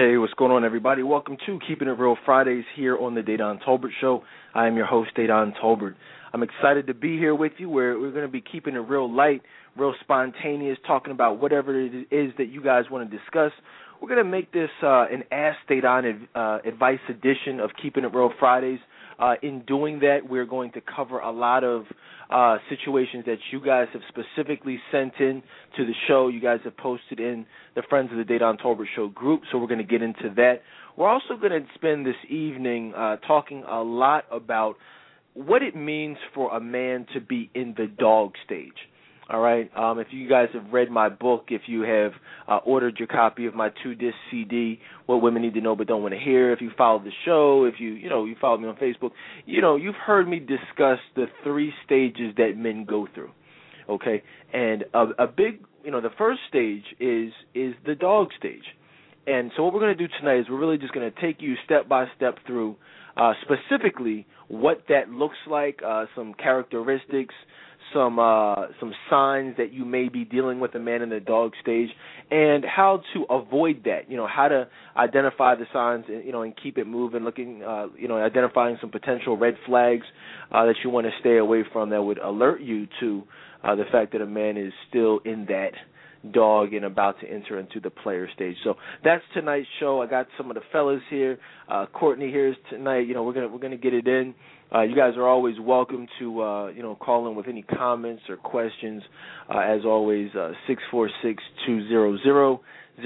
Hey, what's going on, everybody? Welcome to Keeping It Real Fridays here on the Dedan Tolbert Show. I am your host, Dedan Tolbert. I'm excited to be here with you. We're going to be keeping it real light, real spontaneous, talking about whatever it is that you guys want to discuss. We're going to make this an Ask Dedan advice edition of Keeping It Real Fridays. In doing that, we're going to cover a lot of situations that you guys have specifically sent in to the show. You guys have posted in the Friends of the Dedan Tolbert Show group, so we're going to get into that. We're also going to spend this evening talking a lot about what it means for a man to be in the dog stage. All right. If you guys have read my book, if you have ordered your copy of my 2-disc CD, What Women Need to Know But Don't Want to Hear, if you follow the show, if you follow me on Facebook, you've heard me discuss the 3 stages that men go through. Okay, and a big, the first stage is the dog stage. And so what we're going to do tonight is we're really just going to take you step by step through specifically what that looks like, some characteristics, some signs that you may be dealing with a man in the dog stage, and how to avoid that. How to identify the signs, and keep it moving. Looking, identifying some potential red flags that you want to stay away from that would alert you to the fact that a man is still in that dog and about to enter into the player stage. So that's tonight's show. I got some of the fellas here. Courtney here is tonight. We're gonna get it in. You guys are always welcome to call in with any comments or questions. As always, 646-200-0366.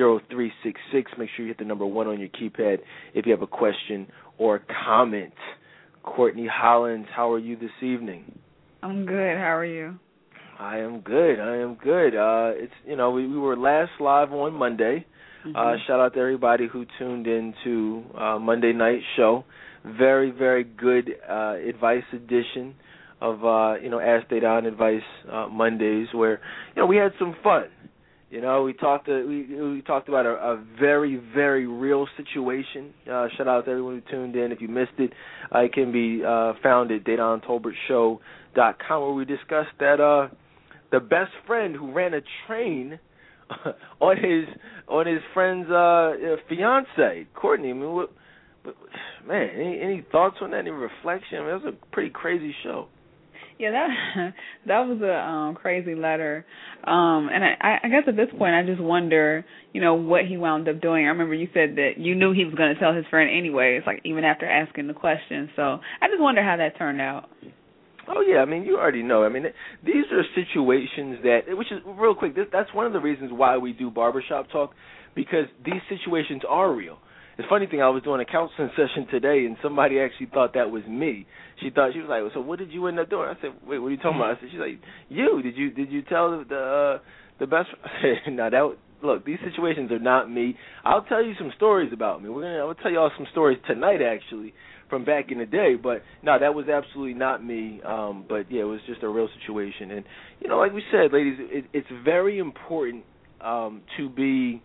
Make sure you hit the number 1 on your keypad if you have a question or comment. Courtney Hollins, how are you this evening? I'm good. How are you? I am good. It's we were last live on Monday. Shout out to everybody who tuned in to Monday night show. Very, very good advice edition of Ask Dedan Advice Mondays, where we had some fun. We talked about a very, very real situation. Shout out to everyone who tuned in. If you missed it, it can be found at DedanTolbertShow.com, where we discussed that the best friend who ran a train on his friend's fiance, Courtney. I mean, any thoughts on that? Any reflection? I mean, that was a pretty crazy show. Yeah, that was a crazy letter, and I guess at this point I just wonder, what he wound up doing. I remember you said that you knew he was going to tell his friend anyway. It's like even after asking the question. So I just wonder how that turned out. Oh, yeah, I mean, you already know. I mean, these are situations which is, real quick, that's one of the reasons why we do barbershop talk, because these situations are real. The funny thing, I was doing a counseling session today, and somebody actually thought that was me. She was like, so what did you end up doing? I said, wait, what are you talking about? I said, she's like, did you tell the best? I said, no, look, these situations are not me. I'll tell you some stories about me. I will tell you all some stories tonight, actually, from back in the day, but no, that was absolutely not me. But yeah, it was just a real situation, and like we said, ladies, it's very important to be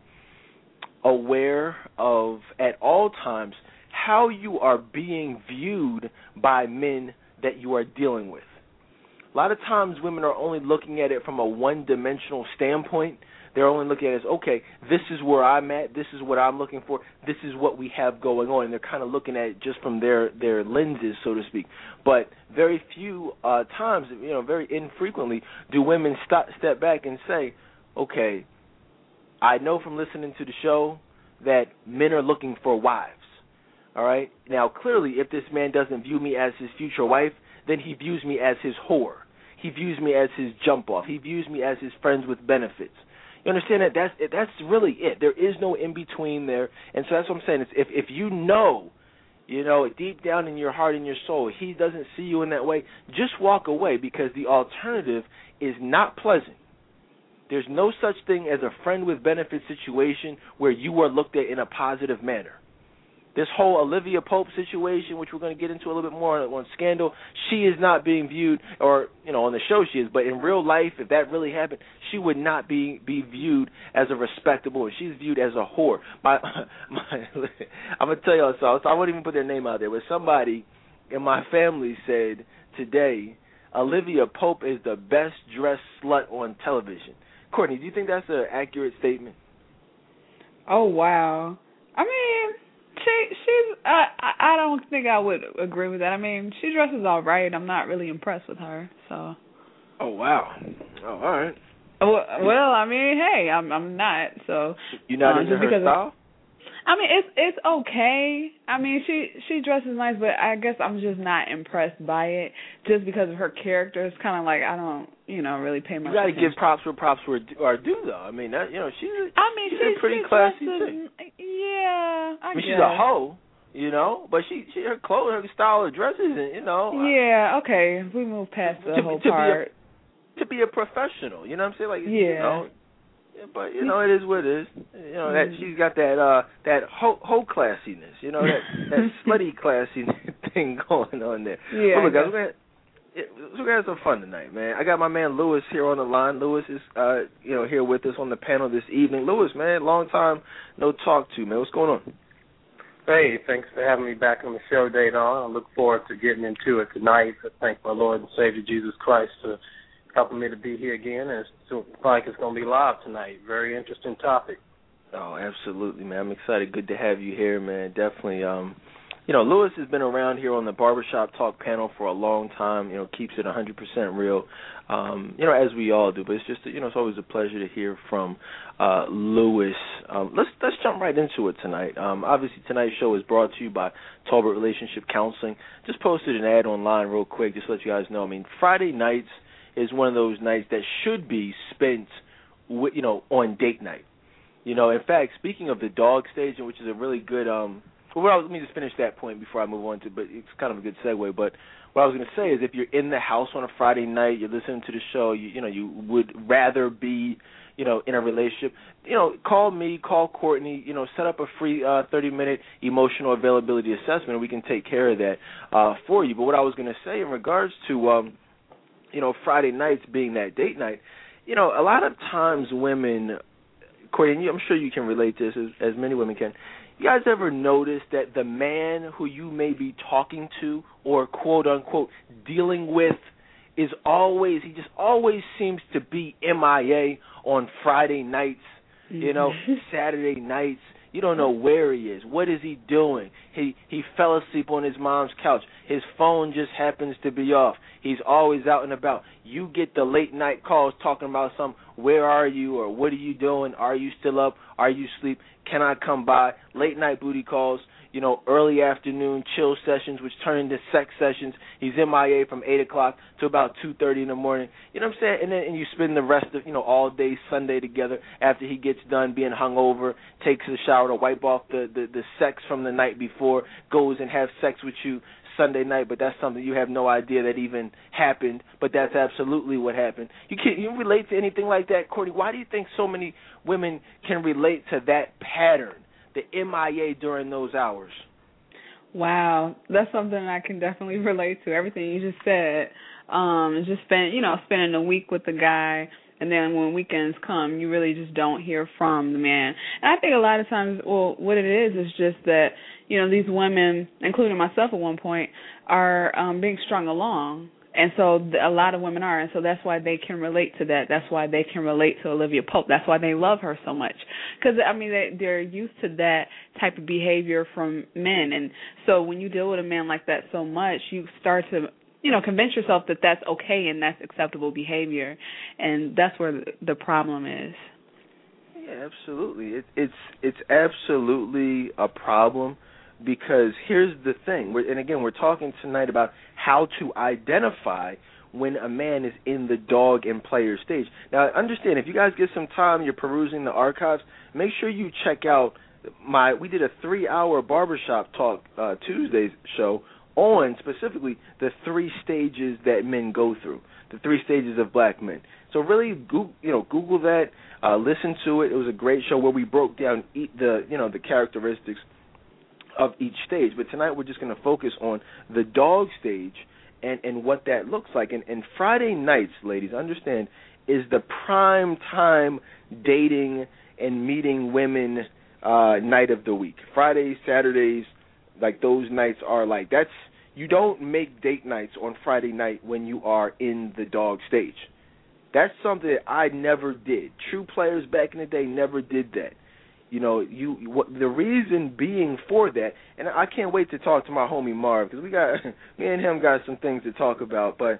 aware of at all times how you are being viewed by men that you are dealing with. A lot of times, women are only looking at it from a one-dimensional standpoint. They're only looking at it as, okay, this is where I'm at, this is what I'm looking for, this is what we have going on, and they're kind of looking at it just from their lenses, so to speak. But very few times, very infrequently, do women step back and say, okay, I know from listening to the show that men are looking for wives, all right? Now, clearly, if this man doesn't view me as his future wife, then he views me as his whore. He views me as his jump-off. He views me as his friends with benefits. You understand that? That's really it. There is no in-between there. And so that's what I'm saying. If you know, deep down in your heart and your soul, he doesn't see you in that way, just walk away, because the alternative is not pleasant. There's no such thing as a friend with benefits situation where you are looked at in a positive manner. This whole Olivia Pope situation, which we're going to get into a little bit more on Scandal, she is not being viewed, or, on the show she is, but in real life, if that really happened, she would not be viewed as a respectable, and she's viewed as a whore. I'm going to tell you all, so I won't even put their name out there, but somebody in my family said today, Olivia Pope is the best dressed slut on television. Courtney, do you think that's an accurate statement? Oh, wow. I mean, she's. I don't think I would agree with that. I mean, she dresses all right. I'm not really impressed with her. So. Oh wow. Oh, all right. Well, I mean, hey, I'm not. So. You're not into her style? I mean, it's okay. I mean, she dresses nice, but I guess I'm just not impressed by it just because of her character. It's kind of like I don't, really pay much attention. You got to give props where props are due, though. I mean, she's a pretty classy chick. Yeah, I mean, guess. she's a hoe, but she her clothes, her style of dresses, and Yeah, okay. We move past the whole part. To be a professional, you know what I'm saying? Like, yeah. But it is what it is. That she's got that hoe classiness. That slutty classy thing going on there. Yeah. Well, look, guys, we're gonna have some fun tonight, man. I got my man Lewis here on the line. Lewis is here with us on the panel this evening. Lewis, man, long time no talk to, man. What's going on? Hey, thanks for having me back on the show, Dayton. I look forward to getting into it tonight. I thank my Lord and Savior Jesus Christ for helping me to be here again, and it looks like it's going to be live tonight. Very interesting topic. Oh, absolutely, man. I'm excited. Good to have you here, man. Definitely. Lewis has been around here on the Barbershop Talk panel for a long time. Keeps it 100% real, as we all do. But it's just, it's always a pleasure to hear from Lewis. Let's jump right into it tonight. Obviously, tonight's show is brought to you by Talbot Relationship Counseling. Just posted an ad online real quick, just to let you guys know. I mean, Friday nights is one of those nights that should be spent, on date night. In fact, speaking of the dog stage, which is a really good, let me just finish that point before I move on to, but it's kind of a good segue. But what I was going to say is, if you're in the house on a Friday night, you're listening to the show, you would rather be, in a relationship, call me, call Courtney, set up a free 30-minute emotional availability assessment, and we can take care of that for you. But what I was going to say in regards to, Friday nights being that date night, a lot of times women, Courtney, I'm sure you can relate to this as many women can. You guys ever notice that the man who you may be talking to or quote unquote dealing with he just always seems to be MIA on Friday nights, Saturday nights. You don't know where he is. What is he doing? He fell asleep on his mom's couch. His phone just happens to be off. He's always out and about. You get the late night calls talking about where are you, or what are you doing? Are you still up? Are you asleep? Can I come by? Late night booty calls, early afternoon chill sessions, which turn into sex sessions. He's MIA from 8 o'clock to about 2:30 in the morning. You know what I'm saying? And you spend the rest of, all day Sunday together after he gets done being hungover, takes a shower to wipe off the sex from the night before, goes and have sex with you Sunday night, but that's something you have no idea that even happened, but that's absolutely what happened. You relate to anything like that, Courtney? Why do you think so many women can relate to that pattern, the MIA during those hours? Wow, that's something I can definitely relate to. Everything you just said. Just spending a week with the guy, and then when weekends come, you really just don't hear from the man. And I think a lot of times, what it is just that, these women, including myself at one point, are being strung along. And so a lot of women are, and so that's why they can relate to that. That's why they can relate to Olivia Pope. That's why they love her so much. Because, they're used to that type of behavior from men. And so when you deal with a man like that so much, you start to convince yourself that that's okay and that's acceptable behavior, and that's where the problem is. Yeah, absolutely. It's absolutely a problem, because here's the thing, and again, we're talking tonight about how to identify when a man is in the dog and player stage. Now, understand, if you guys get some time, you're perusing the archives, make sure you check out we did a 3-hour Barbershop Talk Tuesdays show on specifically the 3 stages that men go through, the 3 stages of black men. So really, Google that, listen to it. It was a great show where we broke down the characteristics of each stage. But tonight we're just going to focus on the dog stage and what that looks like. And Friday nights, ladies, understand, is the prime time dating and meeting women night of the week. Fridays, Saturdays, like those nights are like, you don't make date nights on Friday night when you are in the dog stage. That's something that I never did. True players back in the day never did that. the reason being for that, and I can't wait to talk to my homie Marv, because me and him got some things to talk about. But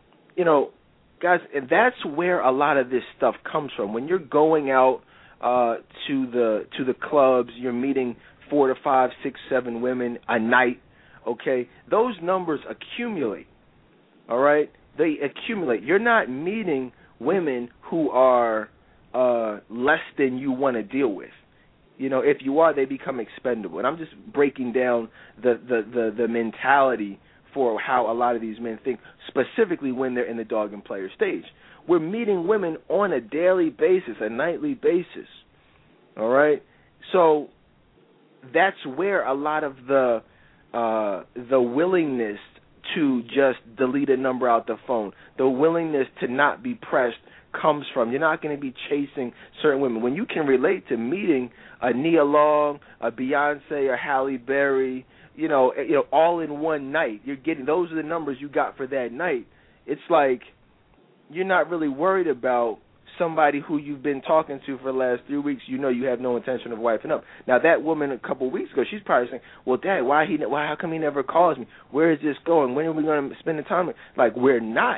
guys, and that's where a lot of this stuff comes from. When you're going out to the clubs, you're meeting 4 to 5, 6, 7 women a night. Okay, those numbers accumulate. All right, they accumulate. You're not meeting women who are less than you want to deal with. If you are, they become expendable. And I'm just breaking down the mentality for how a lot of these men think, specifically when they're in the dog and player stage. We're meeting women on a daily basis, a nightly basis. All right? So that's where a lot of the willingness to just delete a number out the phone, the willingness to not be pressed comes from. You're not going to be chasing certain women. When you can relate to meeting a Nia Long, a Beyonce, a Halle Berry, all in one night, you're getting, those are the numbers you got for that night. It's like you're not really worried about somebody who you've been talking to for the last 3 weeks. You have no intention of wifing up. Now, that woman a couple of weeks ago, she's probably saying, well, Dad, how come he never calls me? Where is this going? When are we going to spend the time? Like, we're not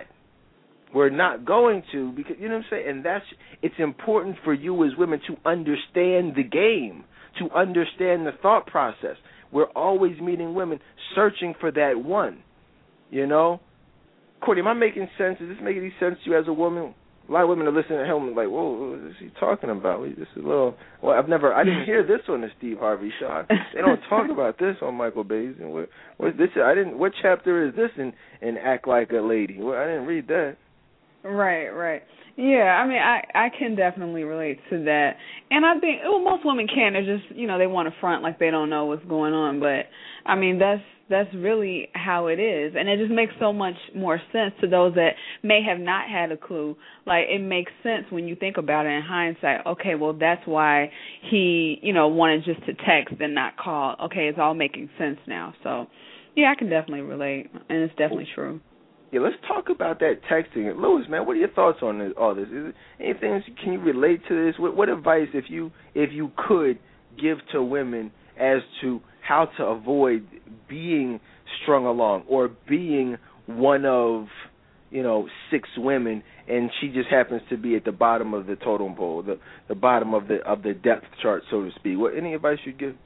going to, because, you know what I'm saying? And it's important for you as women to understand the game, to understand the thought process. We're always meeting women searching for that one, Courtney, am I making sense? Does this make any sense to you as a woman? A lot of women are listening at home like, whoa, what is he talking about? This is a little, I didn't hear this on the Steve Harvey show. They don't talk about this on Michael Bay's. And what chapter is this in Act Like a Lady? Well, I didn't read that. Right. Yeah, I mean, I can definitely relate to that. And I think, most women can. They're just, they want to front like they don't know what's going on. But, I mean, that's really how it is. And it just makes so much more sense to those that may have not had a clue. Like, it makes sense when you think about it in hindsight. Okay, well, that's why he, wanted just to text and not call. Okay, it's all making sense now. So, yeah, I can definitely relate. And it's definitely true. Yeah, let's talk about that texting. Louis, man, what are your thoughts on all this? Is it anything? Can you relate to this? What advice, if you could, give to women as to how to avoid being strung along or being one of 6 women, and she just happens to be at the bottom of the totem pole, the bottom of the depth chart, so to speak? Any advice you'd give?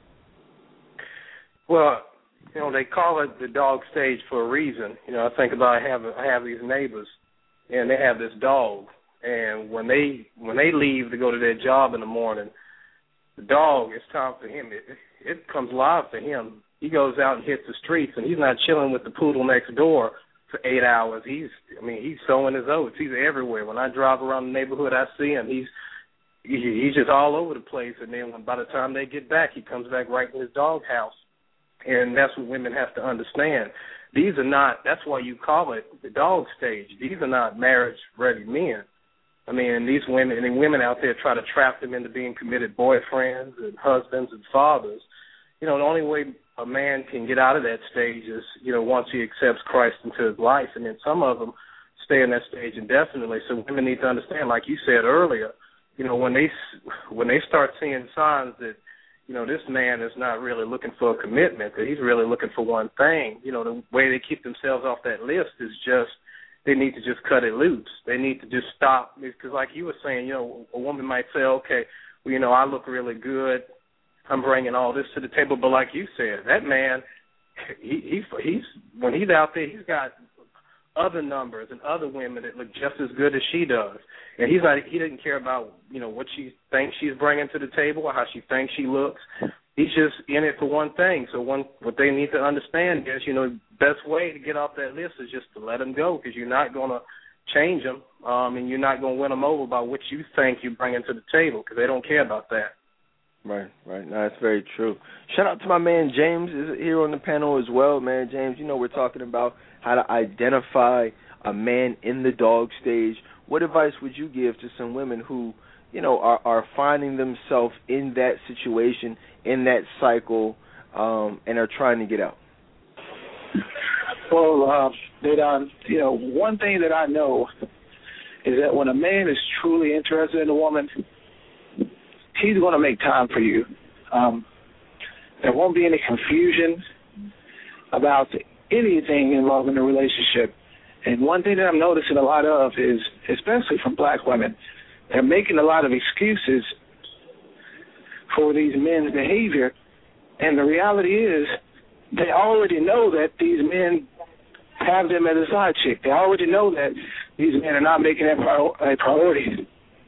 Well, they call it the dog stage for a reason. I think about I have these neighbors, and they have this dog, and when they leave to go to their job in the morning, the dog, it's time for him. It comes live for him. He goes out and hits the streets, and he's not chilling with the poodle next door for 8 hours. He's sowing his oats. He's everywhere. When I drive around the neighborhood, I see him. He's just all over the place, and then by the time they get back, he comes back right in his dog house. And that's what women have to understand. These are not, that's why you call it the dog stage. These are not marriage-ready men. I mean, these women, and women out there try to trap them into being committed boyfriends and husbands and fathers. The only way a man can get out of that stage is, once he accepts Christ into his life. And then some of them stay in that stage indefinitely. So women need to understand, like you said earlier, when they start seeing signs that, this man is not really looking for a commitment, that he's really looking for one thing. The way they keep themselves off that list is just, they need to just cut it loose. They need to just stop. Because like you were saying, a woman might say, okay, well, I look really good. I'm bringing all this to the table. But like you said, that man, he's when he's out there, he's got other numbers and other women that look just as good as she does. And he doesn't care about, what she thinks she's bringing to the table or how she thinks she looks. He's just in it for one thing. So what they need to understand is, best way to get off that list is just to let him go, because you're not going to change them, and you're not going to win them over by what you think you're bringing to the table, because they don't care about that. Right. No, that's very true. Shout out to my man James is here on the panel as well. Man, James, we're talking about how to identify a man in the dog stage. What advice would you give to some women who, are finding themselves in that situation, in that cycle, and are trying to get out? Well, one thing that I know is that when a man is truly interested in a woman, he's going to make time for you. There won't be any confusion about anything involving the relationship. And one thing that I'm noticing a lot of is, especially from black women, they're making a lot of excuses for these men's behavior. And the reality is they already know that these men have them as a side chick. They already know that these men are not making that a priority.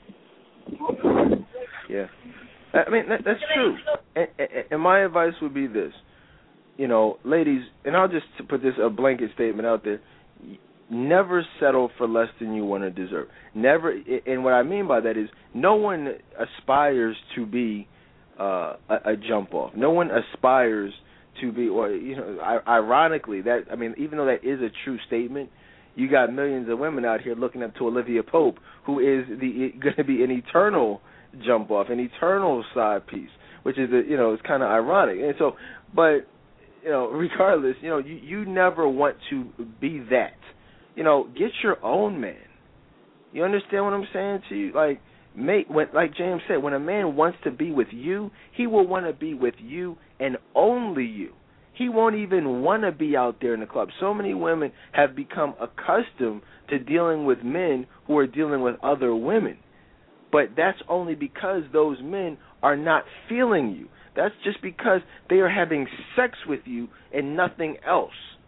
Yeah. I mean, that's true. And my advice would be this. You know, ladies, and I'll just put this a blanket statement out there. Never settle for less than you want to deserve. Never, and what I mean by that is no one aspires to be a jump off. No one aspires to be, or you know, ironically, that I mean, even though that is a true statement, you got millions of women out here looking up to Olivia Pope, who is going to be an eternal jump off, an eternal side piece, which is it's kind of ironic. And so, but regardless, you never want to be that. Get your own man. You understand what I'm saying to you? Like James said, when a man wants to be with you, he will want to be with you and only you. He won't even want to be out there in the club. So many women have become accustomed to dealing with men who are dealing with other women. But that's only because those men are not feeling you. That's just because they are having sex with you and nothing else.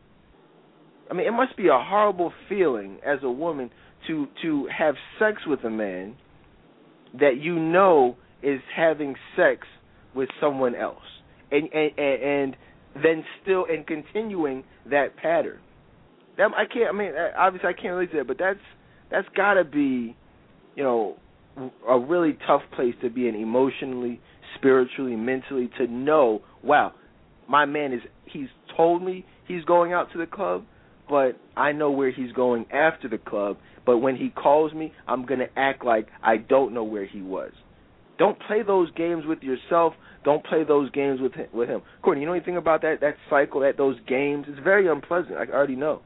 I mean, it must be a horrible feeling as a woman to have sex with a man that you know is having sex with someone else, and then still and continuing that pattern. Obviously I can't relate to that, but that's got to be, a really tough place to be in emotionally, spiritually, mentally, to know, wow, my man he's told me he's going out to the club, but I know where he's going after the club, but when he calls me, I'm going to act like I don't know where he was. Don't play those games with yourself. Don't play those games with him. Courtney, you know anything about that cycle, those games? It's very unpleasant. I already know.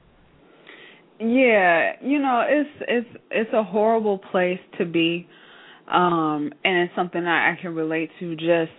Yeah, it's a horrible place to be, and it's something I can relate to.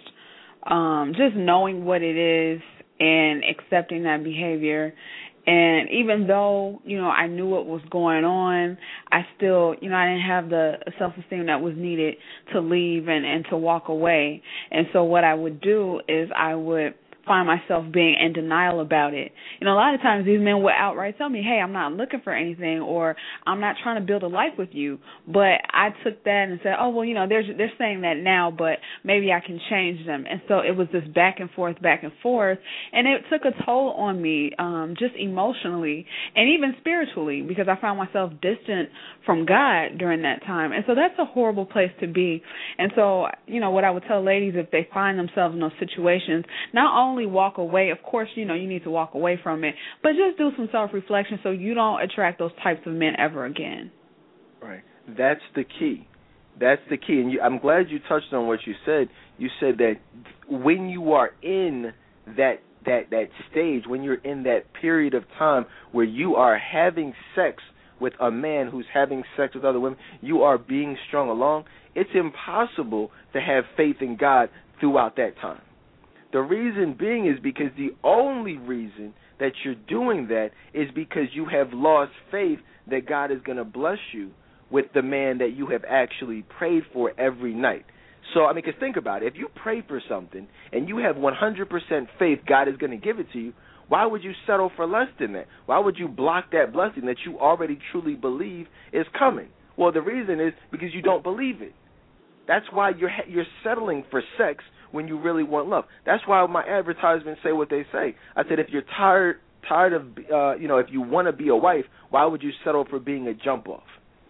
Just knowing what it is and accepting that behavior. And even though, I knew what was going on, I still, I didn't have the self-esteem that was needed to leave and to walk away. And so what I would do is I would find myself being in denial about it. A lot of times these men would outright tell me, hey, I'm not looking for anything, or I'm not trying to build a life with you. But I took that and said, oh, well, they're saying that now, but maybe I can change them. And so it was this back and forth, and it took a toll on me, just emotionally and even spiritually, because I found myself distant from God during that time. And so that's a horrible place to be. And so, what I would tell ladies, if they find themselves in those situations, not only walk away, of course, you need to walk away from it, but just do some self-reflection so you don't attract those types of men ever again. Right. That's the key. And I'm glad you touched on what you said. You said that when you are in that stage, when you're in that period of time where you are having sex with a man who's having sex with other women, you are being strung along, it's impossible to have faith in God throughout that time. The reason being is because the only reason that you're doing that is because you have lost faith that God is going to bless you with the man that you have actually prayed for every night. So, because think about it. If you pray for something and you have 100% faith God is going to give it to you, why would you settle for less than that? Why would you block that blessing that you already truly believe is coming? Well, the reason is because you don't believe it. That's why you're settling for sex when you really want love. That's why my advertisements say what they say. I said, if you're tired of, if you want to be a wife, why would you settle for being a jump off?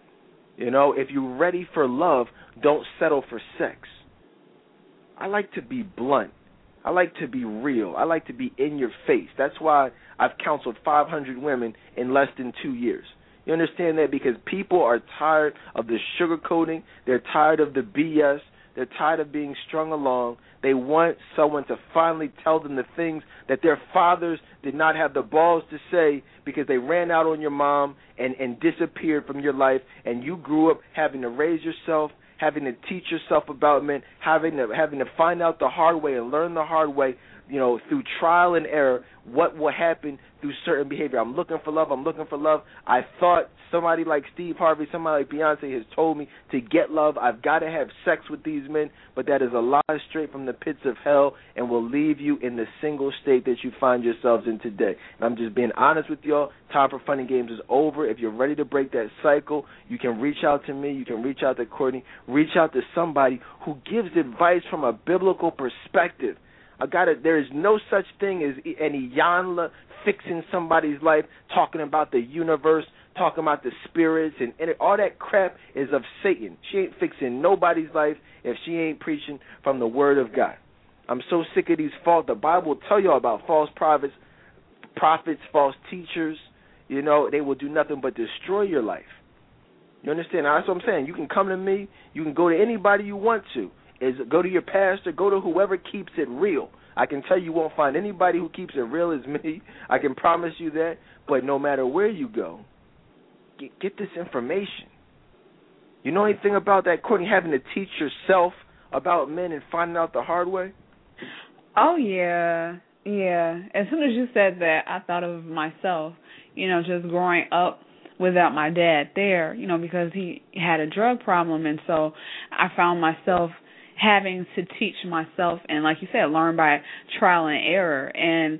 If you're ready for love, don't settle for sex. I like to be blunt. I like to be real. I like to be in your face. That's why I've counseled 500 women in less than 2 years. You understand that? Because people are tired of the sugarcoating. They're tired of the BS. They're tired of being strung along. They want someone to finally tell them the things that their fathers did not have the balls to say because they ran out on your mom and disappeared from your life, and you grew up having to raise yourself, having to teach yourself about men, having to find out the hard way and learn the hard way, through trial and error, what will happen through certain behavior. I'm looking for love. I thought somebody like Steve Harvey, somebody like Beyonce has told me to get love, I've got to have sex with these men, but that is a lie straight from the pits of hell and will leave you in the single state that you find yourselves in today. And I'm just being honest with y'all. Time for Fun and Games is over. If you're ready to break that cycle, you can reach out to me. You can reach out to Courtney. Reach out to somebody who gives advice from a biblical perspective. There is no such thing as any Iyanla fixing somebody's life, talking about the universe, talking about the spirits, and all that crap is of Satan. She ain't fixing nobody's life if she ain't preaching from the Word of God. I'm so sick of these the Bible will tell you about false prophets, false teachers. They will do nothing but destroy your life. You understand? That's what I'm saying. You can come to me. You can go to anybody you want to. Go to your pastor. Go to whoever keeps it real. I can tell you won't find anybody who keeps it real as me. I can promise you that. But no matter where you go, get this information. You know anything about that, Courtney, having to teach yourself about men and finding out the hard way? Oh, yeah. As soon as you said that, I thought of myself, just growing up without my dad there, because he had a drug problem. And so I found myself having to teach myself and, like you said, learn by trial and error. And,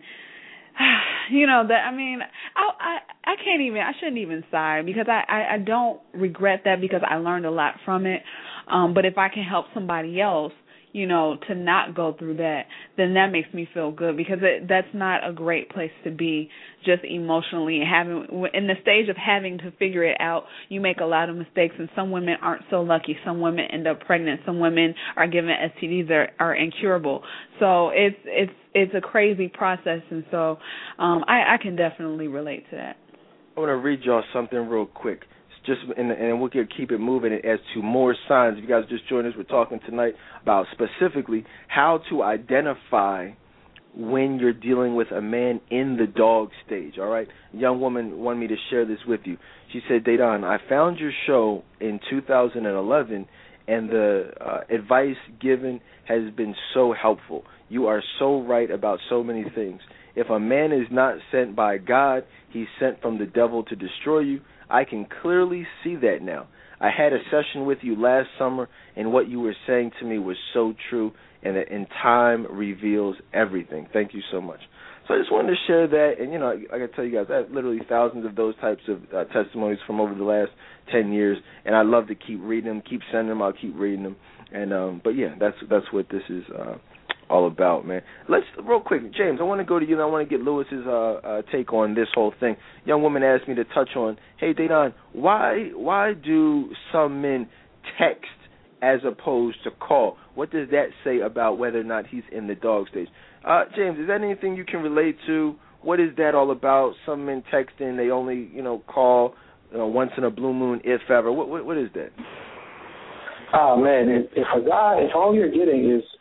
I shouldn't even sigh because I don't regret that because I learned a lot from it. But if I can help somebody else, to not go through that, then that makes me feel good because that's not a great place to be just emotionally. In the stage of having to figure it out, you make a lot of mistakes, and some women aren't so lucky. Some women end up pregnant. Some women are given STDs that are incurable. So it's a crazy process, and so I can definitely relate to that. I want to read y'all something real quick. And we'll keep it moving as to more signs. If you guys just joined us, we're talking tonight about specifically how to identify when you're dealing with a man in the dog stage, all right? A young woman wanted me to share this with you. She said, Dedan, I found your show in 2011, and the advice given has been so helpful. You are so right about so many things. If a man is not sent by God, he's sent from the devil to destroy you. I can clearly see that now. I had a session with you last summer, and what you were saying to me was so true, and time reveals everything. Thank you so much. So I just wanted to share that, and, I got to tell you guys, I have literally thousands of those types of testimonies from over the last 10 years, and I love to keep reading them, keep sending them, I'll keep reading them. And but, yeah, that's what this is all about, man. Let's, real quick, James, I want to go to you, and I want to get Lewis's take on this whole thing. Young woman asked me to touch on, hey, Dedan, why do some men text as opposed to call? What does that say about whether or not he's in the dog stage? James, is that anything you can relate to? What is that all about? Some men texting, they only, call once in a blue moon, if ever. What is that? Oh, man, if all you're getting is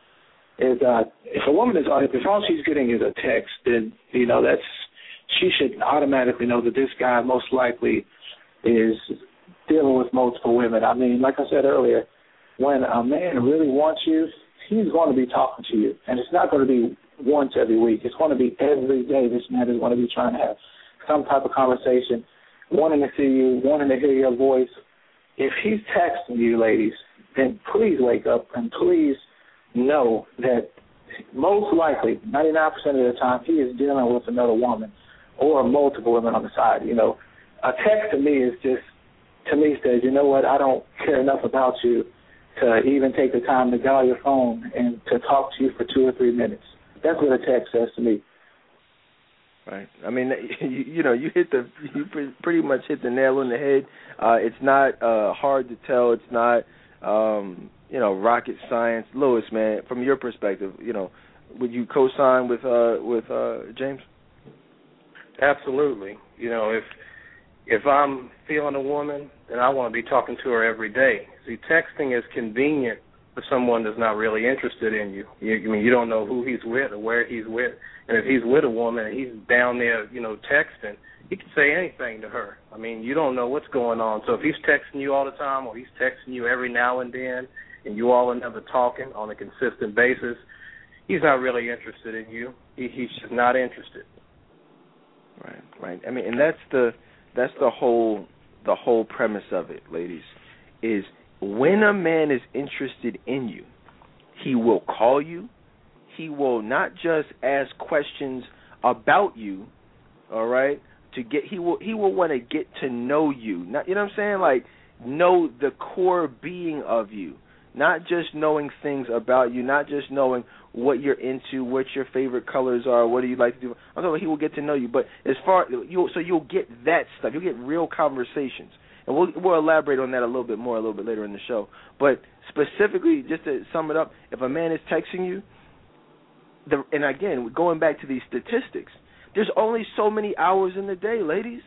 if a woman if all she's getting is a text, then she should automatically know that this guy most likely is dealing with multiple women. I mean, like I said earlier, when a man really wants you, he's going to be talking to you, and it's not going to be once every week. It's going to be every day. This man is going to be trying to have some type of conversation, wanting to see you, wanting to hear your voice. If he's texting you, ladies, then please wake up and please know that most likely, 99% of the time, he is dealing with another woman or multiple women on the side. A text to me says, you know what, I don't care enough about you to even take the time to dial your phone and to talk to you for 2 or 3 minutes. That's what a text says to me. Right. I mean, you pretty much hit the nail on the head. It's not hard to tell. It's not rocket science. Lewis, man, from your perspective, would you co-sign with James? Absolutely. If I'm feeling a woman, then I want to be talking to her every day. See, texting is convenient for someone that's not really interested in you. You don't know who he's with or where he's with. And if he's with a woman and he's down there, texting, he can say anything to her. I mean, you don't know what's going on. So if he's texting you all the time or he's texting you every now and then and you all are never talking on a consistent basis, he's not really interested in you. He's just not interested. Right. I mean, and that's the whole premise of it, ladies, is when a man is interested in you, he will call you. He will not just ask questions about you, all right? He will want to get to know you. Not, you know what I'm saying? Like, know the core being of you. Not just knowing things about you, not just knowing what you're into, what your favorite colors are, what do you like to do. I'm talking about he will get to know you, but you'll get that stuff. You'll get real conversations, and we'll elaborate on that a little bit later in the show. But specifically, just to sum it up, if a man is texting you, and again, going back to these statistics, there's only so many hours in the day, ladies.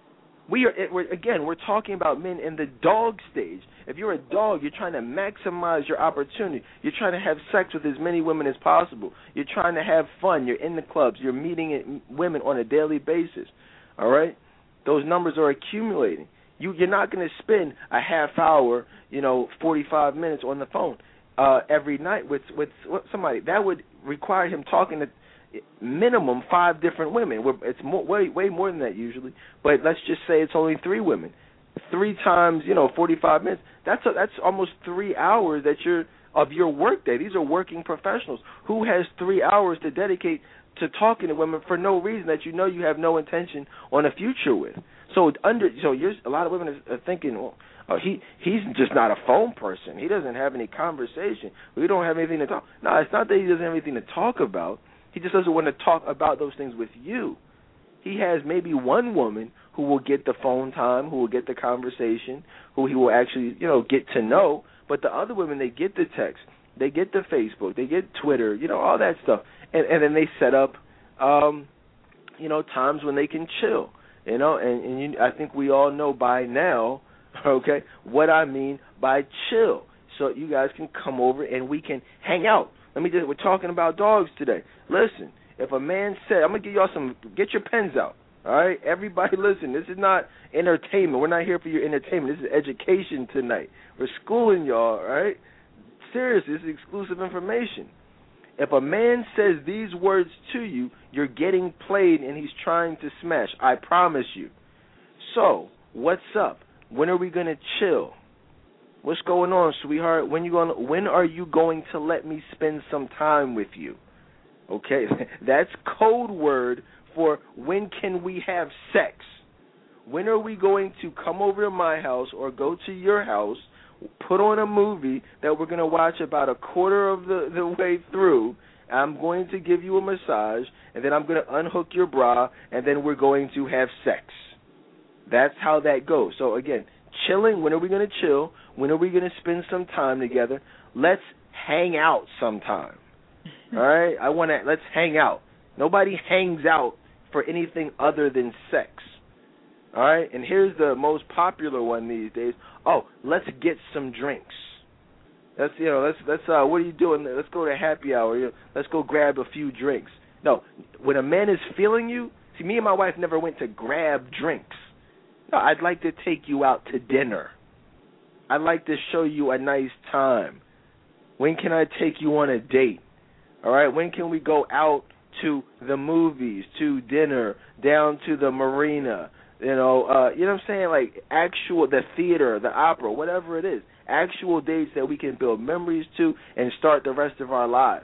We're talking about men in the dog stage. If you're a dog, you're trying to maximize your opportunity. You're trying to have sex with as many women as possible. You're trying to have fun. You're in the clubs. You're meeting women on a daily basis. All right? Those numbers are accumulating. You're not going to spend a half hour, 45 minutes on the phone every night with somebody. That would require him talking to minimum 5 different women. It's way more than that usually, but let's just say it's only 3 women. 3 times 45 minutes. That's almost 3 hours of your work day. These are working professionals. Who has 3 hours to dedicate to talking to women for no reason that you have no intention on a future with? So a lot of women are thinking, well, he's just not a phone person. He doesn't have any conversation. We don't have anything to talk. No, it's not that he doesn't have anything to talk about. He just doesn't want to talk about those things with you. He has maybe one woman who will get the phone time, who will get the conversation, who he will actually, get to know. But the other women, they get the text, they get the Facebook, they get Twitter, all that stuff. And then they set up, times when they can chill, And I think we all know by now, okay, what I mean by chill. So you guys can come over and we can hang out. We're talking about dogs today. Listen, if a man said, I'm going to give y'all get your pens out, all right? Everybody listen, this is not entertainment. We're not here for your entertainment. This is education tonight. We're schooling y'all, all right? Seriously, this is exclusive information. If a man says these words to you, you're getting played and he's trying to smash. I promise you. So, what's up? When are we going to chill? What's going on, sweetheart? When are you going to let me spend some time with you? Okay, that's code word for when can we have sex? When are we going to come over to my house or go to your house, put on a movie that we're going to watch about a quarter of the way through? I'm going to give you a massage, and then I'm going to unhook your bra, and then we're going to have sex. That's how that goes. So, again, chilling, when are we going to chill? When are we going to spend some time together? Let's hang out sometime. All right? Let's hang out. Nobody hangs out for anything other than sex. All right? And here's the most popular one these days. Oh, let's get some drinks. Let's what are you doing? Let's go to happy hour. Let's go grab a few drinks. No, when a man is feeling you, see, me and my wife never went to grab drinks. No, I'd like to take you out to dinner. I'd like to show you a nice time. When can I take you on a date? All right, when can we go out to the movies, to dinner, down to the marina? You know what I'm saying? Like the theater, the opera, whatever it is. Actual dates that we can build memories to and start the rest of our lives.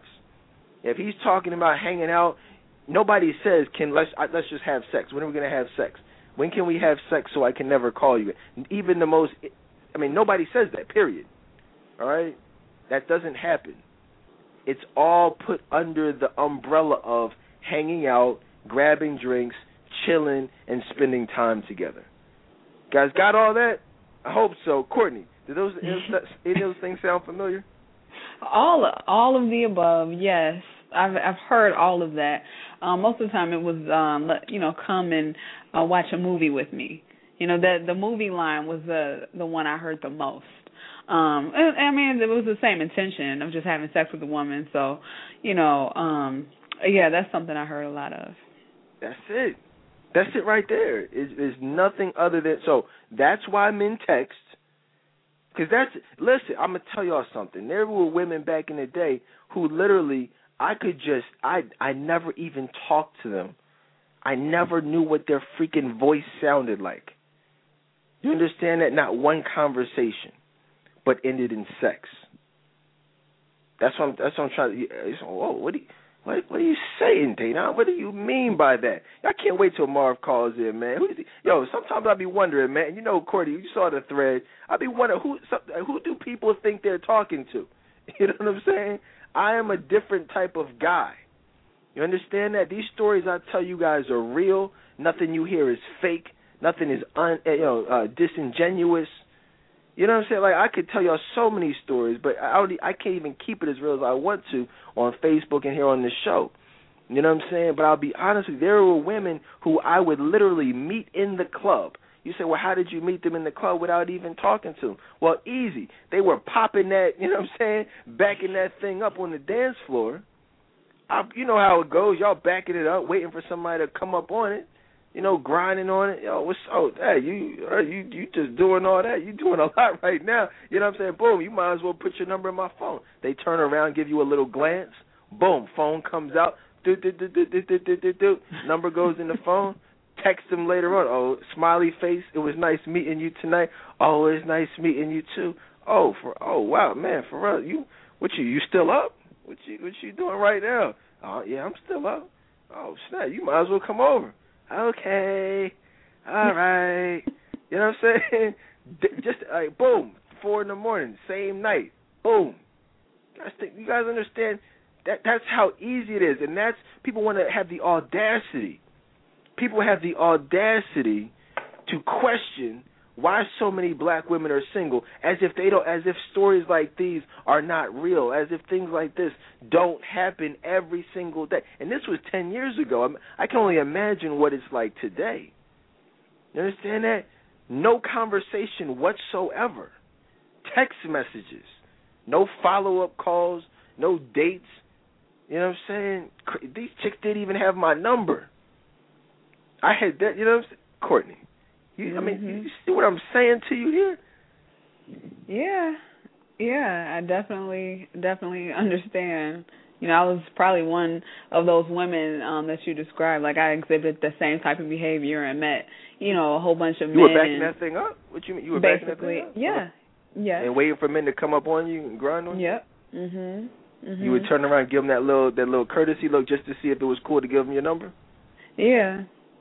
If he's talking about hanging out, nobody says, let's just have sex. When are we going to have sex? When can we have sex so I can never call you? Even nobody says that, period. All right? That doesn't happen. It's all put under the umbrella of hanging out, grabbing drinks, chilling, and spending time together. Guys, got all that? I hope so. Courtney, any of those things sound familiar? All of the above, yes. I've heard all of that. Most of the time it was, come and watch a movie with me. The movie line was the one I heard the most. And I mean, it was the same intention of just having sex with a woman. So, yeah, that's something I heard a lot of. That's it. That's it right there. It's nothing other than, so that's why men text. Because listen, I'm going to tell y'all something. There were women back in the day who literally, I never even talked to them. I never knew what their freaking voice sounded like. You understand that? Not one conversation, but ended in sex. That's what I'm trying to. Whoa, what are you saying, Dana? What do you mean by that? I can't wait till Marv calls in, man. Sometimes I be wondering, man. You know, Courtney, you saw the thread. I be wondering who do people think they're talking to? You know what I'm saying? I am a different type of guy. You understand that? These stories I tell you guys are real. Nothing you hear is fake. Nothing is disingenuous. You know what I'm saying? Like, I could tell y'all so many stories, but I can't even keep it as real as I want to on Facebook and here on this show. You know what I'm saying? But I'll be honest with you, there were women who I would literally meet in the club. You say, well, how did you meet them in the club without even talking to them? Well, easy. They were popping that, you know what I'm saying, backing that thing up on the dance floor. You know how it goes. Y'all backing it up, waiting for somebody to come up on it. You know, grinding on it. Yo, you just doing all that. You doing a lot right now. You know what I'm saying? Boom, you might as well put your number in my phone. They turn around, give you a little glance. Boom, phone comes out. Number goes in the phone. Text them later on. Oh, smiley face. It was nice meeting you tonight. Oh, it's nice meeting you too. Oh, wow, man, for real. You still up? What you doing right now? Oh, yeah, I'm still up. Oh, snap, you might as well come over. Okay, all right. You know what I'm saying? Just like, boom, 4 a.m, same night. Boom. You guys understand that's how easy it is, and that's, people want to have the audacity. People have the audacity to question why so many black women are single, as if stories like these are not real, as if things like this don't happen every single day. And this was 10 years ago. I can only imagine what it's like today. You understand that? No conversation whatsoever. Text messages. No follow-up calls. No dates. You know what I'm saying? These chicks didn't even have my number. I had that, you know what I'm saying? Courtney. You see what I'm saying to you here? Yeah, I definitely understand. You know, I was probably one of those women that you described. Like, I exhibit the same type of behavior and met, a whole bunch of men. You were backing that thing up? What you mean? You were backing that thing up? Yeah. And waiting for men to come up on you and grind on you? Yep. You would turn around and give them that little courtesy look just to see if it was cool to give them your number? Yeah.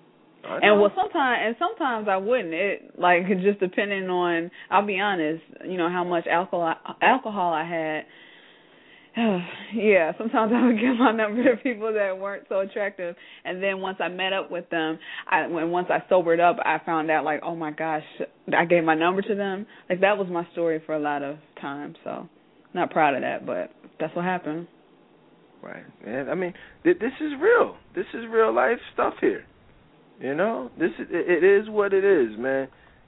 Sometimes I wouldn't. It just depending on, I'll be honest, how much alcohol I had. Yeah, sometimes I would give my number to people that weren't so attractive, and then once I met up with them, once I sobered up, I found out, like, oh my gosh, I gave my number to them. Like, that was my story for a lot of time. So, not proud of that, but that's what happened. Right, man. I mean, this is real. This is real life stuff here. It is what it is, man.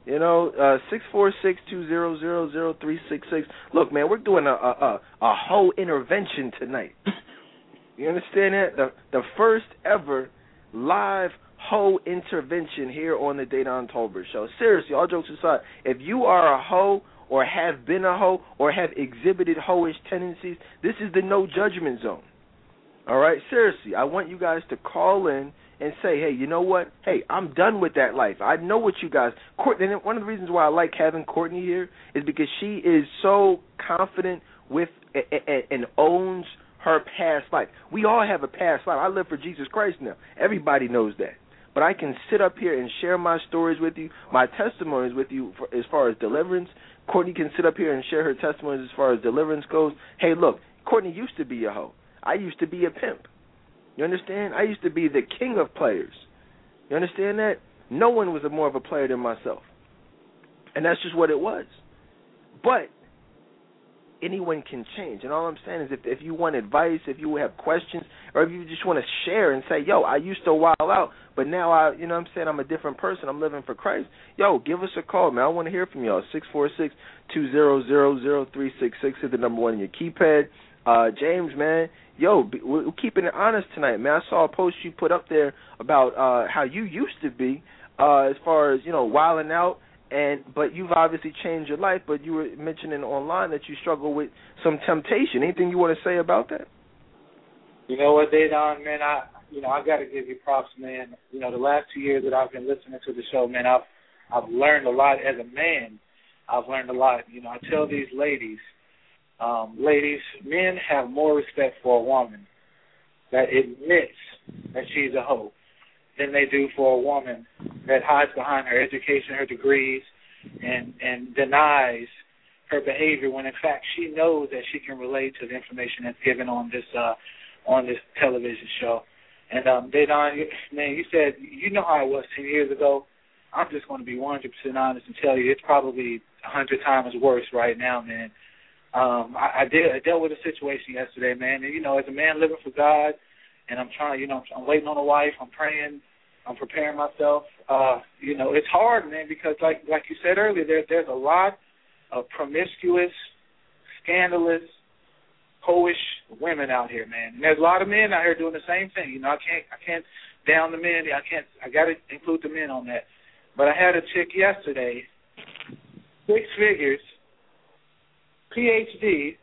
646-200-0366. Look, man, we're doing a whole intervention tonight. You understand that? The first ever live hoe intervention here on the Dedan Tolbert Show. Seriously, all jokes aside, if you are a hoe or have been a hoe or have exhibited hoish tendencies, this is the no judgment zone. All right? Seriously, I want you guys to call in and say, hey, you know what? Hey, I'm done with that life. I know what you guys... And one of the reasons why I like having Courtney here is because she is so confident with and owns her past life. We all have a past life. I live for Jesus Christ now. Everybody knows that. But I can sit up here and share my stories with you, my testimonies with you as far as deliverance. Courtney can sit up here and share her testimonies as far as deliverance goes. Hey, look, Courtney used to be a hoe. I used to be a pimp. You understand? I used to be the king of players. You understand that? No one was more of a player than myself. And that's just what it was. But anyone can change. And all I'm saying is if you want advice, if you have questions, or if you just want to share and say, yo, I used to wild out, but now I'm a different person. I'm living for Christ. Yo, give us a call, man. I want to hear from y'all. 646-200-0366 is the number one in your keypad. James, man, yo, we're keeping it honest tonight, man. I saw a post you put up there about how you used to be as far as, wilding out. But you've obviously changed your life, but you were mentioning online that you struggle with some temptation. Anything you want to say about that? You know what, Dedan, man, I got to give you props, man. The last 2 years that I've been listening to the show, man, I've learned a lot as a man. I've learned a lot. I tell these ladies, men have more respect for a woman that admits that she's a hoe than they do for a woman that hides behind her education, her degrees, and denies her behavior when, in fact, she knows that she can relate to the information that's given on this television show. And, Dedan, man, you said, how it was 10 years ago. I'm just going to be 100% honest and tell you it's probably 100 times worse right now, man. I dealt with a situation yesterday, man. And, as a man living for God, and I'm trying, I'm waiting on a wife, I'm praying, I'm preparing myself. It's hard, man, because like you said earlier, there's a lot of promiscuous, scandalous, hoish women out here, man. And there's a lot of men out here doing the same thing. I can't down the men. I got to include the men on that. But I had a chick yesterday, 6 figures, PhD,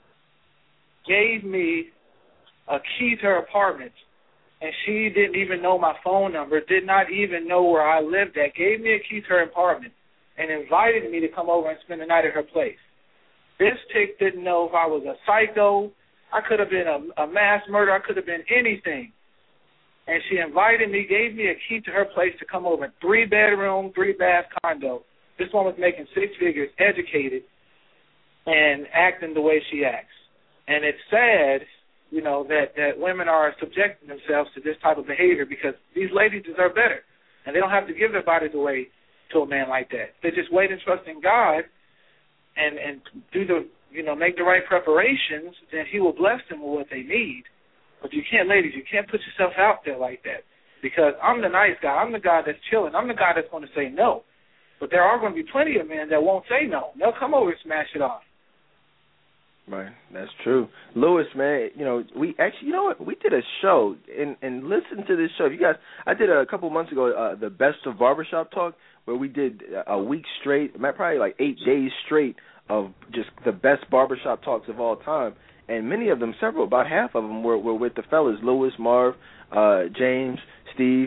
gave me a key to her apartment, and she didn't even know my phone number, did not even know where I lived at, gave me a key to her apartment, and invited me to come over and spend the night at her place. This chick didn't know if I was a psycho. I could have been a mass murderer. I could have been anything. And she invited me, gave me a key to her place to come over, 3-bedroom, 3-bath condo. This one was making 6 figures, educated, and acting the way she acts. And it's sad, that women are subjecting themselves to this type of behavior because these ladies deserve better. And they don't have to give their bodies away to a man like that. They just wait and trust in God and do make the right preparations, then he will bless them with what they need. But you can't, ladies, you can't put yourself out there like that because I'm the nice guy. I'm the guy that's chilling. I'm the guy that's going to say no. But there are going to be plenty of men that won't say no. They'll come over and smash it off. Right, that's true. Lewis, man, we actually, we did a show, and listen to this show. You guys, I did a couple months ago, the Best of Barbershop Talk, where we did a week straight, probably like 8 days straight of just the best barbershop talks of all time. And many of them, about half of them were with the fellas, Lewis, Marv, James, Steve,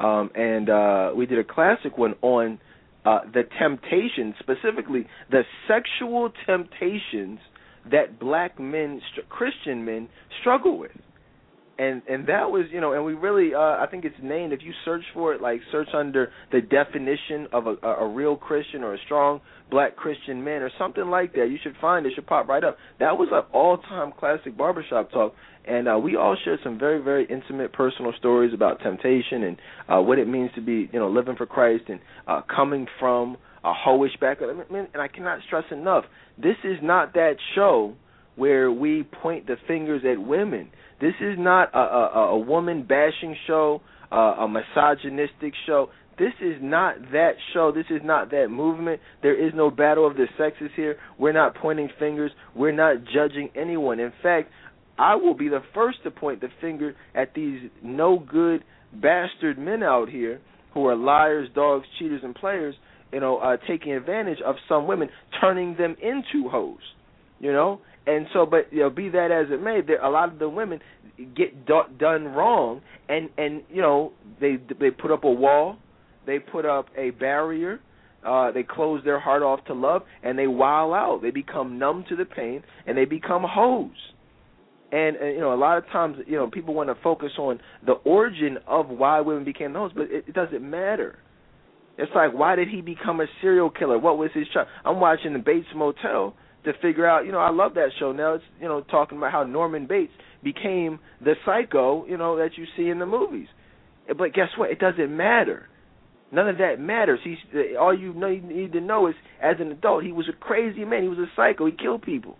and we did a classic one on the temptations, specifically the sexual temptations that black men, Christian men, struggle with. And that was, and we really, I think it's named, if you search for it, like search under the definition of a real Christian or a strong black Christian man or something like that, you should find it, should pop right up. That was an all-time classic barbershop talk, and we all shared some very, very intimate personal stories about temptation and what it means to be, living for Christ and coming from a hoish background. And I cannot stress enough, this is not that show where we point the fingers at women. This is not a woman-bashing show, a misogynistic show. This is not that show. This is not that movement. There is no battle of the sexes here. We're not pointing fingers. We're not judging anyone. In fact, I will be the first to point the finger at these no-good bastard men out here who are liars, dogs, cheaters, and players, taking advantage of some women, turning them into hoes, And so, but be that as it may, a lot of the women get done wrong, and they put up a wall, they put up a barrier, they close their heart off to love, and they wild out. They become numb to the pain, and they become hoes. And a lot of times, people want to focus on the origin of why women became hoes, but it doesn't matter. It's like, why did he become a serial killer? What was his child? I'm watching the Bates Motel to figure out, I love that show. Now it's, talking about how Norman Bates became the psycho, that you see in the movies. But guess what? It doesn't matter. None of that matters. All you need to know is, as an adult, he was a crazy man. He was a psycho. He killed people.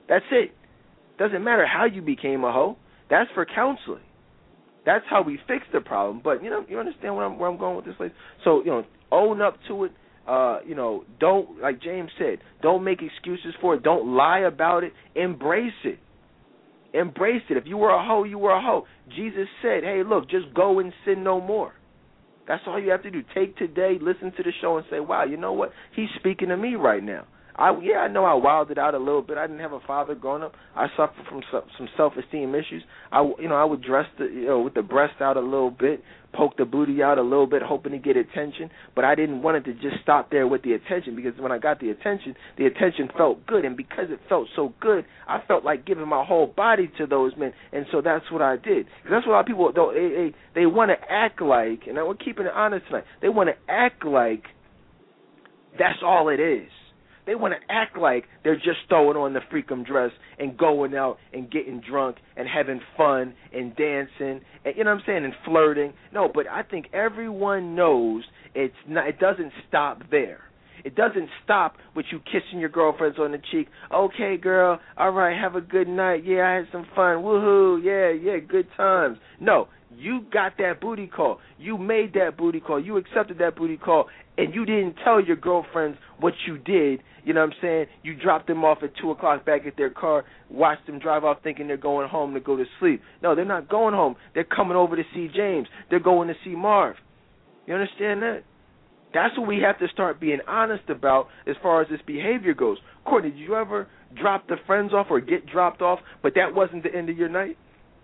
That's it. Doesn't matter how you became a hoe. That's for counseling. That's how we fix the problem. But, you understand where I'm going with this, ladies? So, own up to it. Don't, like James said, don't make excuses for it. Don't lie about it. Embrace it. Embrace it. If you were a hoe, you were a hoe. Jesus said, hey, look, just go and sin no more. That's all you have to do. Take today, listen to the show, and say, wow, you know what? He's speaking to me right now. I know I wilded out a little bit. I didn't have a father growing up. I suffered from some self-esteem issues. I would dress with the breast out a little bit, poke the booty out a little bit, hoping to get attention. But I didn't want it to just stop there with the attention, because when I got the attention felt good. And because it felt so good, I felt like giving my whole body to those men. And so that's what I did. Because that's what a lot of people, they want to act like, and we're keeping it honest tonight, they want to act like that's all it is. They want to act like they're just throwing on the freakum dress and going out and getting drunk and having fun and dancing and, and flirting. No, but I think everyone knows it doesn't stop there. It doesn't stop with you kissing your girlfriends on the cheek. Okay, girl, all right, have a good night. Yeah, I had some fun. Woohoo, yeah, good times. No, you got that booty call. You made that booty call. You accepted that booty call, and you didn't tell your girlfriends what you did. You know what I'm saying? You dropped them off at 2 o'clock back at their car, watched them drive off thinking they're going home to go to sleep. No, they're not going home. They're coming over to see James. They're going to see Marv. You understand that? That's what we have to start being honest about as far as this behavior goes. Courtney, did you ever drop the friends off or get dropped off, but that wasn't the end of your night?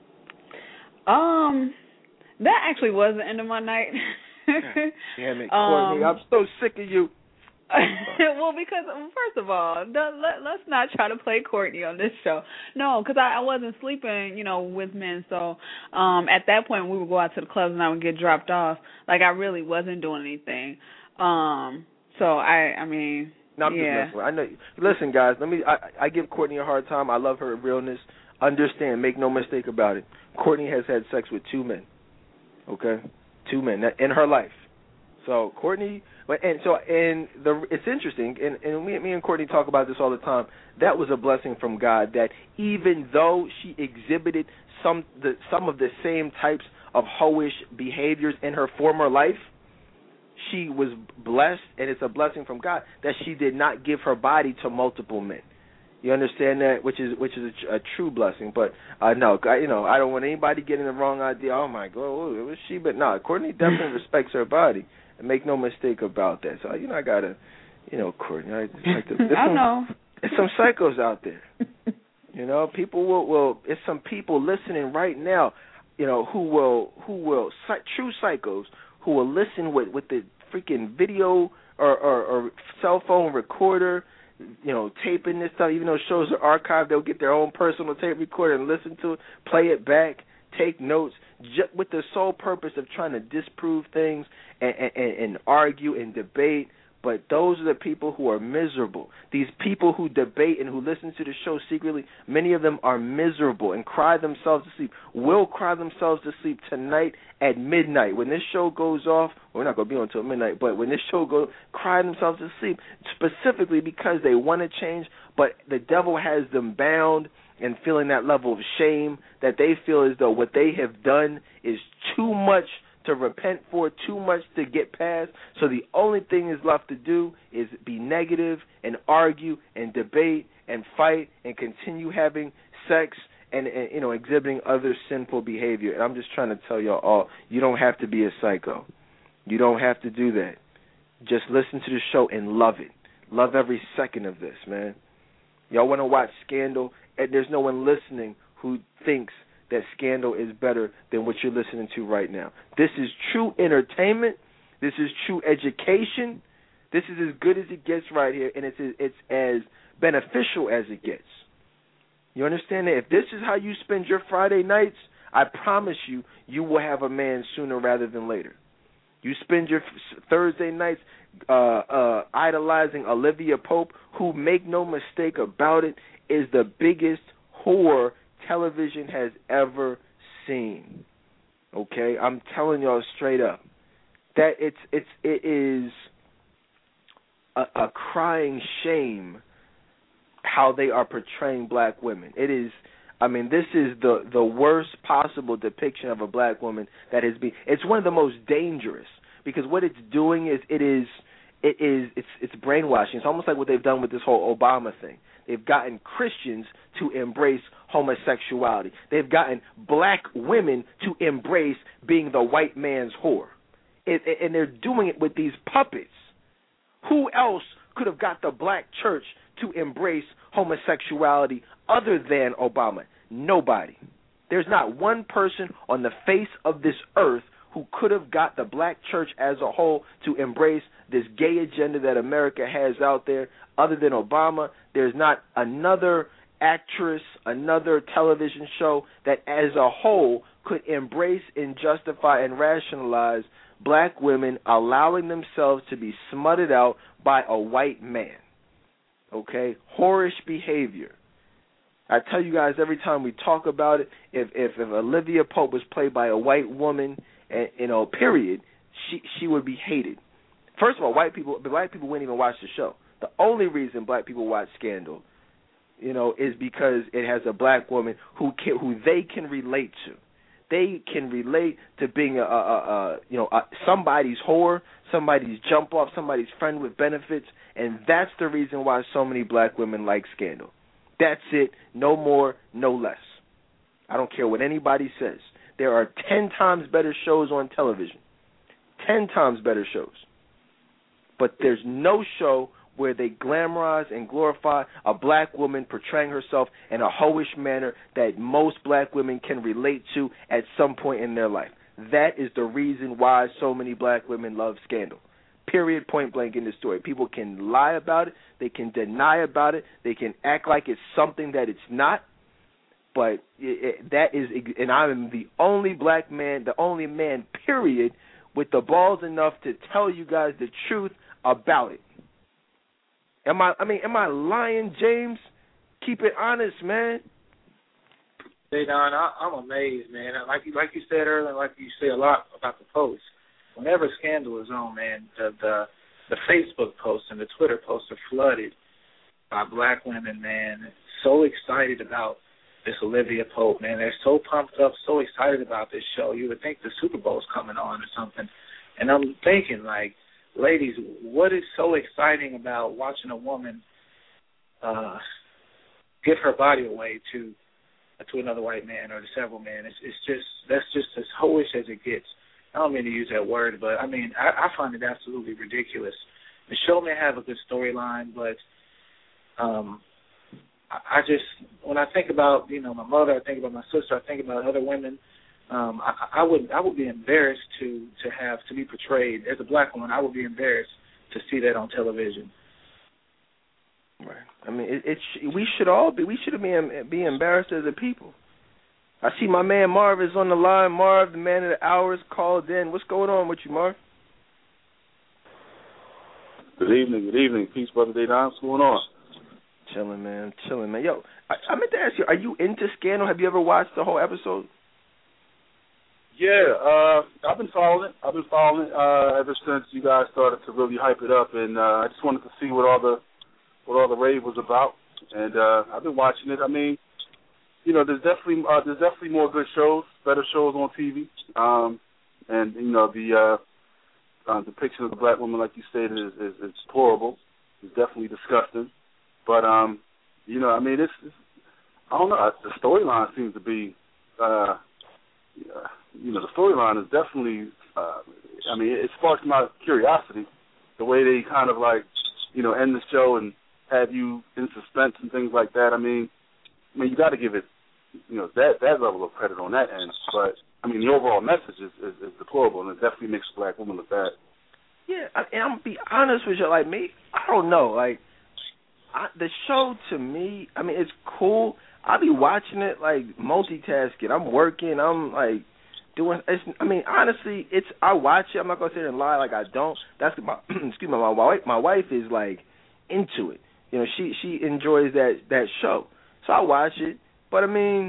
That actually was the end of my night. Damn it, Courtney, I'm so sick of you. Well, because first of all, let's not try to play Courtney on this show. No, because I wasn't sleeping, with men. So at that point, we would go out to the clubs and I would get dropped off. Like I really wasn't doing anything. So I mean, no, I'm just messing with. I know. Listen, guys, I give Courtney a hard time. I love her realness. Understand, make no mistake about it. Courtney has had sex with 2 men. Okay, 2 men in her life. So Courtney, it's interesting, and me and Courtney talk about this all the time. That was a blessing from God, that even though she exhibited some of the same types of hoish behaviors in her former life, she was blessed, and it's a blessing from God that she did not give her body to multiple men. You understand that, which is a true blessing. But no, I don't want anybody getting the wrong idea. Oh my God, it was she? But no, Courtney definitely respects her body. And make no mistake about that. So, I got to, Courtney, I know. There's some psychos out there. People will it's some people listening right now, who will true psychos who will listen with the freaking video or cell phone recorder, taping this stuff. Even though shows are archived, they'll get their own personal tape recorder and listen to it, play it back, take notes, with the sole purpose of trying to disprove things and argue and debate. But those are the people who are miserable. These people who debate and who listen to the show secretly, many of them are miserable and cry themselves to sleep, will cry themselves to sleep tonight at midnight. When this show goes off, we're not going to be on until midnight, but when this show goes, cry themselves to sleep, specifically because they want to change, but the devil has them bound and feeling that level of shame that they feel as though what they have done is too much to repent for, too much to get past. So the only thing is left to do is be negative and argue and debate and fight and continue having sex and exhibiting other sinful behavior. And I'm just trying to tell y'all all, you don't have to be a psycho. You don't have to do that. Just listen to the show and love it. Love every second of this, man. Y'all want to watch Scandal? And there's no one listening who thinks that Scandal is better than what you're listening to right now. This is true entertainment. This is true education. This is as good as it gets right here, and it's as beneficial as it gets. You understand that? If this is how you spend your Friday nights, I promise you, you will have a man sooner rather than later. You spend your Thursday nights idolizing Olivia Pope, who, make no mistake about it, is the biggest whore television has ever seen. Okay, I'm telling y'all straight up that it is a crying shame how they are portraying black women. It is, I mean, this is the worst possible depiction of a black woman that has been. It's one of the most dangerous because what it's doing is it's brainwashing. It's almost like what they've done with this whole Obama thing. They've gotten Christians to embrace homosexuality. They've gotten black women to embrace being the white man's whore. And they're doing it with these puppets. Who else could have got the black church to embrace homosexuality other than Obama? Nobody. There's not one person on the face of this earth who could have got the black church as a whole to embrace this gay agenda that America has out there other than Obama. There's not another actress, another television show that as a whole could embrace and justify and rationalize black women allowing themselves to be smutted out by a white man. Okay? Whorish behavior. I tell you guys every time we talk about it, if Olivia Pope was played by a white woman, and, period, she would be hated. First of all, black people wouldn't even watch the show. The only reason black people watch Scandal, is because it has a black woman who they can relate to. They can relate to being somebody's whore, somebody's jump off, somebody's friend with benefits, and that's the reason why so many black women like Scandal. That's it. No more, no less. I don't care what anybody says. There are 10 times better shows on television. 10 times better shows. But there's no show where they glamorize and glorify a black woman portraying herself in a hoish manner that most black women can relate to at some point in their life. That is the reason why so many black women love Scandal. Period, point blank in the story. People can lie about it. They can deny about it. They can act like it's something that it's not. But that is, and I am the only black man, the only man, period, with the balls enough to tell you guys the truth about it. Am I lying, James? Keep it honest, man. Hey, Don, I'm amazed, man. Like you said earlier, like you say a lot about the post. Whenever Scandal is on, man, the Facebook posts and the Twitter posts are flooded by black women, man, so excited about this Olivia Pope, man. They're so pumped up, so excited about this show. You would think the Super Bowl's coming on or something. And I'm thinking, like, ladies, what is so exciting about watching a woman give her body away to another white man or to several men? That's just as hoish as it gets. I don't mean to use that word, but I find it absolutely ridiculous. The show may have a good storyline, but I just, when I think about, my mother, I think about my sister, I think about other women, I would be embarrassed to be portrayed as a black woman. I would be embarrassed to see that on television. Right. We should be embarrassed as a people. I see my man Marv is on the line. Marv, the man of the hour, is called in. What's going on with you, Marv? Good evening. Peace, Brother Dedan. What's going on? Chilling, man. Yo, I meant to ask you, are you into Scandal? Have you ever watched the whole episode? Yeah, I've been following it. Ever since you guys started to really hype it up, and I just wanted to see what all the rave was about. And I've been watching it. There's definitely more good shows, better shows on TV. And the depiction of the black woman, like you stated, is deplorable. It's definitely disgusting. But it's I don't know. The storyline seems to be, the storyline is definitely. It sparks my curiosity. The way they kind of end the show and have you in suspense and things like that. You got to give it, that level of credit on that end. But the overall message is deplorable, and it definitely makes a black woman look bad. Yeah, and I'm gonna be honest with you. Like me, I don't know. The show to me, it's cool. I'll be watching it multitasking. I'm working. I'm doing. Honestly, I watch it. I'm not gonna sit here and lie like I don't. That's my my wife is into it. She enjoys that show, so I watch it. But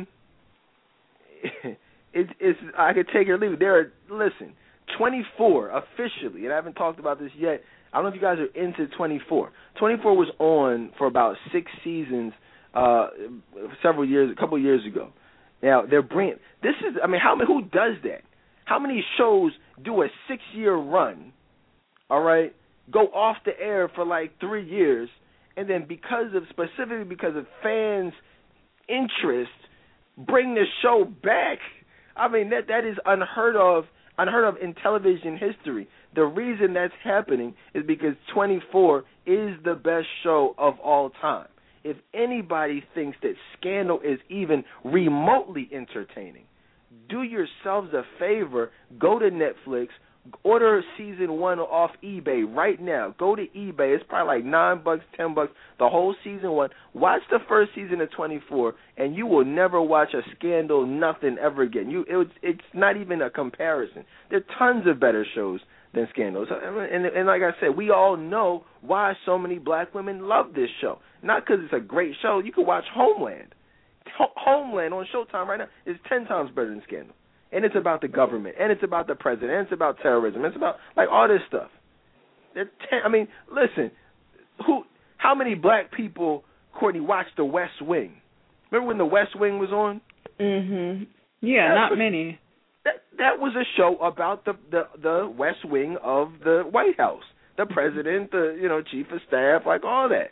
it's I could take it or leave it. 24 officially, and I haven't talked about this yet. I don't know if you guys are into 24. 24 was on for about 6 seasons, a couple of years ago. Now they're bringing this is. I mean, who does that? How many shows do a 6-year run? All right, go off the air for like 3 years, and then specifically because of fans' interest, bring the show back. I mean, that is unheard of in television history. The reason that's happening is because 24 is the best show of all time. If anybody thinks that Scandal is even remotely entertaining, do yourselves a favor, go to Netflix, order season 1 off eBay right now. Go to eBay. It's probably like $9, $10, the whole season 1. Watch the first season of 24, and you will never watch a Scandal nothing ever again. It's not even a comparison. There are tons of better shows than Scandal. So, and like I said, we all know why so many black women love this show. Not because it's a great show. You can watch Homeland. Homeland on Showtime right now is 10 times better than Scandal. And it's about the government, and it's about the president, and it's about terrorism, it's about like all this stuff. Listen, how many black people, Courtney, watched The West Wing? Remember when The West Wing was on? Mhm. Yeah, not many. That was a show about the West Wing of the White House, the president, the chief of staff, like all that.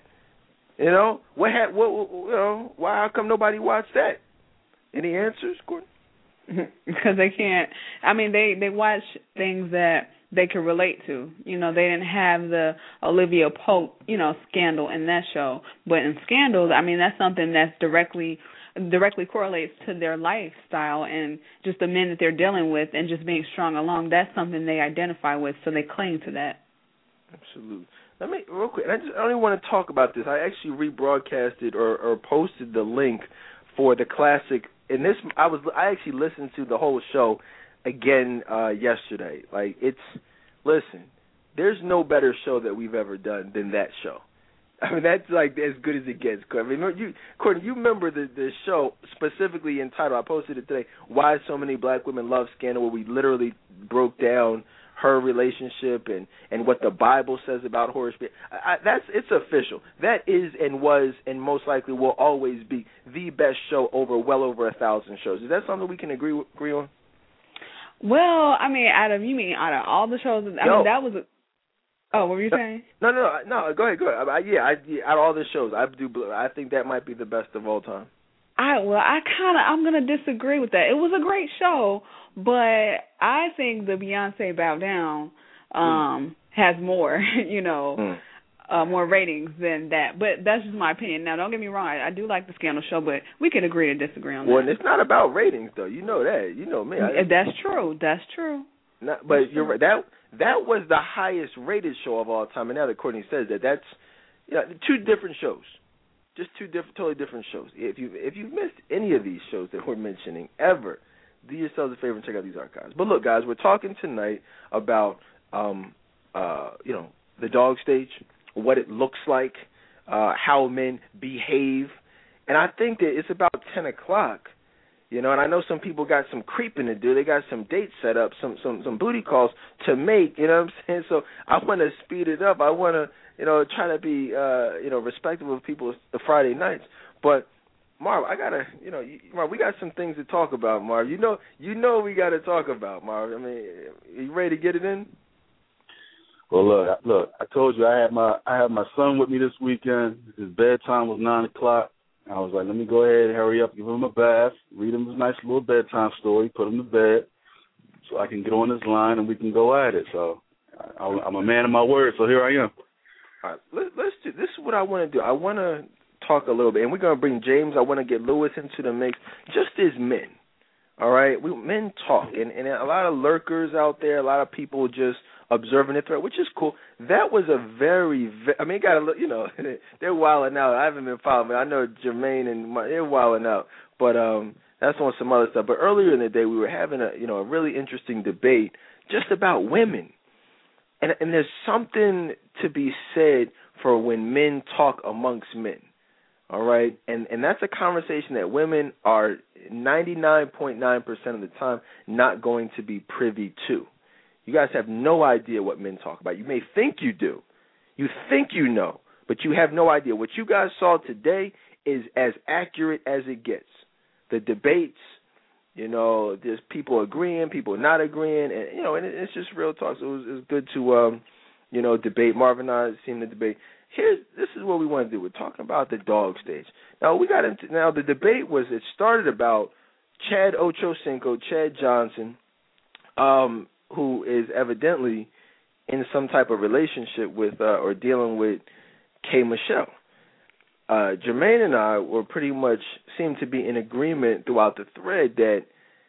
Why come nobody watched that? Any answers, Courtney? Because they can't. I mean, they watch things that they can relate to. They didn't have the Olivia Pope, scandal in that show. But in Scandals, I mean, that's something that's directly correlates to their lifestyle and just the men that they're dealing with and just being strong along. That's something they identify with, so they cling to that. Absolutely. Let me real quick. I only want to talk about this. I actually rebroadcasted or posted the link for the classic. And this, I actually listened to the whole show again yesterday. Like listen, there's no better show that we've ever done than that show. I mean, that's like as good as it gets. I mean, Courtney, you remember the show specifically entitled, I posted it today, Why So Many Black Women Love Scandal, where we literally broke down her relationship and what the Bible says about Horace. It's official. That is and was and most likely will always be the best show well over 1,000 shows. Is that something we can agree on? Well, I mean, out of all the shows, I mean, that was what were you saying? No, go ahead. Out of all the shows, I think that might be the best of all time. I'm going to disagree with that. It was a great show, but I think the Beyonce Bow Down has more, more ratings than that. But that's just my opinion. Now, don't get me wrong. I do like the Scandal show, but we can agree to disagree on that. Well, and it's not about ratings, though. You know that. You know me. That's true. That's true. But you're right. That was the highest rated show of all time. And now that Courtney says that's 2 different shows. Just 2 totally different shows. If you've missed any of these shows that we're mentioning ever, do yourselves a favor and check out these archives. But look, guys, we're talking tonight about the dog stage, what it looks like, how men behave, and I think that it's about 10 o'clock. And I know some people got some creeping to do. They got some dates set up, some booty calls to make. You know what I'm saying? So I want to speed it up. I want to try to be respectful of people's Friday nights. But Marv, Marv, we got some things to talk about, Marv. You know we got to talk about, Marv. I mean, are you ready to get it in? Well, look. I told you I had my son with me this weekend. His bedtime was 9 o'clock. I was like, let me go ahead and hurry up, give him a bath, read him a nice little bedtime story, put him to bed, so I can get on this line and we can go at it. So I'm a man of my word, so here I am. All right, let's do. This is what I want to do. I want to talk a little bit, and we're going to bring James. I want to get Lewis into the mix, just as men. All right, men talk, and a lot of lurkers out there, a lot of people just observing the threat, which is cool. That was a very I mean, they're wilding out. I haven't been following, but I know Jermaine and they're wilding out. But that's on some other stuff. But earlier in the day, we were having a really interesting debate just about women, and there's something to be said for when men talk amongst men. All right, and that's a conversation that women are 99.9% of the time not going to be privy to. You guys have no idea what men talk about. You may think you do, You think you know, but you have no idea. What you guys saw today is as accurate as it gets. The debates, there's people agreeing, people not agreeing, and it's just real talk. So it was good to, debate. Marvin and I seem to debate. This is what we want to do. We're talking about the dog stage. Now the debate it started about Chad Ochocinco, Chad Johnson, who is evidently in some type of relationship with or dealing with K. Michelle. Jermaine and I were pretty much seemed to be in agreement throughout the thread that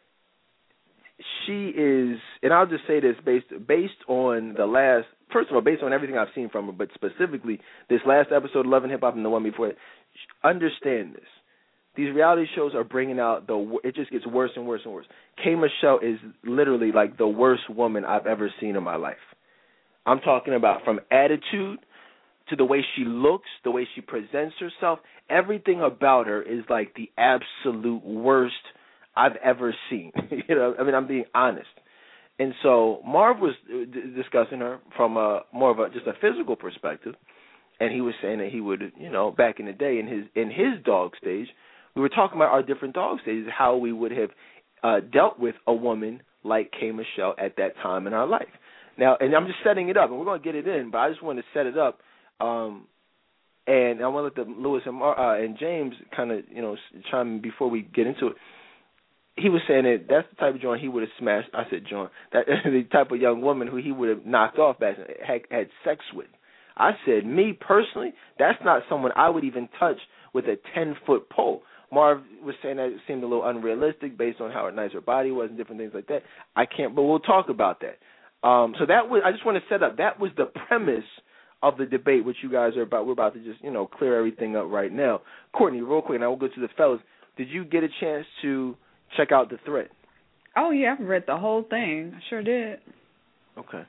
she is, and I'll just say this based on first of all, based on everything I've seen from her, but specifically this last episode, Love and Hip Hop, and the one before it, understand this. These reality shows are bringing out it just gets worse and worse and worse. K. Michelle is literally like the worst woman I've ever seen in my life. I'm talking about from attitude to the way she looks, the way she presents herself. Everything about her is like the absolute worst I've ever seen. I'm being honest. And so Marv was discussing her from more of just a physical perspective, and he was saying that he would, back in the day in his dog stage, we were talking about our different dog stages, how we would have dealt with a woman like K. Michelle at that time in our life. Now, and I'm just setting it up, and we're going to get it in, but I just want to set it up, and I want to let Lewis and James kind of, chime in before we get into it. He was saying that that's the type of joint he would have smashed. I said, John, that the type of young woman who he would have knocked off back had sex with. I said, me personally, that's not someone I would even touch with a 10-foot pole. Marv was saying that it seemed a little unrealistic based on how nice her body was and different things like that. I can't, but we'll talk about that. So that was, I just want to set up, that was the premise of the debate, which you guys are about. We're about to just, clear everything up right now. Courtney, real quick, and I will go to the fellas. Did you get a chance to check out the thread? Oh, yeah, I've read the whole thing. I sure did. Okay.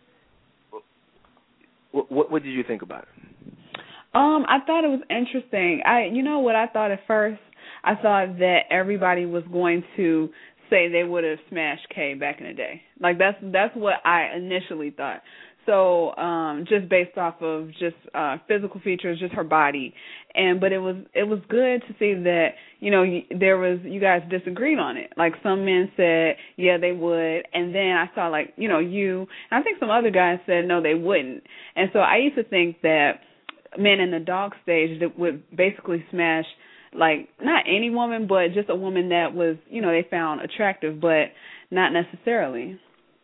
What did you think about it? I thought it was interesting. What I thought at first? I thought that everybody was going to say they would have smashed Kay back in the day. Like that's what I initially thought. So just based off of just physical features, just her body, but it was good to see that you guys disagreed on it. Like some men said yeah they would, and then I saw you, and I think some other guys said no they wouldn't. And so I used to think that men in the dog stage that would basically smash not any woman, but just a woman that was they found attractive, but not necessarily.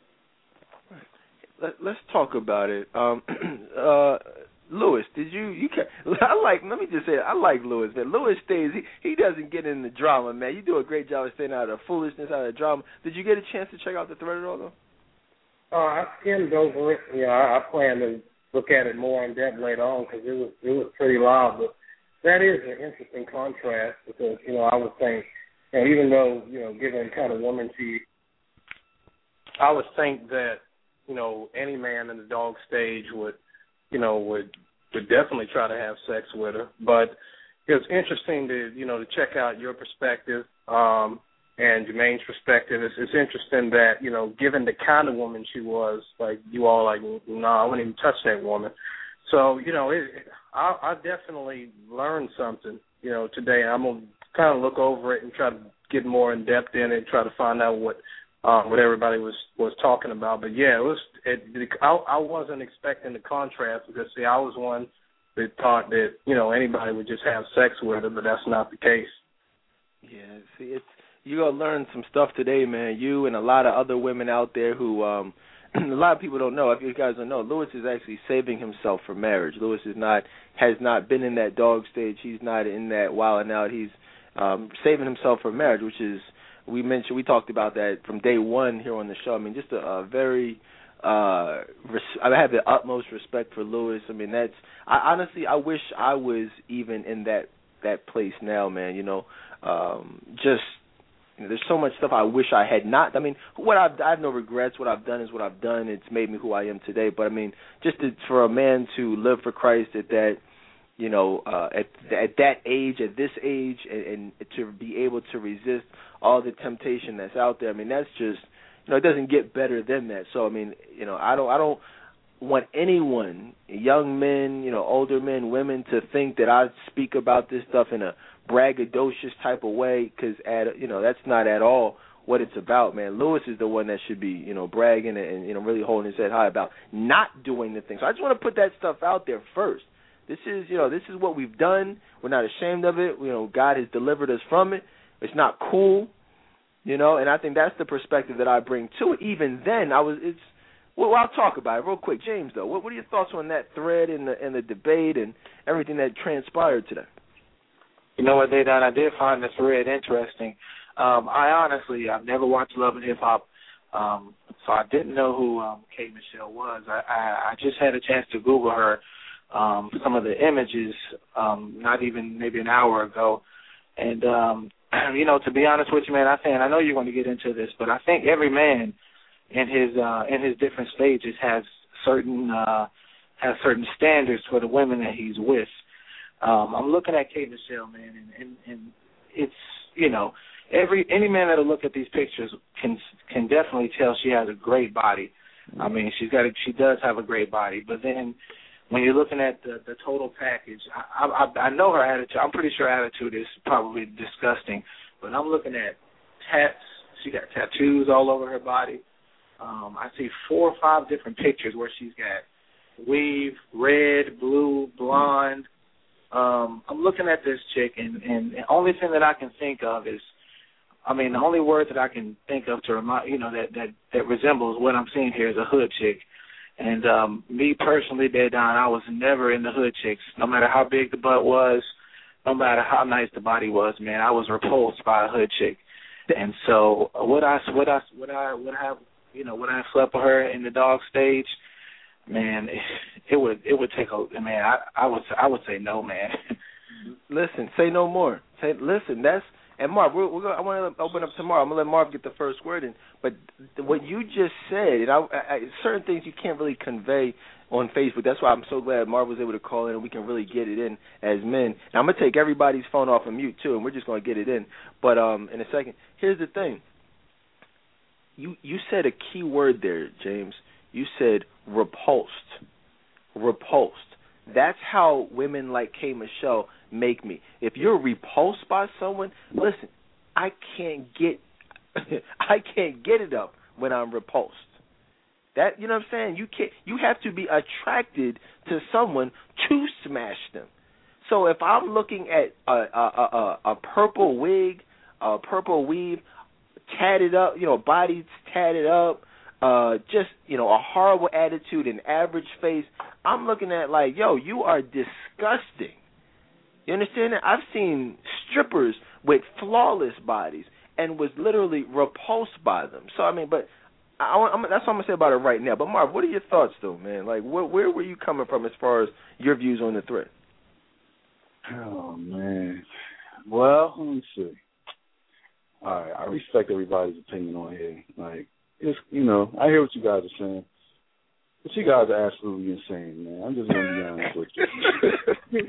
Let's talk about it. Lewis, did you let me just say, I like Lewis, man. Lewis stays, he doesn't get in the drama, man. You do a great job of staying out of the foolishness, out of the drama. Did you get a chance to check out the thread at all, though? I skimmed over it. I plan to look at it more in depth later on because it was pretty loud. But that is an interesting contrast because, I would think, even though, given kind of woman she, I would think that, any man in the dog stage would definitely try to have sex with her. But it's interesting to check out your perspective and Jermaine's perspective. It's interesting that given the kind of woman she was, you all I wouldn't even touch that woman. So I definitely learned something today. I'm gonna kind of look over it and try to get more in depth in it, try to find out what everybody was talking about. But yeah, I wasn't expecting the contrast because I was one that thought that anybody would just have sex with her, but that's not the case. Yeah, you're gonna learn some stuff today, man. You and a lot of other women out there who a lot of people don't know. If you guys don't know, Lewis is actually saving himself for marriage. Lewis has not been in that dog stage. He's not in that wilding out. He's saving himself for marriage, which is. We talked about that from day one here on the show. I mean, just a very, I have the utmost respect for Lewis. I mean, honestly, I wish I was even in that place now, man. There's so much stuff I wish I had not. I mean, I have no regrets. What I've done is what I've done. It's made me who I am today. But I mean, for a man to live for Christ at that. At that age, at this age, and to be able to resist all the temptation that's out there. I mean, that's just, it doesn't get better than that. So, I mean, I don't. want anyone, young men, older men, women, to think that I speak about this stuff in a braggadocious type of way, because that's not at all what it's about, man. Lewis is the one that should be, bragging and really holding his head high about not doing the thing. So I just want to put that stuff out there first. This is what we've done. We're not ashamed of it. God has delivered us from it. It's not cool, and I think that's the perspective that I bring to it. Even then, well, I'll talk about it real quick. James, though, what are your thoughts on that thread and the debate and everything that transpired today? You know what, Dedan, I did find this thread interesting. I've never watched Love and Hip Hop, so I didn't know who K. Michelle was. I just had a chance to Google her, some of the images, not even maybe an hour ago. And, to be honest with you, man, I know you're going to get into this, but I think every man in his different stages has certain standards for the women that he's with. I'm looking at K. Michelle, man, and it's, any man that'll look at these pictures can definitely tell she has a great body. I mean, she does have a great body, but then when you're looking at the total package, I know her attitude. I'm pretty sure her attitude is probably disgusting, but I'm looking at tats. She got tattoos all over her body. I see 4 or 5 different pictures where she's got weave, red, blue, blonde. I'm looking at this chick, and the only thing that I can think of is, the only word that I can think of to remind, that resembles what I'm seeing here is a hood chick. And me personally, Dedan, I was never in the hood chicks. No matter how big the butt was, no matter how nice the body was, man, I was repulsed by a hood chick. And so would I have slept with her in the dog stage? Man, it would take a man. I would say no, man. Listen, say no more. And Marv, I want to open up tomorrow. I'm gonna let Marv get the first word in. But what you just said, and certain things you can't really convey on Facebook. That's why I'm so glad Marv was able to call in and we can really get it in as men. Now I'm gonna take everybody's phone off of mute too, and we're just gonna get it in. But in a second, here's the thing. You said a key word there, James. You said repulsed. Repulsed. That's how women like K. Michelle make me. If you're repulsed by someone, listen, I can't get it up when I'm repulsed. That, you know what I'm saying? You have to be attracted to someone to smash them. So if I'm looking at a purple wig, a purple weave, tatted up, body's tatted up, just, a horrible attitude, an average face, I'm looking at like, yo, you are disgusting. You understand that? I've seen strippers with flawless bodies and was literally repulsed by them. So, but that's what I'm going to say about it right now. But, Marv, what are your thoughts, though, man? Like, where were you coming from as far as your views on the thread? Oh, man. Well, let me see. All right, I respect everybody's opinion on here. Like, it's, I hear what you guys are saying. But you guys are absolutely insane, man. I'm just going to be honest with you.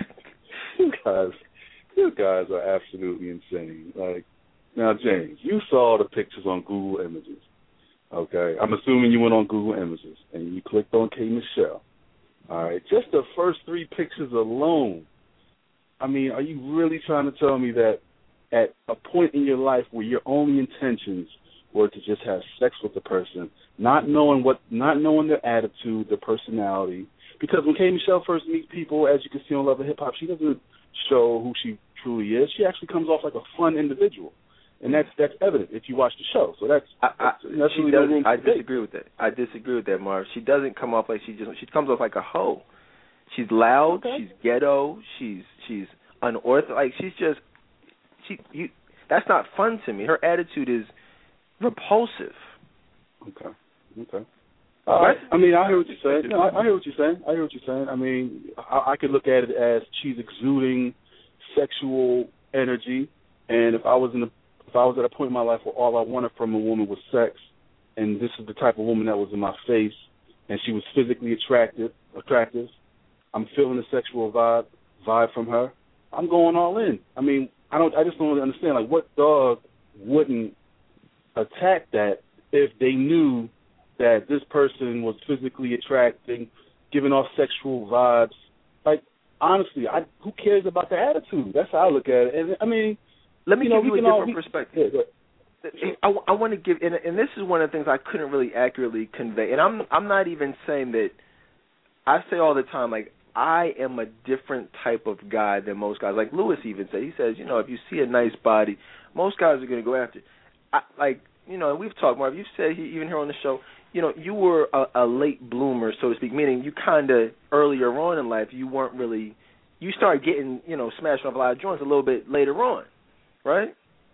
You guys are absolutely insane. Like, now, James, you saw the pictures on Google Images, okay? I'm assuming you went on Google Images and you clicked on K. Michelle. All right, just the first 3 pictures alone. Are you really trying to tell me that at a point in your life where your only intentions were to just have sex with the person, not knowing their attitude, their personality? Because when K. Michelle first meets people, as you can see on Love and Hip Hop, she doesn't show who she truly is. She actually comes off like a fun individual, and that's evident if you watch the show. So I disagree with that. I disagree with that, Marv. She doesn't come off like she comes off like a hoe. She's loud. Okay. She's ghetto. She's unorthodox. Like that's not fun to me. Her attitude is repulsive. Okay. I hear what you're saying. No, I hear what you're saying. I could look at it as she's exuding sexual energy, and if I was at a point in my life where all I wanted from a woman was sex, and this is the type of woman that was in my face, and she was physically attractive, I'm feeling the sexual vibe from her, I'm going all in. I just don't really understand, like, what dog wouldn't attack that if they knew that this person was physically attracting, giving off sexual vibes. Like, honestly, who cares about the attitude? That's how I look at it. And I mean, let me give you a different perspective. Yeah, I want to give, and this is one of the things I couldn't really accurately convey. And I'm not even saying that. I say all the time, like, I am a different type of guy than most guys. Like Lewis even said, he says, if you see a nice body, most guys are going to go after it. And we've talked more. You've said even here on the show, you were a late bloomer, so to speak, meaning you kind of earlier on in life, you weren't really, you started getting, smashing off a lot of joints a little bit later on, right?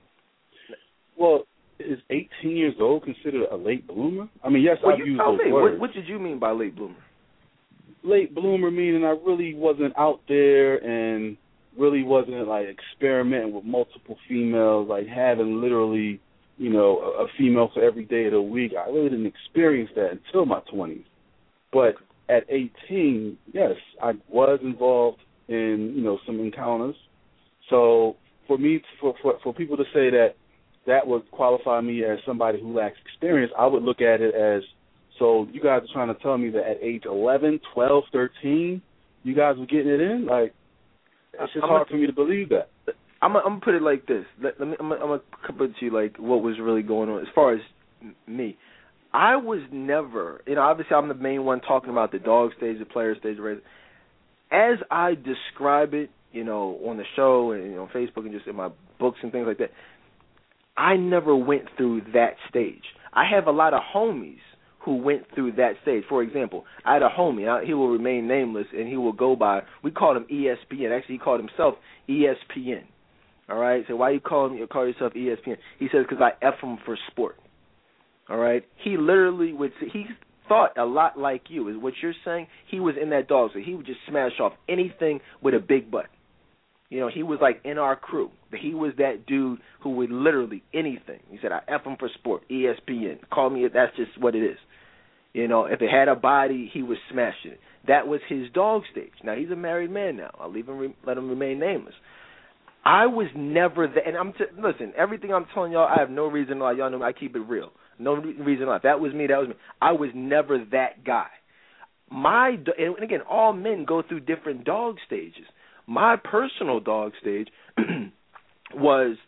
Well, is 18 years old considered a late bloomer? I mean, yes, I've used those words. What did you mean by late bloomer? Late bloomer meaning I really wasn't out there and really wasn't, like, experimenting with multiple females, like having literally, a female for every day of the week. I really didn't experience that until my 20s. But at 18, yes, I was involved in, some encounters. So for me, for people to say that would qualify me as somebody who lacks experience, I would look at it as, so you guys are trying to tell me that at age 11, 12, 13, you guys were getting it in? Like, it's just hard for me to believe that. I'm gonna put it like this. I'm gonna put it to you like what was really going on as far as me. I was never, obviously I'm the main one talking about the dog stage, the player stage, the as I describe it, on the show and on Facebook and just in my books and things like that. I never went through that stage. I have a lot of homies who went through that stage. For example, I had a homie. He will remain nameless, and he will go by, we called him ESPN. Actually, he called himself ESPN. All right? So why you call yourself ESPN? He says, because I F him for sport. All right? He literally would say, he thought a lot like you, is what you're saying. He was in that dog, so he would just smash off anything with a big butt. He was like in our crew. He was that dude who would literally anything. He said, I F him for sport, ESPN. Call me, that's just what it is. If it had a body, he was smashing it. That was his dog stage. Now, he's a married man now. I'll let him remain nameless. I was never that. And listen, everything I'm telling y'all, I have no reason to lie. Y'all know me, I keep it real. No reason to lie. If that was me, that was me. I was never that guy. And again, all men go through different dog stages. My personal dog stage was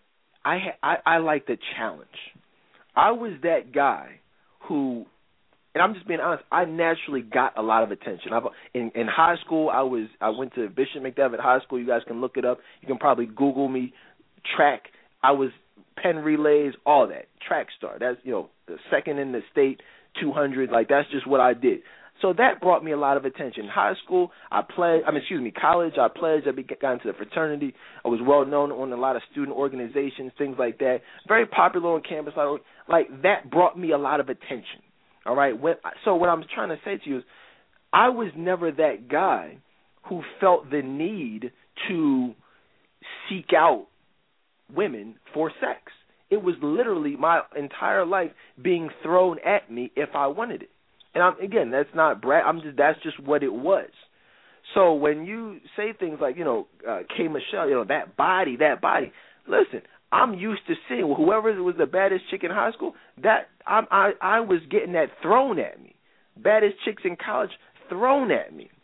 I liked the challenge. I was that guy who, and I'm just being honest, I naturally got a lot of attention. In high school, I went to Bishop McDevitt High School. You guys can look it up. You can probably Google me. Track. I was pen relays, all that. Track star. That's the second in the state, 200. Like that's just what I did. So that brought me a lot of attention. High school, college, I pledged. I got into the fraternity. I was well known on a lot of student organizations, things like that. Very popular on campus. Like that brought me a lot of attention. All right. So what I'm trying to say to you is, I was never that guy who felt the need to seek out women for sex. It was literally my entire life being thrown at me if I wanted it. And again, that's not brag. That's just what it was. So when you say things like, K. Michelle, that body. Listen, I'm used to seeing whoever was the baddest chick in high school. That I was getting that thrown at me. Baddest chicks in college thrown at me.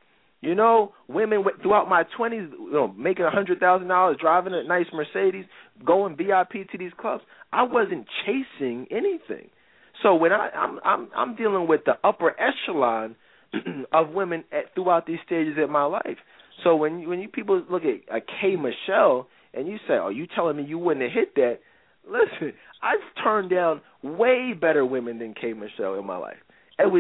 Women throughout my 20s, making $100,000, driving a nice Mercedes, going VIP to these clubs. I wasn't chasing anything. So when I'm dealing with the upper echelon of women throughout these stages of my life. So when you people look at a K. Michelle and you say, "Oh, you telling me you wouldn't have hit that?" Listen, I've turned down way better women than K. Michelle in my life. It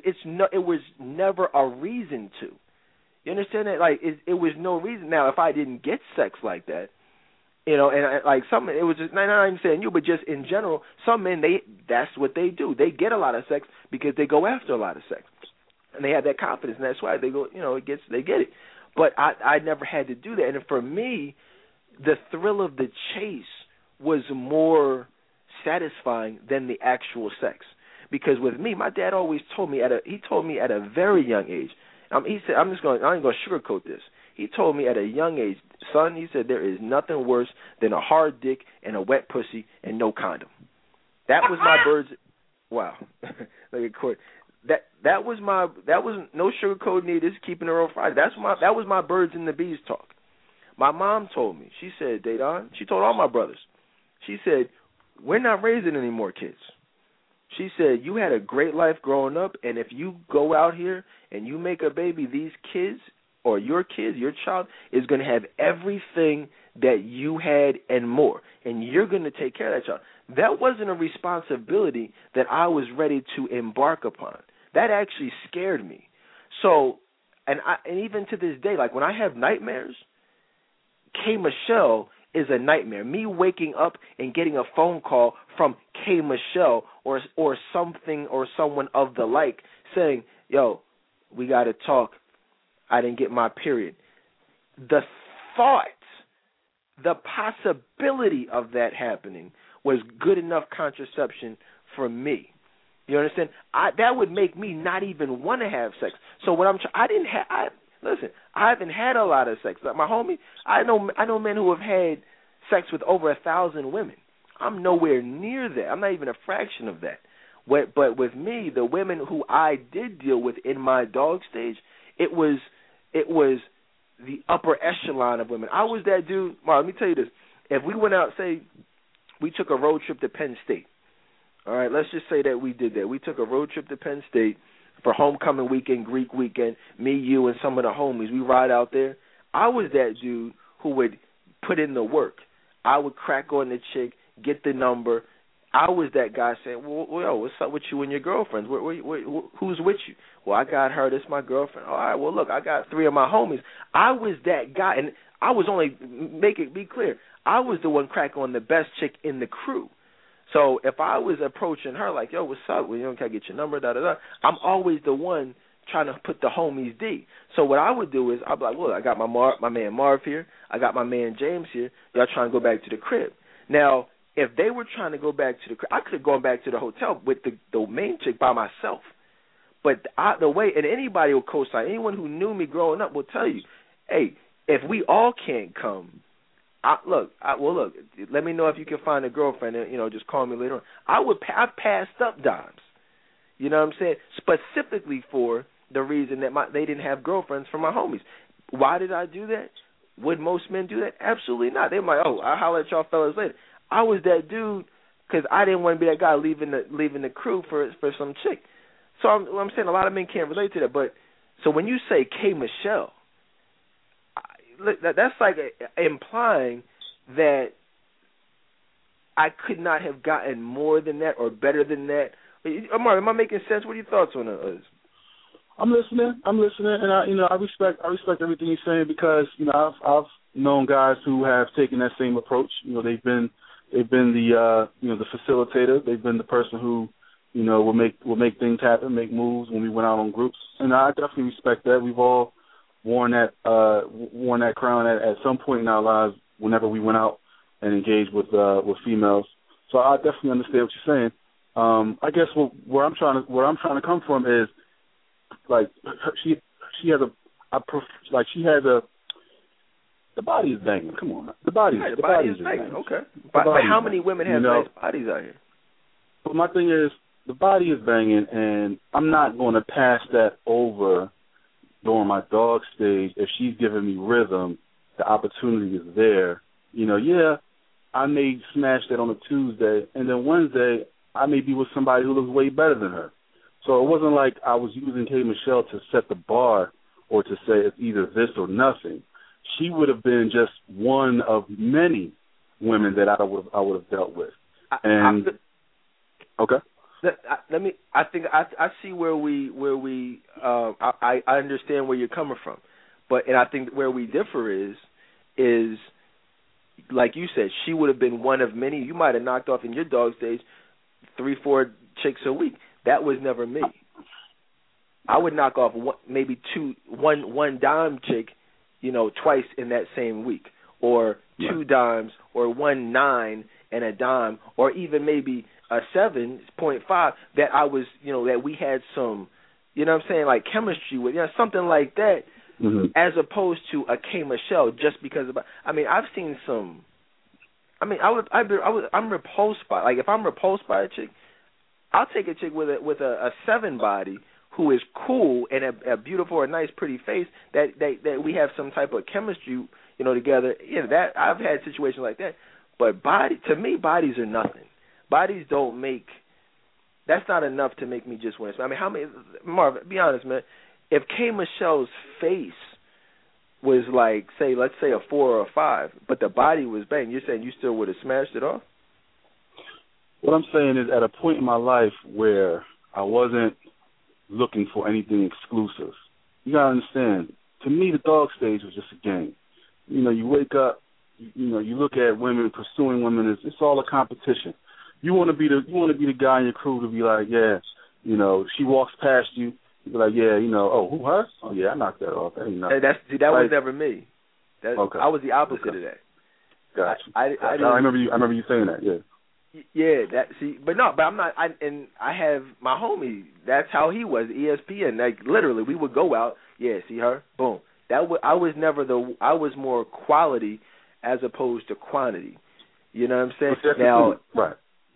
was never a reason to. You understand that? Like it was no reason. Now, if I didn't get sex like that. And like some, it was just not even saying you, but just in general, some men that's what they do. They get a lot of sex because they go after a lot of sex, and they have that confidence, and that's why they go. They get it. But I never had to do that, and for me, the thrill of the chase was more satisfying than the actual sex. Because with me, my dad always told me at a very young age. He said, I ain't going to sugarcoat this. He told me at a young age, son, he said, there is nothing worse than a hard dick and a wet pussy and no condom. That was my birds. Wow. like a court. That was no sugarcoat needed. Just keeping it real Friday. That was my birds and the bees talk. My mom told me. She said, Dedan, she told all my brothers. She said, we're not raising any more kids. She said, you had a great life growing up, and if you go out here and you make a baby, these kids or your kids, your child, is going to have everything that you had and more, and you're going to take care of that child. That wasn't a responsibility that I was ready to embark upon. That actually scared me. So, and even to this day, like when I have nightmares, K. Michelle is a nightmare. Me waking up and getting a phone call from K. Michelle or something or someone of the like saying, yo, we got to talk. I didn't get my period. The thought, the possibility of that happening was good enough contraception for me. You understand? That would make me not even want to have sex. So what listen, I haven't had a lot of sex. Like my homie, I know men who have had sex with over 1,000 women. I'm nowhere near that. I'm not even a fraction of that. But with me, the women who I did deal with in my dog stage, it was the upper echelon of women. I was that dude. Mark, let me tell you this. If we went out, say, we took a road trip to Penn State. All right, let's just say that we did that. We took a road trip to Penn State for homecoming weekend, Greek weekend, me, you, and some of the homies. We ride out there. I was that dude who would put in the work. I would crack on the chick, get the number. I was that guy saying, well, yo, what's up with you and your girlfriends? Who's with you? Well, I got her. This is my girlfriend. All right, well, look, I got 3 of my homies. I was that guy, and I was only, be clear, I was the one cracking on the best chick in the crew. So if I was approaching her like, yo, what's up? Well, you know, can I get your number? Da-da-da. I'm always the one trying to put the homies D. So what I would do is I'd be like, look, I got my man Marv here. I got my man James here. Y'all trying to go back to the crib. Now, if they were trying to go back to the crib, I could have gone back to the hotel with the main chick by myself. But the way, and anybody will co-sign, anyone who knew me growing up will tell you, hey, if we all can't come, look, let me know if you can find a girlfriend and, you know, just call me later on. I passed up dimes, you know what I'm saying, specifically for the reason that they didn't have girlfriends for my homies. Why did I do that? Would most men do that? Absolutely not. They're like, oh, I'll holler at y'all fellas later. I was that dude because I didn't want to be that guy leaving the crew for some chick. So I'm saying a lot of men can't relate to that. But so when you say K. Michelle, that's like implying that I could not have gotten more than that or better than that. Amar, am I making sense? What are your thoughts on this? I'm listening, and I respect everything you're saying because I've known guys who have taken that same approach. You know, they've been the the facilitator. They've been the person who will make things happen, make moves when we went out on groups, and I definitely respect that. We've all worn that crown at some point in our lives whenever we went out and engaged with females. So I definitely understand what you're saying. I guess where I'm trying to come from is like she has the body is banging. Come on, the body is banging. Okay, but how many women have nice bodies out here? But my thing is the body is banging, and I'm not going to pass that over during my dog stage. If she's giving me rhythm, the opportunity is there. I may smash that on a Tuesday, and then Wednesday I may be with somebody who looks way better than her. So it wasn't like I was using K. Michelle to set the bar or to say it's either this or nothing. She would have been just one of many women that I would have dealt with. Okay. I see where we I understand where you're coming from, and I think where we differ is like you said, she would have been one of many. You might have knocked off in your dog stage 3-4 chicks a week. That was never me. I would knock off one dime chick, twice in that same week, or 2 dimes, or 1 9 and a dime, or even maybe a 7.5 that I was, that we had some, like chemistry with, something like that, as opposed to a K. Michelle just because of. I've seen some. I'm repulsed by, like, if I'm repulsed by a chick, I'll take a chick with a 7 body who is cool and a beautiful or nice, pretty face that we have some type of chemistry, together. That I've had situations like that. But to me, bodies are nothing. Bodies don't make. That's not enough to make me just want to. I mean, how many? Marv, be honest, man. If K. Michelle's face was like, let's say a 4 or a 5, but the body was bang, you're saying you still would have smashed it off? What I'm saying is, at a point in my life where I wasn't looking for anything exclusive, you gotta understand. To me, the dog stage was just a game. You wake up, you look at women, pursuing women. It's all a competition. You want to be the guy in your crew to be like, yeah, she walks past you, you be like, yeah, oh, who, her? Oh yeah, I knocked that off. That ain't nothing. That was never me. Okay. I was the opposite of that. Gotcha. I remember you saying that. Yeah. Yeah, but I'm not. I have my homie. That's how he was. ESPN. Like literally, we would go out. Yeah, see her. Boom. I was more quality as opposed to quantity. You know what I'm saying? Now, right.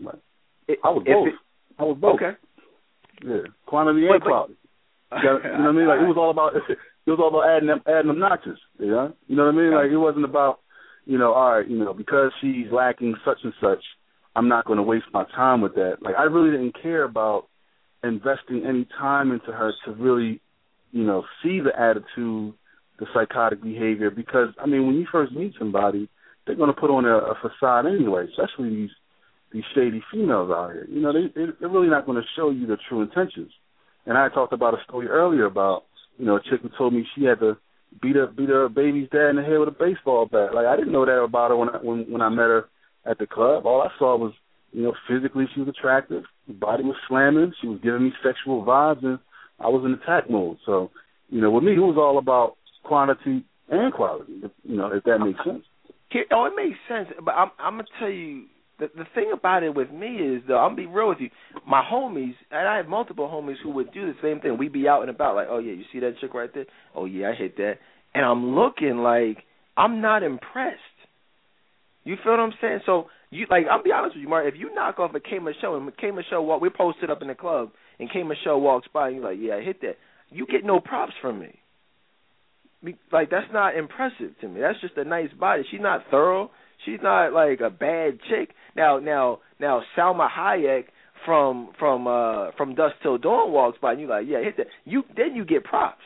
I was both. Okay. Yeah, quantity and quality. You know what I mean? Like it was all about adding them notches. You know what I mean? Like it wasn't about all right, because she's lacking such and such, I'm not going to waste my time with that. Like, I really didn't care about investing any time into her to really, see the attitude, the psychotic behavior. Because, I mean, when you first meet somebody, they're going to put on a facade anyway, especially these shady females out here. They're really not going to show you the true intentions. And I talked about a story earlier about, a chick who told me she had to beat her baby's dad in the head with a baseball bat. Like, I didn't know that about her when I met her at the club. All I saw was, physically she was attractive. Her body was slamming. She was giving me sexual vibes, and I was in attack mode. So, with me, it was all about quantity and quality, if that makes sense. It makes sense. But I'm going to tell you, the thing about it with me is, though, I'm going to be real with you. My homies, and I have multiple homies who would do the same thing. We'd be out and about like, oh, yeah, you see that chick right there? Oh, yeah, I hit that. And I'm looking like I'm not impressed. You feel what I'm saying? So, I'll be honest with you, Mark. If you knock off a K. Michelle and K. Michelle we're posted up in the club, and K. Michelle walks by, and you're like, yeah, I hit that. You get no props from me. Like, that's not impressive to me. That's just a nice body. She's not thorough. She's not like a bad chick. Now, Salma Hayek from Dusk Till Dawn walks by, and you're like, yeah, hit that. Then you get props.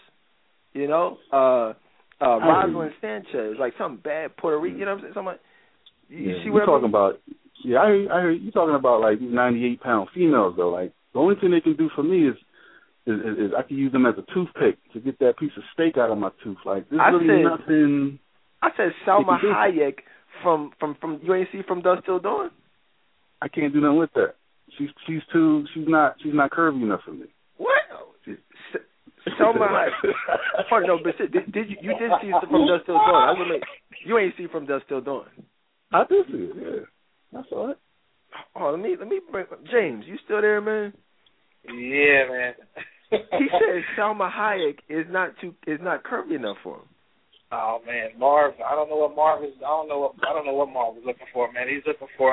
Rosalind Sanchez, like some bad Puerto Rican. You know what I'm saying? Something. You see what I'm talking about? Yeah, I heard you talking about like 98-pound females though. Like the only thing they can do for me is I can use them as a toothpick to get that piece of steak out of my tooth. Like there's really nothing. I said Salma Hayek from you ain't see from Dusk Till Dawn. I can't do nothing with that. She's not curvy enough for me. What? Salma Hayek. Pardon, no, but did you did see from Dusk Till Dawn? You ain't see from Dusk Till Dawn. I did see it. Yeah, that's all right. Oh, let me bring James. You still there, man? Yeah, man. He said Salma Hayek is not curvy enough for him. Oh man, Marv. I don't know what Marv is looking for, man. He's looking for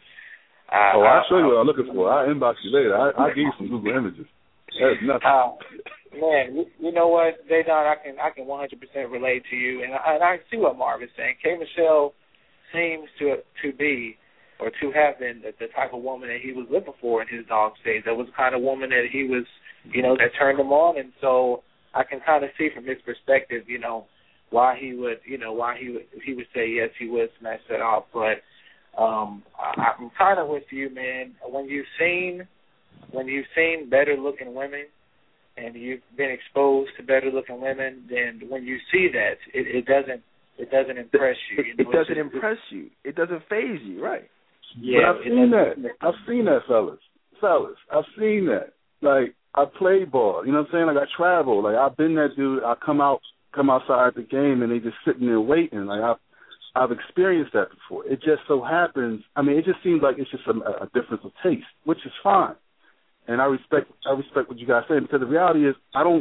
I'll show you what I'm looking for. I'll inbox you later. I'll give you some Google images. That's nothing. Man, you know what, J-Don, I can 100% relate to you, and I see what Marv is saying. K. Michelle seems to be or to have been the type of woman that he was looking for in his dog stage. That was the kind of woman that he was, that turned him on, and so I can kind of see from his perspective, why he would say yes, he would smash that off. But I'm kind of with you, man. When you've seen better looking women, and you've been exposed to better looking women, then when you see that, it doesn't impress you. It doesn't impress you. It doesn't faze you, right? Yeah, but I've seen that, fellas. I've seen that. Like, I play ball. You know what I'm saying? Like, I travel. Like, I've been that dude. I come outside the game, and they just sitting there waiting. Like, I've experienced that before. It just so happens. I mean, it just seems like it's just a difference of taste, which is fine. And I respect what you guys say, because the reality is I don't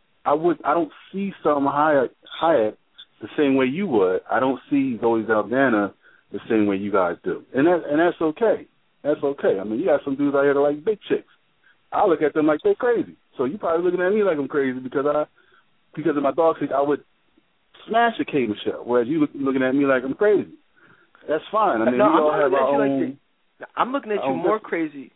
see Salma Hayek the same way you would. I don't see Zoe Saldana the same way you guys do, and that's okay. That's okay. I mean, you got some dudes out here that like big chicks. I look at them like they're crazy. So you probably looking at me like I'm crazy because of my dog stick, I would smash a K. Michelle, whereas you looking at me like I'm crazy. That's fine. I mean, we all have our own. I'm looking at you more crazy,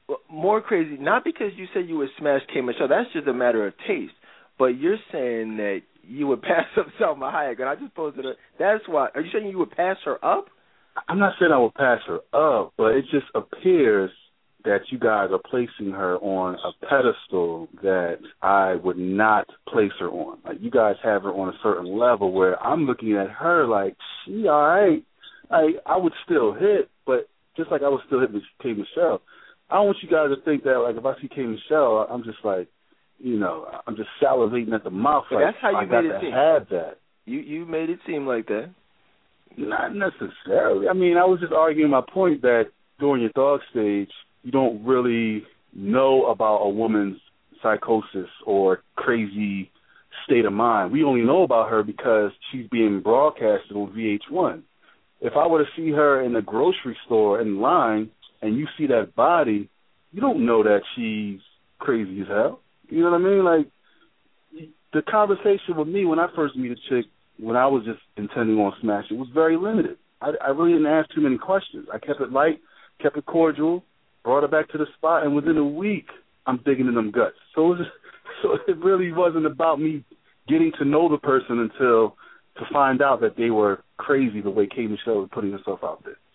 not because you said you would smash K. Michelle. That's just a matter of taste. But you're saying that you would pass up Salma Hayek, and I just posted her. That's why. Are you saying you would pass her up? I'm not saying I would pass her up, but it just appears that you guys are placing her on a pedestal that I would not place her on. Like, you guys have her on a certain level where I'm looking at her like, she all right. I would still hit, but just like I would still hit K. Michelle. I don't want you guys to think that, like, if I see K. Michelle, I'm just like, you know, I'm just salivating at the mouth. But like, that's how you made it seem. Have that. You made it seem like that. Not necessarily. I mean, I was just arguing my point that during your dog stage, you don't really know about a woman's psychosis or crazy state of mind. We only know about her because she's being broadcasted on VH1. If I were to see her in the grocery store in line and you see that body, you don't know that she's crazy as hell. You know what I mean? Like, the conversation with me when I first meet a chick, when I was just intending on smashing, was very limited. I really didn't ask too many questions. I kept it light, kept it cordial, brought her back to the spot, and within a week, I'm digging in them guts. So it really wasn't about me getting to know the person to find out that they were crazy the way K. Michelle was putting herself out there.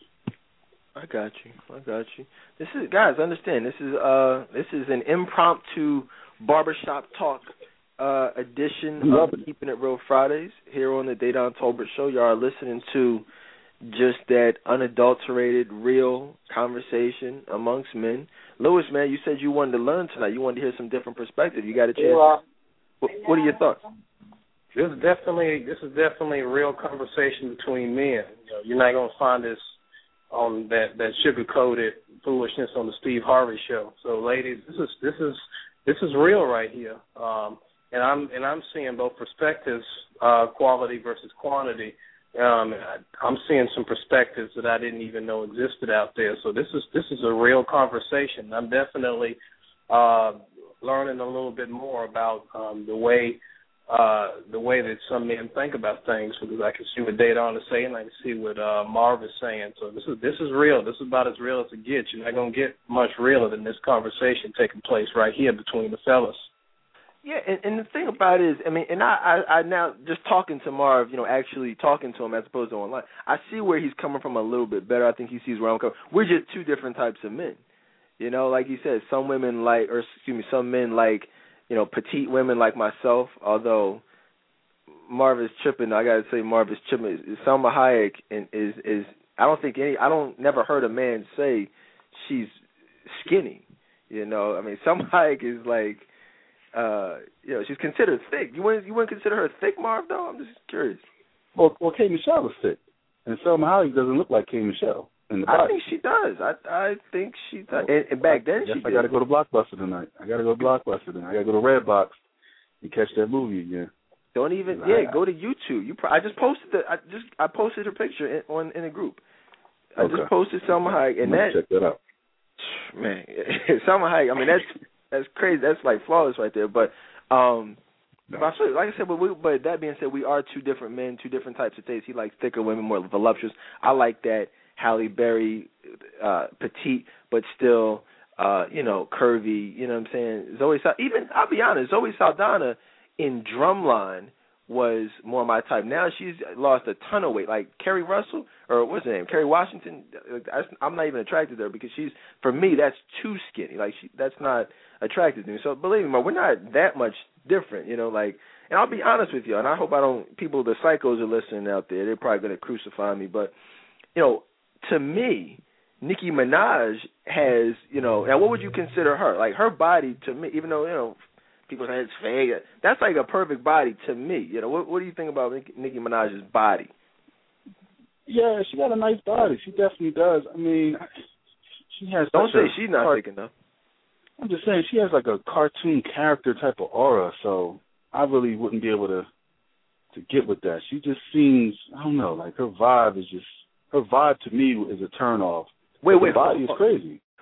I got you. This is, guys, understand, this is an impromptu barbershop talk edition of Keeping It Real Fridays here on the Dedan Tolbert Show. Y'all are listening to just that unadulterated, real conversation amongst men. Lewis, man, you said you wanted to learn tonight. You wanted to hear some different perspective. You got a chance. What are your thoughts? This is definitely a real conversation between men. You know, you're not going to find this on that sugar-coated foolishness on the Steve Harvey show. So, ladies, this is real right here. And I'm seeing both perspectives, quality versus quantity. I'm seeing some perspectives that I didn't even know existed out there. So this is a real conversation. I'm definitely learning a little bit more about the way that some men think about things, because I can see what Dedan is saying, I can see what Marv is saying. So this is real. This is about as real as it gets. You're not going to get much realer than this conversation taking place right here between the fellas. Yeah, and the thing about it is, I mean, and I now just talking to Marv, you know, actually talking to him as opposed to online, I see where he's coming from a little bit better. I think he sees where I'm coming. We're just two different types of men. You know, like you said, some men like, you know, petite women like myself, although Marv is tripping. I got to say Marv is tripping. Salma Hayek is I don't never heard a man say she's skinny. You know, I mean, Salma Hayek is like, you know, she's considered thick. You wouldn't consider her thick, Marv, though? I'm just curious. Well, K. Michelle is thick, and Salma Hayek doesn't look like K. Michelle. I think she does. I think she does. And back then she did. I got to go to Blockbuster tonight. I got to go to Redbox and catch that movie again. Don't even go to YouTube. I just posted I posted her picture in a group. I just posted Salma Hayek, and check that out. Man, Salma Hayek. I mean, that's crazy. That's like flawless right there. But like I said, but that being said, we are two different men, two different types of tastes. He likes thicker women, more voluptuous. I like that Halle Berry, petite but still, you know, curvy. You know what I'm saying? I'll be honest, Zoe Saldana in Drumline was more my type. Now she's lost a ton of weight. Like Kerry Russell, or what's her name? Kerry Washington. I'm not even attracted to her because for me, that's too skinny. Like that's not attractive to me. So believe me, we're not that much different. You know, like, and I'll be honest with you, and I hope the psychos are listening out there. They're probably going to crucify me, but you know, to me, Nicki Minaj has, you know, now what would you consider her? Like her body to me, even though, you know, people say it's fake, that's like a perfect body to me. You know, what do you think about Nicki Minaj's body? Yeah, she got a nice body. She definitely does. I mean, she has. Don't say she's not thick enough. I'm just saying she has like a cartoon character type of aura, so I really wouldn't be able to get with that. She just seems, I don't know, like her vibe to me is a turn off. Wait, her body is crazy.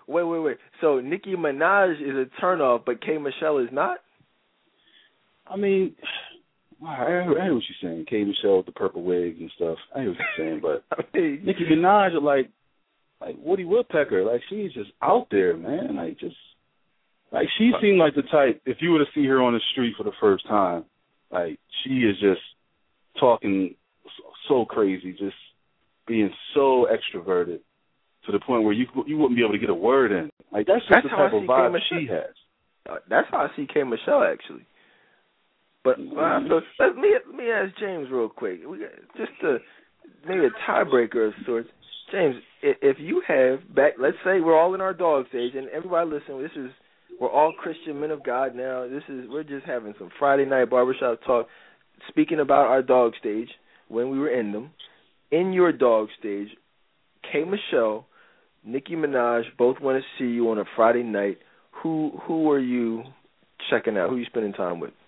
Wait. So Nicki Minaj is a turnoff, but K. Michelle is not? I mean, I hear what you're saying. K. Michelle with the purple wigs and stuff. I hear what you're saying, but Nicki Minaj, like Woody Woodpecker, like she's just out there, man. Like she seemed like the type. If you were to see her on the street for the first time, like she is just talking so crazy, just being so extroverted to the point where you wouldn't be able to get a word in. Like that's the type of vibe she has. That's how I see K. Michelle actually. But so let me ask James real quick. We got just maybe a tiebreaker of sorts. James, if you have let's say we're all in our dog stage, and everybody listening, we're all Christian men of God now. We're just having some Friday night barbershop talk, speaking about our dog stage when we were in them. In your dog stage, K. Michelle, Nicki Minaj both want to see you on a Friday night. Who are you checking out? Who are you spending time with?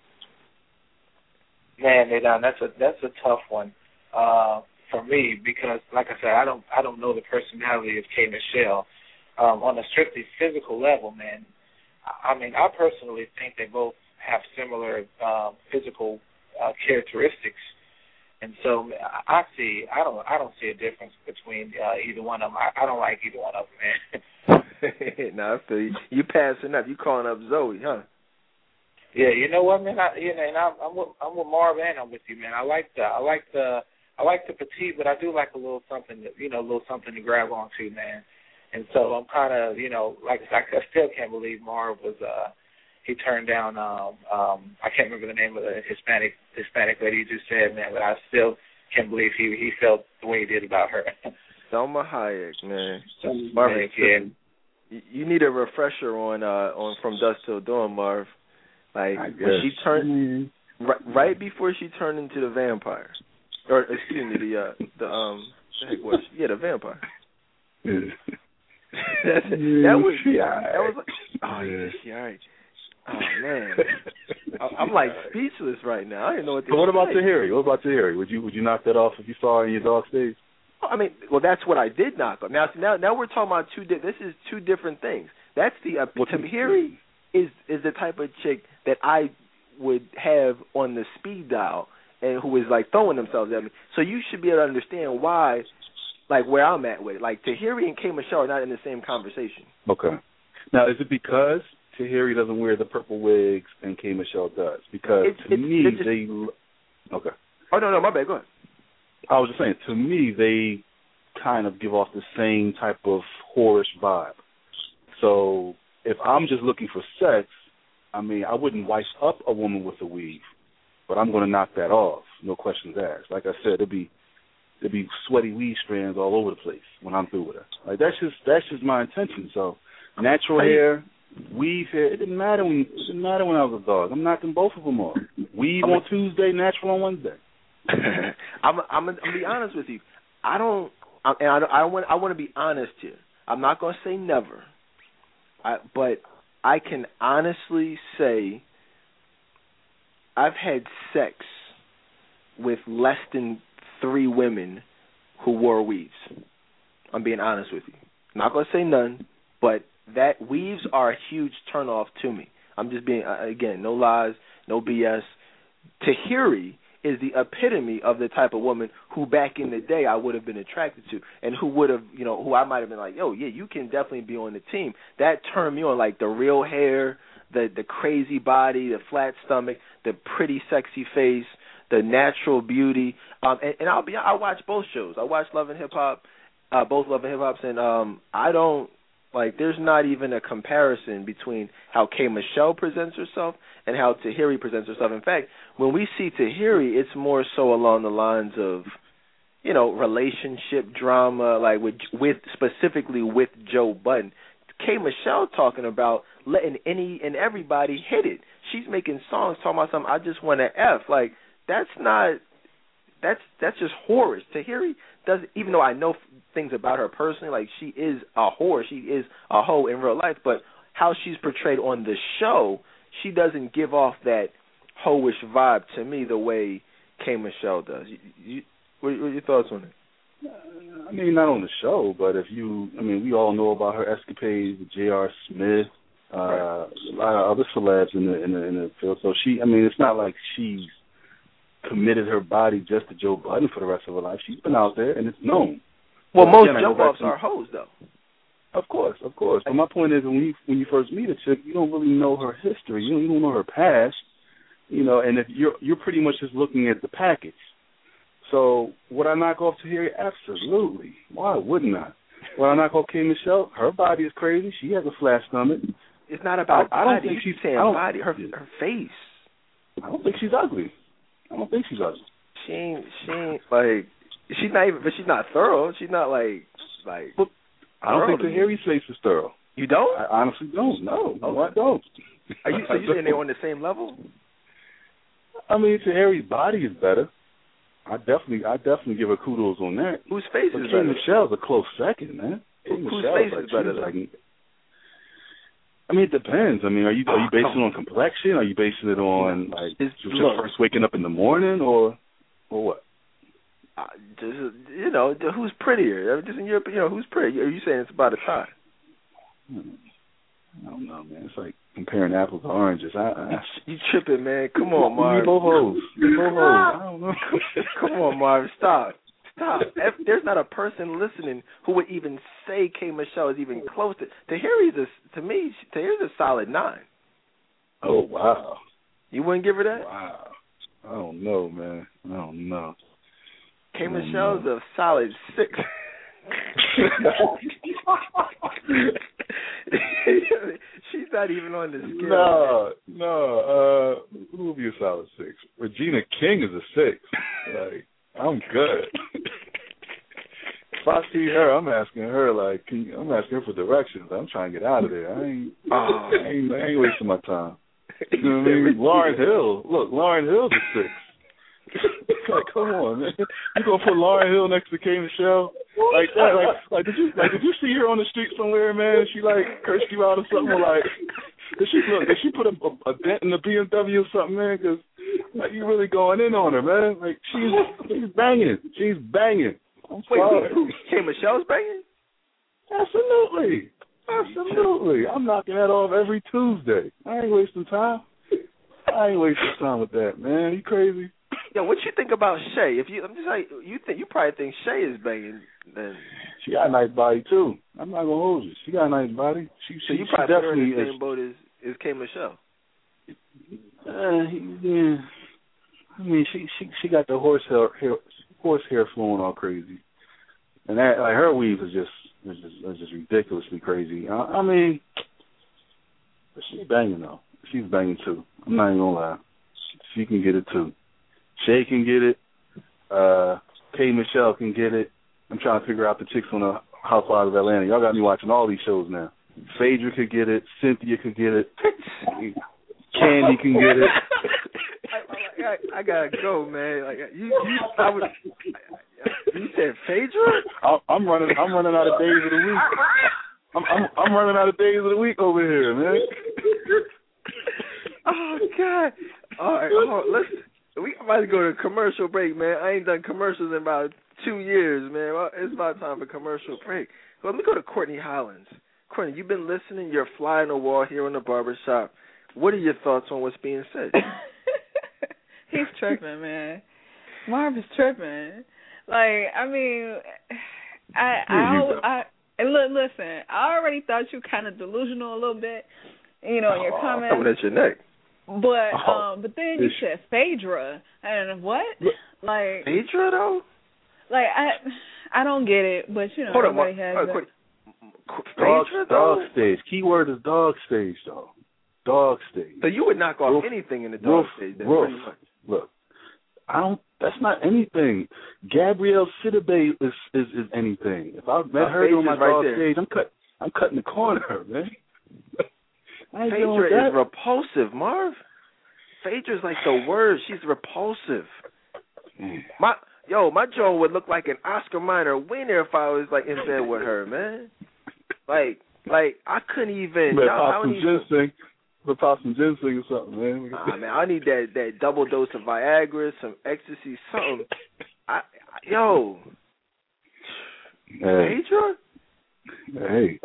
Man, that's a tough one for me because, like I said, I don't know the personality of K. Michelle on a strictly physical level, man. I mean, I personally think they both have similar physical characteristics, and so I don't see a difference between either one of them. I don't like either one of them, man. No, I feel you. You passing up. You calling up Zoe, huh? Yeah, you know what, man? I'm with Marv and I'm with you, man. I like the petite, but I do like a little something to grab onto, man. And so I'm kind of, like I still can't believe Marv was he turned down I can't remember the name of the Hispanic lady you just said, man, but I still can't believe he felt the way he did about her. Salma Hayek, man. Marv, yeah. You need a refresher on From Dusk Till Dawn, Marv. Like when she turned right before she turned into the vampire, or excuse me, the vampire. that was like, oh yeah, all right. Oh man, I'm like speechless right now. I didn't know what to say. What about Tahiri? What about Tahiri? Would you knock that off if you saw her in your dog stage? I mean, well, that's what I did knock off. Now we're talking about this is two different things. That's the Tahiri is the type of chick that I would have on the speed dial and who is like throwing themselves at me. So you should be able to understand why, like where I'm at with it. Like Tahiri and K. Michelle are not in the same conversation. Okay. Now, is it because Tahiri doesn't wear the purple wigs and K. Michelle does? Because to me, okay. Oh no, my bad. Go ahead. I was just saying, to me, they kind of give off the same type of whorish vibe. So if I'm just looking for sex, I mean, I wouldn't wife up a woman with a weave, but I'm going to knock that off, no questions asked. Like I said, there'd be sweaty weave strands all over the place when I'm through with her. Like that's just my intention. So natural hair, weave hair, it didn't matter when I was a dog. I'm knocking both of them off. Weave on Tuesday, natural on Wednesday. I'm gonna be honest with you. I want to be honest here. I'm not gonna say never. But I can honestly say I've had sex with less than 3 women who wore weaves. I'm being honest with you. I'm not going to say none, but that weaves are a huge turnoff to me. I'm just being, again, no lies, no BS. Tahiri is the epitome of the type of woman who back in the day I would have been attracted to and who would have, who I might have been like, yo, yeah, you can definitely be on the team. That turned me on, like the real hair, the crazy body, the flat stomach, the pretty sexy face, the natural beauty. And I watch both shows. I watch Love and Hip Hop, both Love and Hip Hops, and I don't, there's not even a comparison between how K. Michelle presents herself and how Tahiri presents herself. In fact, when we see Tahiri, it's more so along the lines of, relationship drama, like with specifically with Joe Budden. K. Michelle talking about letting any and everybody hit it. She's making songs talking about something, I just want to F. Like, that's just whorish. Tahiri does, even though I know things about her personally, like she is a whore, she is a hoe in real life, but how she's portrayed on the show, she doesn't give off that hoish vibe to me the way K. Michelle does. What are your thoughts on it? I mean, not on the show, but we all know about her escapades with J.R. Smith, a lot of other celebs in the field. So it's not like she's committed her body just to Joe Budden for the rest of her life. She's been out there, and it's known. Well, most jump-offs are hoes, though. Of course. But my point is, when you first meet a chick, you don't really know her history. You don't know her past. And if you're pretty much just looking at the package. So would I knock off Tahiri? Absolutely. Why wouldn't I? Would I knock off K. Michelle? Her body is crazy. She has a flat stomach. It's not about I don't body. think she's saying body. Her face. I don't think she's ugly. She ain't like she's not even. But she's not thorough. She's not like. But I don't think Tahiri's face is thorough. You don't? I honestly don't. No, I don't. Are you saying they're on the same level? I mean, Tahiri's body is better. I definitely give her kudos on that. Whose face is K. better? Michelle's a close second, man. Whose face is better? It depends. Are you basing it on complexion? Are you basing it on just first waking up in the morning, or what? Who's prettier? Just in your, who's prettier? Are you saying it's about a tie? I don't know, man. It's like comparing apples to oranges. You tripping, man? Come on, Marv. We both hoes. I don't know. Come on, Marv. Stop. If there's not a person listening who would even say K. Michelle is even close to Tahiri's. To me, Tahiri's a solid 9. Oh wow. You wouldn't give her that? Wow. I don't know, man. I don't know. K. Michelle's a solid 6. She's not even on the scale. No. Who would be a solid 6? Regina King is a 6. I'm good. If I see her, I'm asking her for directions. I'm trying to get out of there. I ain't wasting my time. You know what I mean? Lauryn Hill. Look, Lauryn Hill's a 6. Come on, man. You gonna put Lauryn Hill next to K. Michelle like that? Did you see her on the street somewhere, man? She cursed you out or something? Did she put a dent in the BMW or something, man? Because you really going in on her, man. She's banging. She's banging. I'm sorry. Wait, K. Michelle's banging? Absolutely. I'm knocking that off every Tuesday. I ain't wasting time. With that, man. You crazy? Yo, what you think about Shay? You probably think Shay is banging. Then she got a nice body too. I'm not gonna hold you. She got a nice body. So you probably put her in the same boat as K. Michelle. Yeah. She got the horsehair flowing all crazy, and that her weave is just ridiculously crazy. But she's banging though. She's banging too. I'm not even gonna lie. She can get it too. Shay can get it. K. Michelle can get it. I'm trying to figure out the chicks on the Housewives of Atlanta. Y'all got me watching all these shows now. Phaedra could get it. Cynthia could get it. Candy can get it. I gotta go, man. You said Phaedra? I'm running out of days of the week. I'm running out of days of the week over here, man. Oh God! All right, listen. We about to go to a commercial break, man. I ain't done commercials in about 2 years, man. Well, it's about time for commercial break. Well, let me go to Courtney Hollins. Courtney, you've been listening. You're a fly on the wall here on the barbershop. What are your thoughts on what's being said? He's tripping, man. Marv is tripping. Listen. I already thought you kind of delusional a little bit, in your comments. Coming at your neck. But then you said Phaedra, and what? Phaedra though? I don't get it, but Hold everybody on, has Phaedra dog stage. Keyword is dog stage, though. Dog stage. So you would knock off anything in the dog stage. Look, that's not anything. Gabrielle Sidibe is anything. If I met her on my dog stage, I'm cutting the corner, man. Phaedra is repulsive, Marv. Phaedra's like the word. She's repulsive. My Joan would look like an Oscar Minor winner if I was in bed with her, man. I couldn't even. Pop some ginseng or something, man. Man, I need that double dose of Viagra, some ecstasy, something. Phaedra? Hey,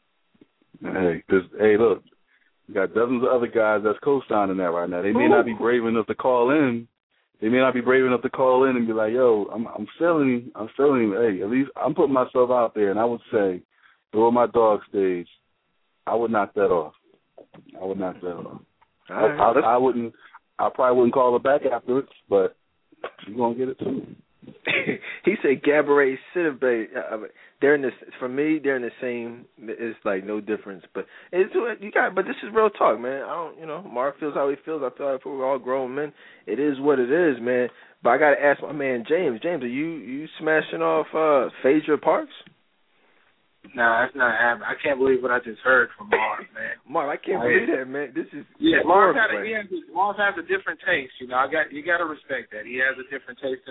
look, we got dozens of other guys that's co-signing that right now. They may not be brave enough to call in. They may not be brave enough to call in and be like, yo, I'm feeling him. Hey, at least I'm putting myself out there, and I would say, through my dog stage, I would knock that off. Right. I probably wouldn't call her back afterwards, but she's going to get it too. He said Gabourey, Sidibe, they're in this. For me, they're in the same. It's like no difference. But but this is real talk, man. I don't, Mark feels how he feels. I feel like we're all grown men. It is what it is, man. But I got to ask my man James. James, are you smashing off Phaedra Parks? Nah, that's not happening. I can't believe what I just heard from Mark, man. Mark, I can't believe that, man. This is Mark has a different taste. You got to respect that. He has a different taste.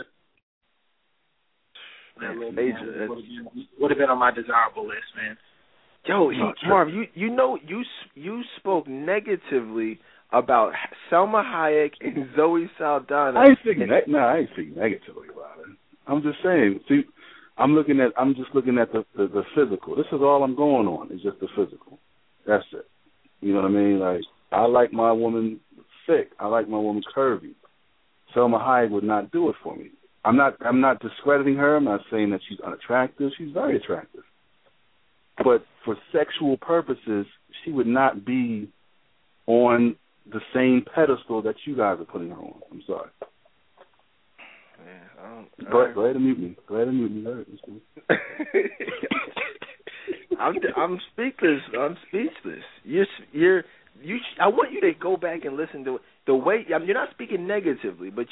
Would have been on my desirable list, man. Yo, Marv, you spoke negatively about Selma Hayek and Zoe Saldana. I ain't speaking negatively about it. I'm just saying. See, I'm just looking at the physical. This is all I'm going on. It's just the physical. That's it. You know what I mean? Like, I like my woman thick. I like my woman curvy. Selma Hayek would not do it for me. I'm not discrediting her. I'm not saying that she's unattractive. She's very attractive. But for sexual purposes, she would not be on the same pedestal that you guys are putting her on. I'm sorry. Yeah, go ahead and mute me. I'm speechless. I want you to go back and listen to the way. I mean, you're not speaking negatively, but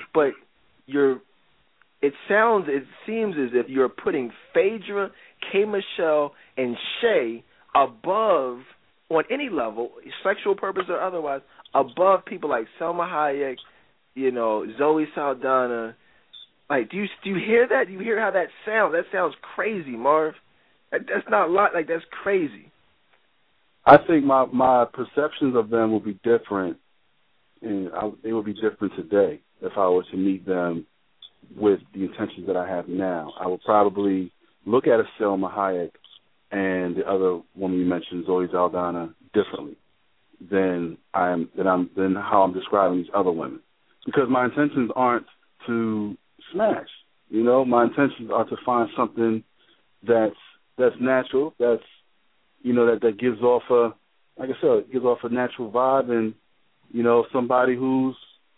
it seems as if you're putting Phaedra, K. Michelle, and Shay above, on any level, sexual purpose or otherwise, above people like Selma Hayek, Zoe Saldana. Like, do you hear that? Do you hear how that sounds? That sounds crazy, Marv. That's not a lot. Like, that's crazy. I think my perceptions of them will be different, and they will be different today if I were to meet them with the intentions that I have now. I would probably look at a Selma Hayek and the other woman you mentioned, Zoe Saldana, differently than how I'm describing these other women, because my intentions aren't to smash. My intentions are to find something that's natural, that's that gives off a natural vibe, and somebody who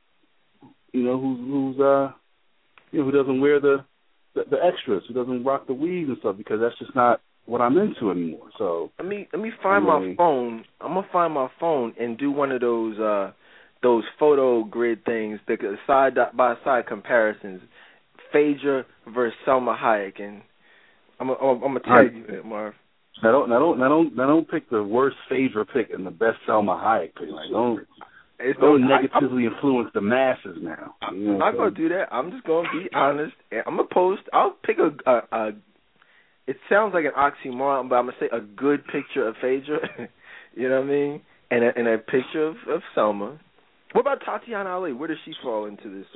doesn't wear the extras, who doesn't rock the weaves and stuff, because that's just not what I'm into anymore. So let me find my phone. I'm gonna find my phone and do one of those photo grid things, the side by side comparisons, Phaedra versus Selma Hayek, and I'm gonna tell you that, Marv. Now don't pick the worst Phaedra pick and the best Selma Hayek pick. Like, don't negatively influence the masses now. I'm not going to do that. I'm just going to be honest. I'm going to post. I'll pick it sounds like an oxymoron, but I'm going to say a good picture of Phaedra. You know what I mean? And a picture of Selma. What about Tatiana Ali? Where does she fall into this,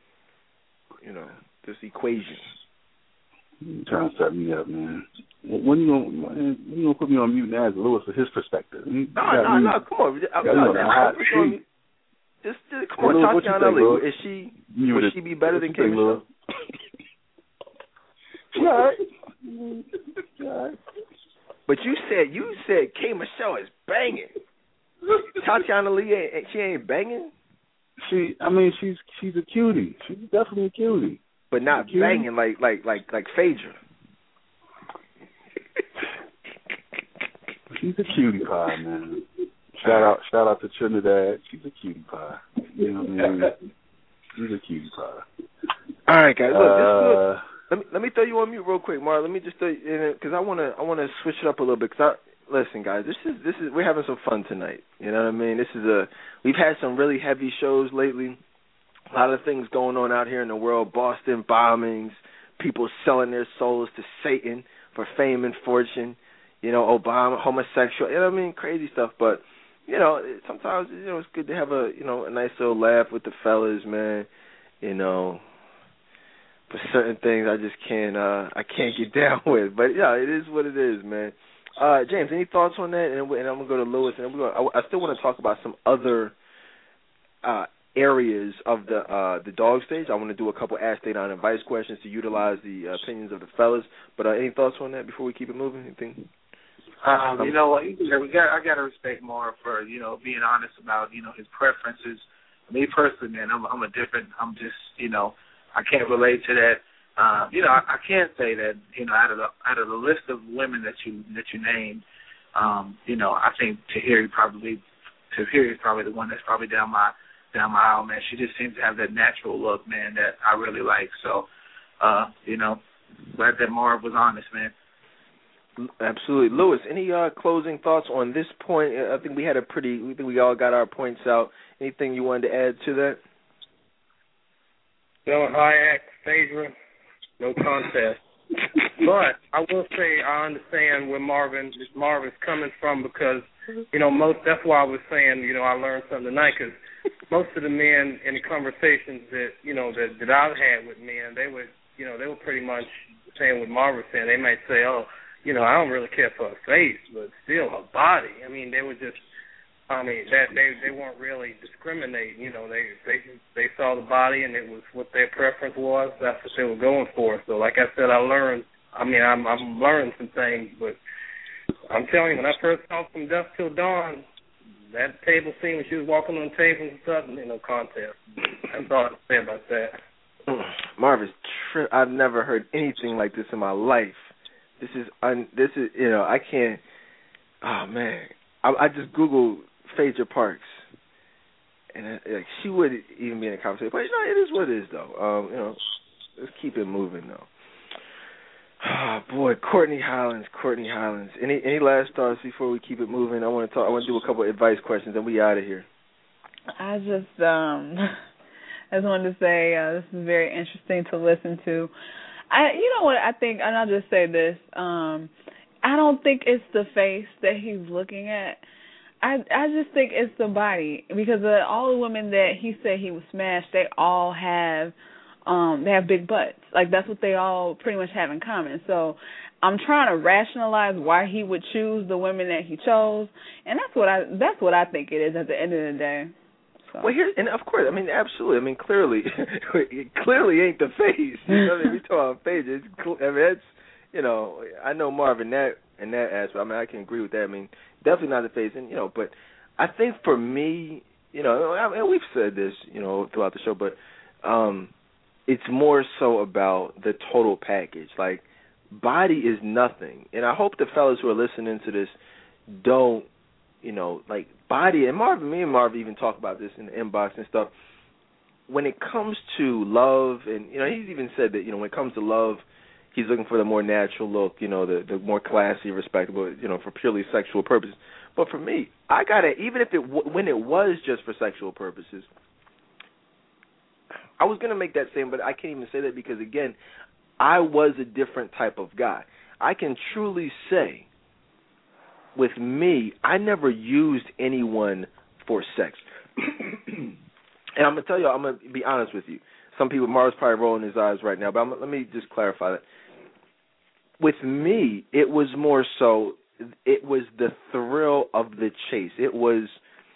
this equation? You're trying to set me up, man. When you gonna put me on mute now as Lewis for his perspective? No, come on. Just come on, Tatiana Ali. Would she be better than K. Michelle? Yeah. But you said K. Michelle is banging. Tatiana Ali, she ain't banging. She's a cutie. She's definitely a cutie. But not banging like Phaedra. She's a cutie pie, man. Shout out to Trinidad. She's a cutie pie. You know what I mean? She's a cutie pie. All right, guys. Look, let me throw you on mute real quick, Mark. Let me just throw you in, because I wanna switch it up a little bit. Listen, guys, this is we're having some fun tonight. You know what I mean? We've had some really heavy shows lately. A lot of things going on out here in the world. Boston bombings, people selling their souls to Satan for fame and fortune. Obama, homosexual. You know what I mean? Crazy stuff. But sometimes it's good to have a nice little laugh with the fellas, man. But certain things I just can't get down with. But yeah, it is what it is, man. James, any thoughts on that? And I'm gonna go to Lewis, and I still want to talk about some other areas of the dog stage. I want to do a couple Ask Date on Advice questions to utilize the opinions of the fellas. But any thoughts on that before we keep it moving? Anything? You know what? I gotta respect Marv for being honest about his preferences. Me personally, man, I'm just I can't relate to that. I can say that out of the list of women that you named, I think Tahiri is probably the one that's probably down my aisle, man. She just seems to have that natural look, man, that I really like. So, glad that Marv was honest, man. Absolutely. Lewis, any closing thoughts on this point? I think we all got our points out. Anything you wanted to add to that? No, Hayek, Phaedra, no contest. But I will say I understand where Marvin's coming from because, that's why I was saying, I learned something tonight because most of the men in the conversations that I've had with men, they were pretty much saying what Marvin was saying. They might say, I don't really care for her face, but still her body. I mean, they were just, they weren't really discriminating. They saw the body and it was what their preference was. That's what they were going for. So, like I said, I'm learning some things, but I'm telling you, when I first saw From Dusk Till Dawn, that table scene when she was walking on tables and stuff, no contest. That's all I can say about that. Marv, I've never heard anything like this in my life. This is I can't. Oh man, I just Googled Phaedra Parks, and she wouldn't even be in a conversation. But it is what it is, though. Let's keep it moving, though. Oh, boy, Courtney Highlands. Any last thoughts before we keep it moving? I want to do a couple of advice questions, and we out of here. I just wanted to say this is very interesting to listen to. You know what I think, and I'll just say this. I don't think it's the face that he's looking at. I just think it's the body because all the women that he said he would smash, they all have big butts. Like that's what they all pretty much have in common. So I'm trying to rationalize why he would choose the women that he chose, and that's what I think it is at the end of the day. So. Well, and of course, absolutely. Clearly, it clearly ain't the face. We talk about face. That's, I know Marv in that aspect. I can agree with that. Definitely not the face, and but I think for me, and we've said this, throughout the show, but it's more so about the total package. Like, body is nothing, and I hope the fellas who are listening to this don't, body, and me and Marv even talk about this in the inbox and stuff. When it comes to love, and he's even said that when it comes to love, he's looking for the more natural look, the more classy, respectable, for purely sexual purposes. But for me, I gotta, even if when it was just for sexual purposes, I was gonna make that same, but I can't even say that because again, I was a different type of guy. I can truly say, with me, I never used anyone for sex. And I'm going to tell you, I'm going to be honest with you. Some people, Marv's probably rolling his eyes right now, but let me just clarify that. With me, it was more so, it was the thrill of the chase. It was,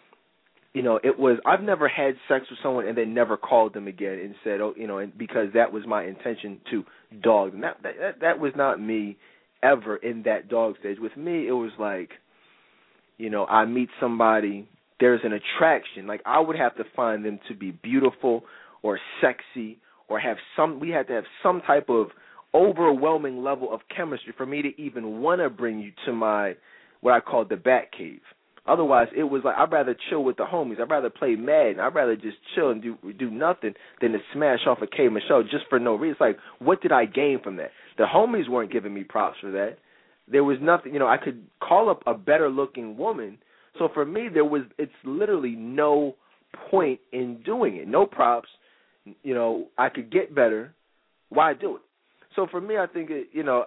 I've never had sex with someone and then never called them again and said, because that was my intention to dog them. That was not me ever in that dog stage. With me, it was like, I meet somebody, there's an attraction. Like, I would have to find them to be beautiful or sexy or we had to have some type of overwhelming level of chemistry for me to even want to bring you to my, what I call the bat cave. Otherwise, it was like, I'd rather chill with the homies. I'd rather play Madden. I'd rather just chill and do nothing than to smash off a K Michelle just for no reason. It's like, what did I gain from that? The homies weren't giving me props for that. There was nothing, I could call up a better-looking woman. So for me, it's literally no point in doing it. No props. I could get better. Why do it? So for me, I think,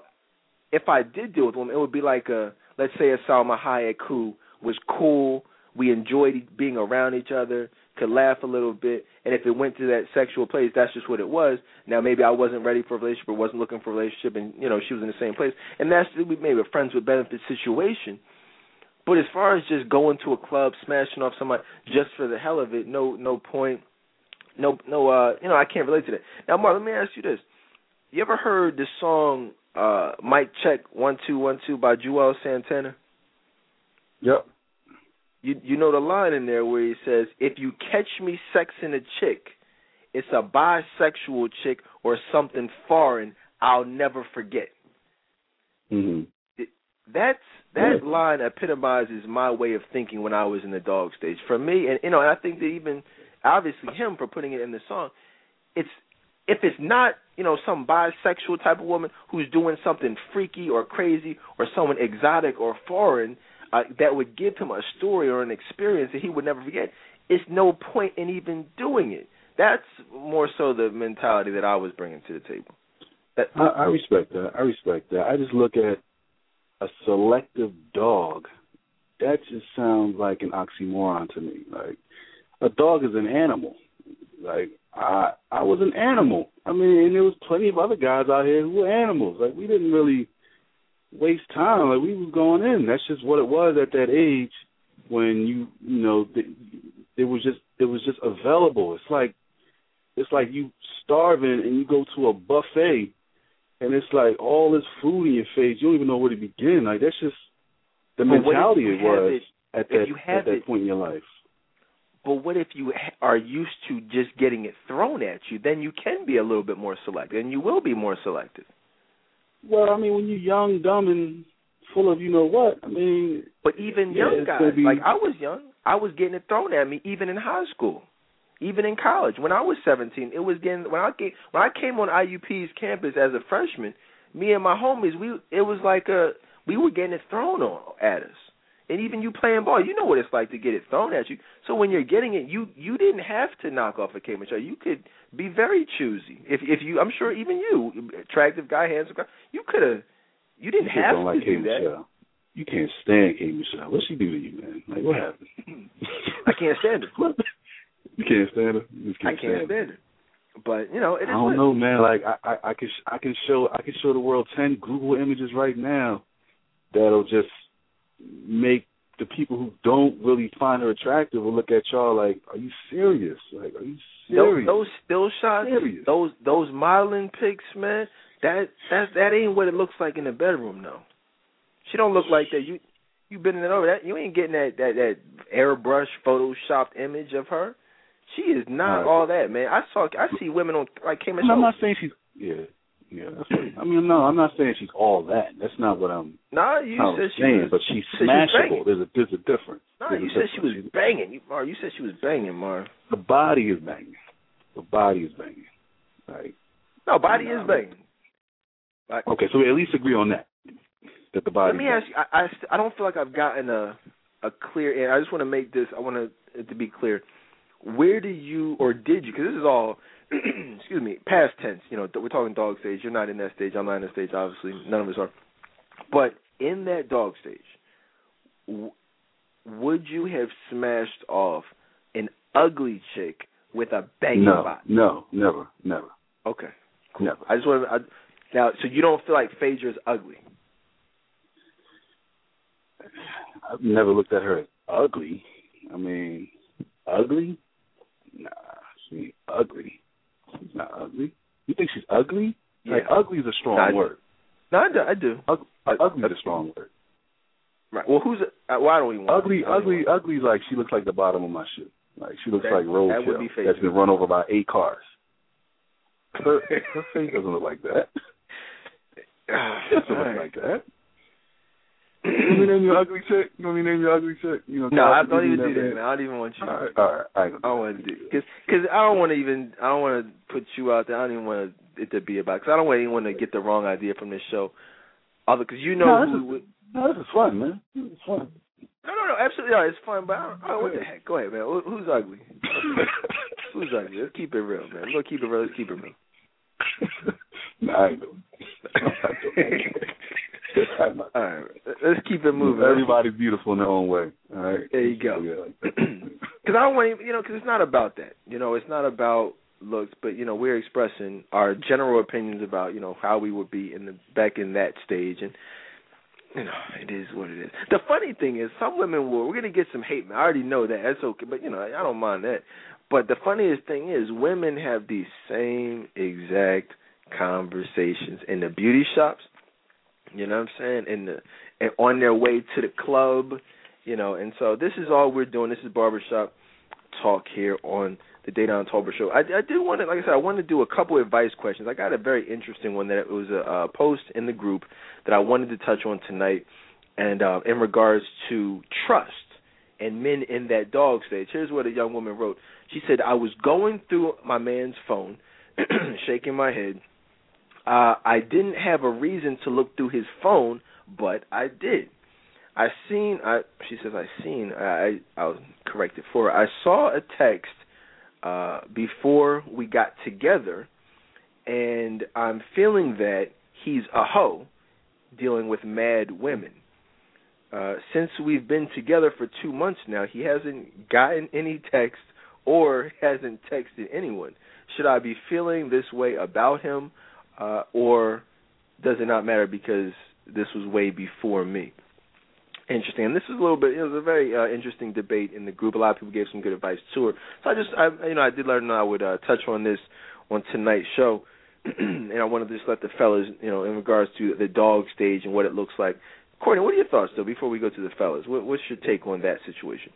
if I did deal with a woman, it would be like let's say a Salma Hayek who was cool, we enjoyed being around each other, could laugh a little bit, and if it went to that sexual place, that's just what it was. Now, maybe I wasn't ready for a relationship or wasn't looking for a relationship, and, she was in the same place, and that's maybe a friends with benefits situation. But as far as just going to a club, smashing off somebody just for the hell of it, no point, I can't relate to that. Now, Mark, let me ask you this. You ever heard the song Mic Check 1 2 1 2 by Joel Santana? Yep. You know the line in there where he says, if you catch me sexing a chick, it's a bisexual chick or something foreign I'll never forget. Mm-hmm. That line epitomizes my way of thinking when I was in the dog stage. For me, and I think that even obviously him for putting it in the song, if it's not some bisexual type of woman who's doing something freaky or crazy or someone exotic or foreign that would give him a story or an experience that he would never forget, it's no point in even doing it. That's more so the mentality that I was bringing to the table. I respect that. I just look at a selective dog. That just sounds like an oxymoron to me. Like, a dog is an animal. Like, I was an animal. I mean, and there was plenty of other guys out here who were animals. Like, we didn't really waste time. Like, we was going in. That's just what it was at that age when it was just available. It's like you starving and you go to a buffet and it's like all this food in your face. You don't even know where to begin. Like, that's just the mentality it was at that point in your life. But what if you are used to just getting it thrown at you? Then you can be a little bit more selective, and you will be more selective. Well, I mean, when you're young, dumb, and full of what, I mean. But even young guys, like I was young, I was getting it thrown at me even in high school, even in college. When I was 17, it was getting when I came on IUP's campus as a freshman, me and my homies, it was like we were getting it thrown at us. And even you playing ball, you know what it's like to get it thrown at you. So when you're getting it, you didn't have to knock off a Cayman shell. You could be very choosy. If you, I'm sure even you, attractive guy, handsome guy, you didn't have to do that. Michelle. You can't stand Kay Michelle. What'd she do to you, man? Like, what happened? I can't stand her. You can't stand her? I can't stand her. But it is. I don't know, man. Like I can show the world 10 Google images right now that'll just make the people who don't really find her attractive will look at y'all like, are you serious? Like, are you serious? Those still shots, serious. those modeling pics, man, that ain't what it looks like in the bedroom, though. She don't look like that. You bending it over. That you ain't getting that airbrush photoshopped image of her. She is not all that, man. I see women on like Cayman. I'm not saying she's that's what, I mean, no, I'm not saying she's all that. That's not what I'm. No, you said she was. But she's smashable. There's a difference. No, you said she was banging. You said she was banging, Marv. The body is banging. Like, no, body is banging. Like, okay, so we at least agree on that. That the body. Let me ask you. I don't feel like I've gotten a clear. I just want to make this. I want it to be clear. Where do you or did you? Because this is all. Excuse me, past tense. We're talking dog stage. You're not in that stage. I'm not in that stage, obviously. None of us are. But in that dog stage, would you have smashed off an ugly chick with a banging body? No, never. Okay, cool. Never. I just want to. Now, so you don't feel like Phaedra's ugly? I've never looked at her as ugly. I mean, ugly? Nah, she ain't ugly. She's not ugly. You think she's ugly? Yeah. Like, ugly is a strong word. No, I do. Ugly is a strong word. Right. Well, who's? Well, I don't even want Ugly. Like, she looks like the bottom of my shoe. Like, she looks like roadkill that's been run over by 8 cars. Her face doesn't look like that. It doesn't look like that. You want me to name you ugly chick? No, I don't even do that, man. I don't even want you. All right. I don't want to do it. Because I don't want to put you out there. I don't even want it to be about, because I don't want anyone to get the wrong idea from this show. Because No, this is fun, man. This is fun. No, absolutely. It's fun, but what the heck? Go ahead, man. Who's ugly? Who's ugly? Let's keep it real, man. We're going to keep it real. Let's keep it real. Nah, I ain't doing it. All right, let's keep it moving. Everybody's beautiful in their own way. All right. There you go. Because I don't want to, because it's not about that. It's not about looks, but we're expressing our general opinions about how we would be back in that stage, and it is what it is. The funny thing is, some women we're gonna get some hate, man. I already know that. That's okay, but I don't mind that. But the funniest thing is, women have these same exact conversations in the beauty shops. You know what I'm saying? And on their way to the club, And so this is all we're doing. This is Barbershop Talk here on the Dedan Tolbert Show. I do want to, like I said, I want to do a couple advice questions. I got a very interesting one that it was a post in the group that I wanted to touch on tonight, and in regards to trust and men in that dog stage. Here's what a young woman wrote. She said, I was going through my man's phone, shaking my head. I didn't have a reason to look through his phone, but I did. She says, I'll correct it for her. I saw a text before we got together, and I'm feeling that he's a hoe dealing with mad women. Since we've been together for 2 months now, he hasn't gotten any text or hasn't texted anyone. Should I be feeling this way about him, or does it not matter because this was way before me? Interesting. And this is it was a very interesting debate in the group. A lot of people gave some good advice to her. So I did let her know I would touch on this on tonight's show. And I wanted to just let the fellas, in regards to the dog stage and what it looks like. Courtney, what are your thoughts, though, before we go to the fellas? What's your take on that situation?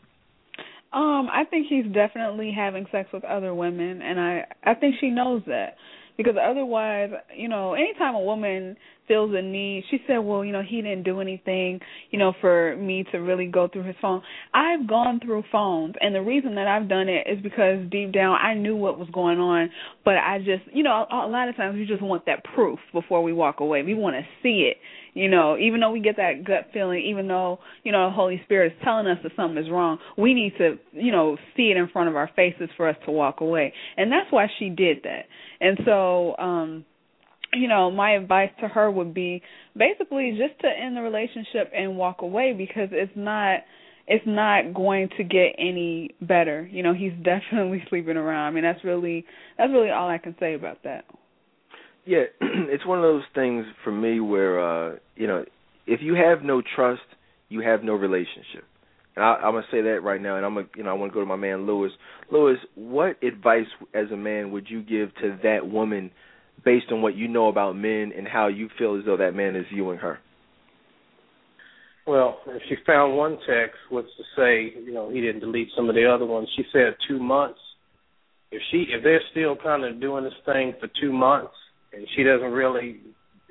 I think he's definitely having sex with other women, and I think she knows that. Because otherwise, anytime a woman feels a need, she said, well, he didn't do anything, for me to really go through his phone. I've gone through phones, and the reason that I've done it is because deep down I knew what was going on, but I just, a lot of times we just want that proof before we walk away. We want to see it, even though we get that gut feeling, even though, the Holy Spirit is telling us that something is wrong, we need to, see it in front of our faces for us to walk away. And that's why she did that. And so, my advice to her would be basically just to end the relationship and walk away, because it's not going to get any better. He's definitely sleeping around. I mean, that's really all I can say about that. Yeah, it's one of those things for me where, if you have no trust, you have no relationship. And I'm going to say that right now, and I want to go to my man, Lewis. Lewis, what advice as a man would you give to that woman based on what you know about men and how you feel as though that man is viewing her? Well, if she found one text, what's to say, he didn't delete some of the other ones. She said 2 months. If they're still kind of doing this thing for 2 months and she doesn't really,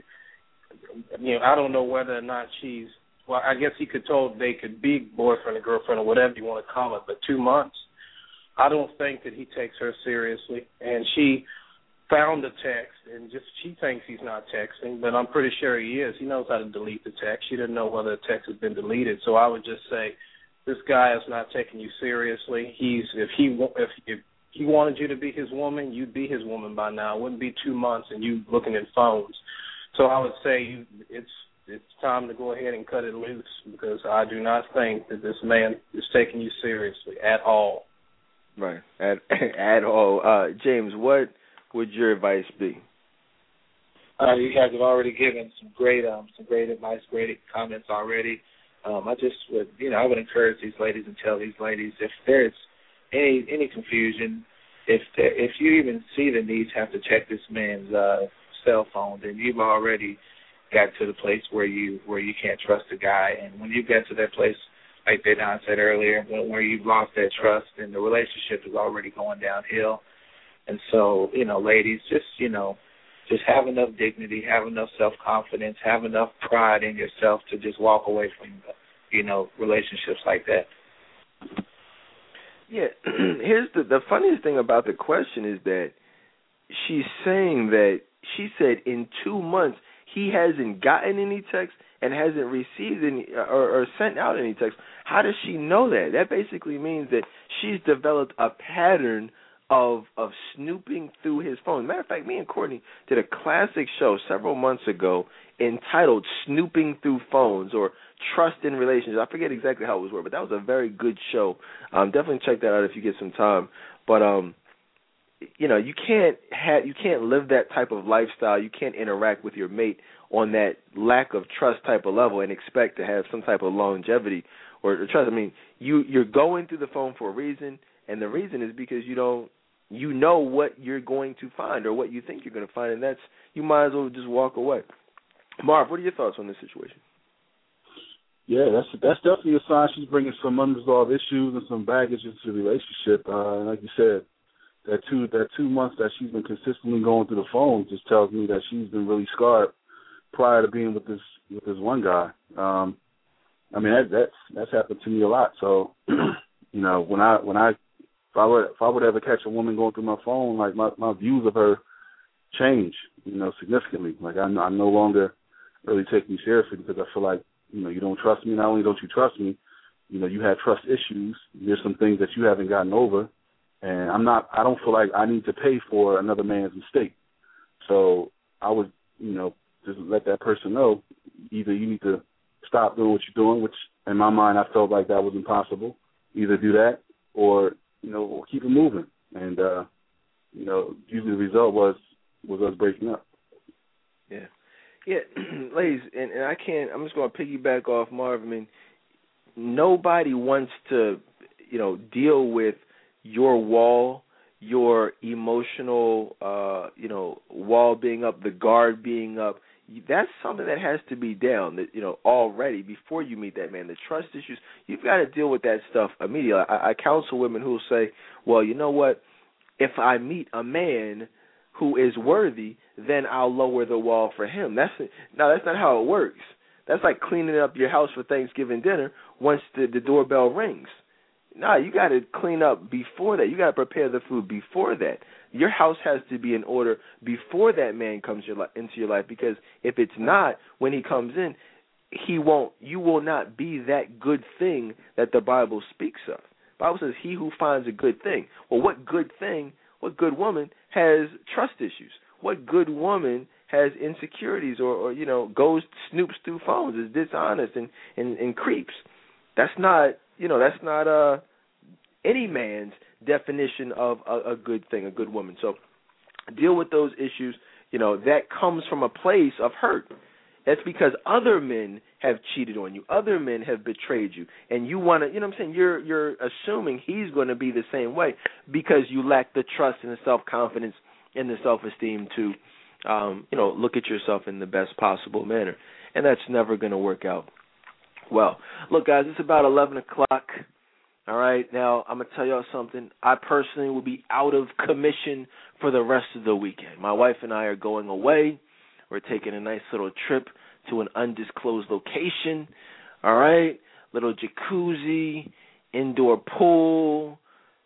I don't know whether or not well, I guess he could told they could be boyfriend or girlfriend or whatever you want to call it, but 2 months, I don't think that he takes her seriously. And she found the text, and she thinks he's not texting, but I'm pretty sure he is. He knows how to delete the text. She doesn't know whether the text has been deleted. So I would just say, this guy is not taking you seriously. If he wanted you to be his woman, you'd be his woman by now. It wouldn't be 2 months and you looking at phones. So I would say it's time to go ahead and cut it loose, because I do not think that this man is taking you seriously at all. Right, at all. James, what would your advice be? You guys have already given some great advice, great comments already. I just would, I would encourage these ladies and tell these ladies, if there's any confusion, if you even see the need to have to check this man's cell phone, then you've already got to the place where you can't trust the guy. And when you get to that place, like Dedan said earlier, where you've lost that trust and the relationship is already going downhill. And so, ladies, just have enough dignity, have enough self-confidence, have enough pride in yourself to just walk away from, relationships like that. Yeah, here's the funniest thing about the question is that she's saying that she said in 2 months he hasn't gotten any text and hasn't received any or sent out any text. How does she know that? That basically means that she's developed a pattern of snooping through his phone. As a matter of fact, me and Courtney did a classic show several months ago entitled Snooping Through Phones, or trust in relationships. I forget exactly how it was worded, but that was a very good show. Definitely check that out if you get some time. But you can't live that type of lifestyle. You can't interact with your mate on that lack of trust type of level and expect to have some type of longevity or trust. I mean, you're going through the phone for a reason, and the reason is because you know what you're going to find or what you think you're going to find, and that's you might as well just walk away. Marv, what are your thoughts on this situation? Yeah, that's definitely a sign she's bringing some unresolved issues and some baggage into the relationship. Like you said, that 2 months that she's been consistently going through the phone just tells me that she's been really scarred prior to being with this one guy. I mean that's happened to me a lot. So you know, if I would ever catch a woman going through my phone, like my views of her change, significantly. Like I no longer really take me seriously because I feel like, you don't trust me. Not only don't you trust me, you have trust issues. There's some things that you haven't gotten over, and I don't feel like I need to pay for another man's mistake. So I would, just let that person know, either you need to stop doing what you're doing, which in my mind I felt like that was impossible. Either do that or, keep it moving. And, usually the result was us breaking up. Yeah. Yeah, ladies, and I'm just going to piggyback off Marv. I mean, nobody wants to, deal with your wall, your emotional, wall being up, the guard being up. That's something that has to be down, already before you meet that man. The trust issues, you've got to deal with that stuff immediately. I counsel women who say, well, you know what, if I meet a man who is worthy, then I'll lower the wall for him. That's not how it works. That's like cleaning up your house for Thanksgiving dinner once the doorbell rings. No, you got to clean up before that. You got to prepare the food before that. Your house has to be in order before that man comes into your life, because if it's not, when he comes in, you will not be that good thing that the Bible speaks of. The Bible says, he who finds a good thing. Well, what good woman has trust issues? What good woman has insecurities or snoops through phones, is dishonest and creeps? That's not any man's definition of a good thing, a good woman. So deal with those issues. That comes from a place of hurt. That's because other men have cheated on you. Other men have betrayed you. And you want to, you're assuming he's going to be the same way because you lack the trust and the self-confidence and the self-esteem to, look at yourself in the best possible manner. And that's never going to work out well. Look, guys, it's about 11 o'clock. All right, now I'm going to tell y'all something. I personally will be out of commission for the rest of the weekend. My wife and I are going away. We're taking a nice little trip to an undisclosed location, all right? Little jacuzzi, indoor pool,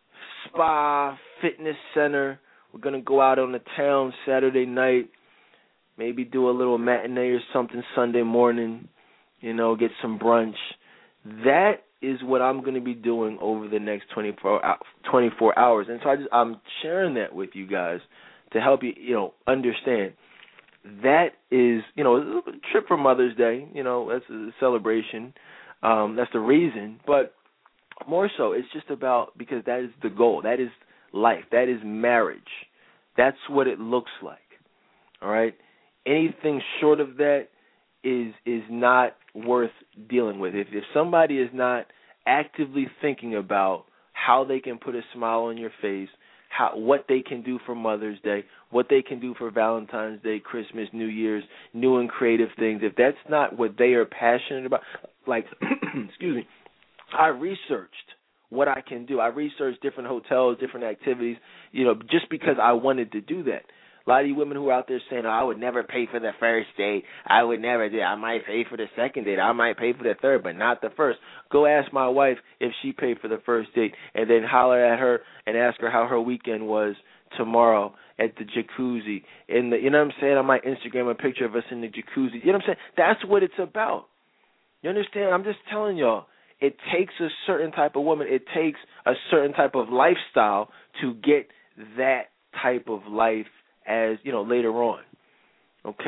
spa, fitness center. We're going to go out on the town Saturday night, maybe do a little matinee or something Sunday morning, get some brunch. That is what I'm going to be doing over the next 24 hours. And so I'm sharing that with you guys to help you, understand. That is, a trip for Mother's Day. That's a celebration. That's the reason. But more so, it's just about, because that is the goal. That is life. That is marriage. That's what it looks like. All right? Anything short of that is not worth dealing with. If somebody is not actively thinking about how they can put a smile on your face, what they can do for Mother's Day, what they can do for Valentine's Day, Christmas, New Year's, new and creative things, if that's not what they are passionate about, like, excuse me, I researched what I can do. I researched different hotels, different activities, just because I wanted to do that. A lot of you women who are out there saying, I would never pay for the first date. I would never do. I might pay for the second date. I might pay for the third, but not the first. Go ask my wife if she paid for the first date, and then holler at her and ask her how her weekend was tomorrow at the jacuzzi. You know what I'm saying? I might Instagram a picture of us in the jacuzzi. You know what I'm saying? That's what it's about. You understand? I'm just telling y'all. It takes a certain type of woman. It takes a certain type of lifestyle to get that type of life as, later on. Okay?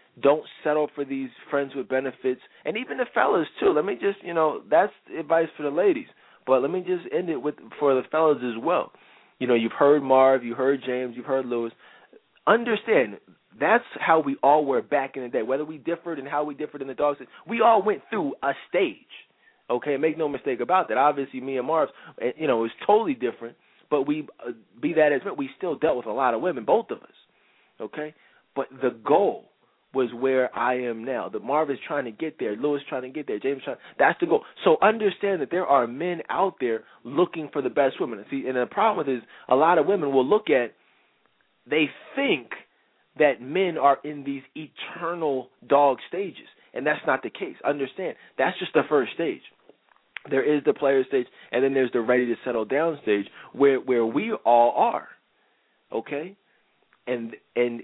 Don't settle for these friends with benefits. And even the fellas, too. Let me just, that's advice for the ladies. But let me just end it for the fellas as well. You've heard Marv, you heard James, you've heard Lewis. Understand, that's how we all were back in the day. Whether we differed and how we differed in the dog stage, we all went through a stage. Okay, make no mistake about that. Obviously, me and Marv, it was totally different. But be that as it, we still dealt with a lot of women, both of us. Okay, but the goal was where I am now. The Marv is trying to get there. Lewis trying to get there. James trying. That's the goal. So understand that there are men out there looking for the best women. See, and the problem with is a lot of women will look at. They think that men are in these eternal dog stages, and that's not the case. Understand, that's just the first stage. There is the player stage, and then there's the ready to settle down stage, where we all are. Okay, and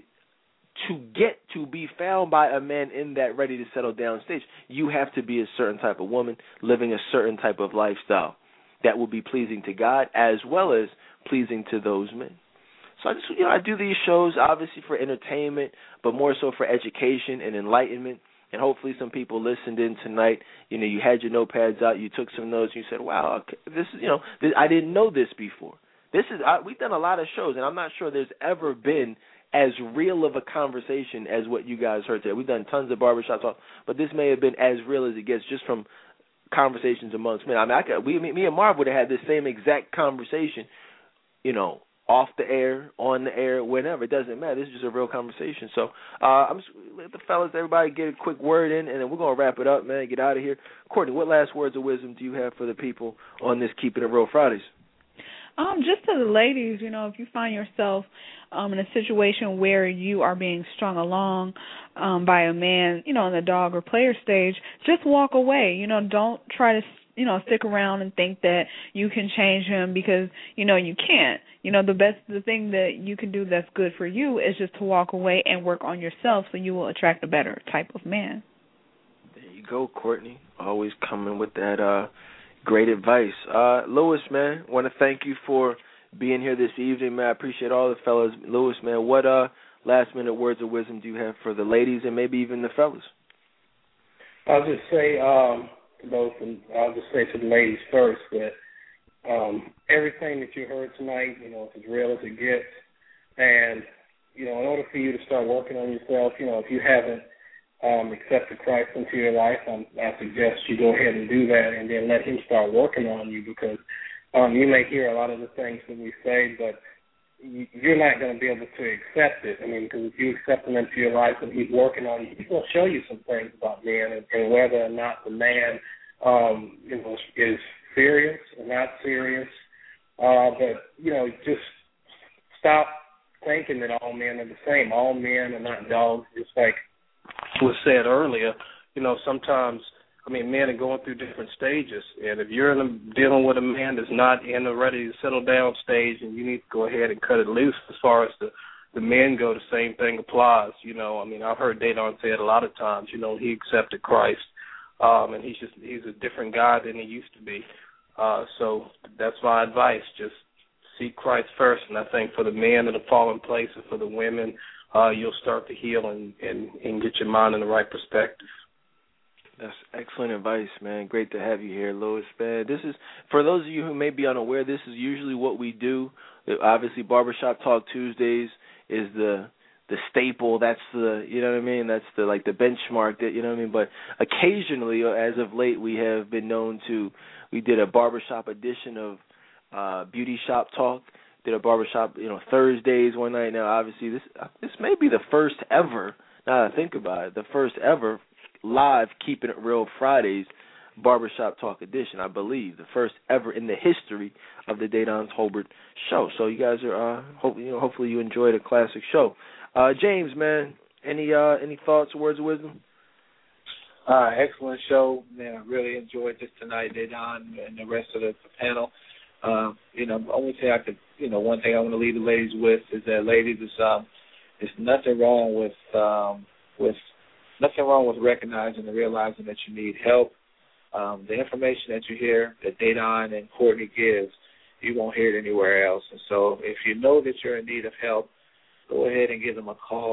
to get to be found by a man in that ready to settle down stage, you have to be a certain type of woman living a certain type of lifestyle that will be pleasing to God as well as pleasing to those men. So I do these shows obviously for entertainment, but more so for education and enlightenment. And hopefully some people listened in tonight. You had your notepads out, you took some notes, and you said, "Wow, okay, this is I didn't know this before." We've done a lot of shows, and I'm not sure there's ever been as real of a conversation as what you guys heard today. We've done tons of barbershop talk, but this may have been as real as it gets just from conversations amongst men. I mean, me and Marv would have had this same exact conversation, off the air, on the air, whenever. It doesn't matter. This is just a real conversation. So I'm just let the fellas, everybody get a quick word in, and then we're going to wrap it up, man, get out of here. Courtney, what last words of wisdom do you have for the people on this Keeping It Real Fridays? Just to the ladies, if you find yourself in a situation where you are being strung along by a man, in the dog or player stage, just walk away. Don't try to, stick around and think that you can change him because, you can't. The thing that you can do that's good for you is just to walk away and work on yourself so you will attract a better type of man. There you go, Courtney. Always coming with that great advice. Lewis, man, want to thank you for being here this evening, man. I appreciate all the fellas. Lewis, man, what last-minute words of wisdom do you have for the ladies and maybe even the fellas? I'll just say to both, and I'll just say to the ladies first that everything that you heard tonight, it's as real as it gets. And, in order for you to start working on yourself, if you haven't accepted Christ into your life, I suggest you go ahead and do that and then let him start working on you because you may hear a lot of the things that we say, but you're not going to be able to accept it. I mean, because if you accept him into your life and he's working on you, he's going to show you some things about men and whether or not the man, is serious or not serious. But, just stop thinking that all men are the same. All men are not dogs, just like was said earlier. Sometimes, men are going through different stages, and if you're dealing with a man that's not in a ready to settle down stage, and you need to go ahead and cut it loose as far as the men go, the same thing applies. I've heard Dedan say it a lot of times. He accepted Christ, and he's a different guy than he used to be. So that's my advice. Just seek Christ first, and I think for the men in the fallen place and for the women, you'll start to heal and get your mind in the right perspective. That's excellent advice, man. Great to have you here, Lewis, man. This is, for those of you who may be unaware, this is usually what we do. Obviously, Barbershop Talk Tuesdays is the staple. That's the, that's the benchmark, that, but occasionally, as of late, we have been known to, we did a barbershop edition of Beauty Shop Talk, did a barbershop, Thursdays one night. Now, obviously, this may be the first ever, now that I think about it, the first ever live Keeping It Real Fridays Barbershop Talk edition, I believe, the first ever in the history of the Dedan Tolbert show. So you guys are hopefully you enjoyed a classic show. James, man, any thoughts or words of wisdom? Excellent show, man. I really enjoyed this tonight, Dedan, and the rest of the panel. Only thing I could, one thing I want to leave the ladies with is that, ladies, there's nothing wrong with nothing wrong with recognizing and realizing that you need help. The information that you hear that Dedan and Courtney gives, you won't hear it anywhere else. And so if you know that you're in need of help, go ahead and give them a call.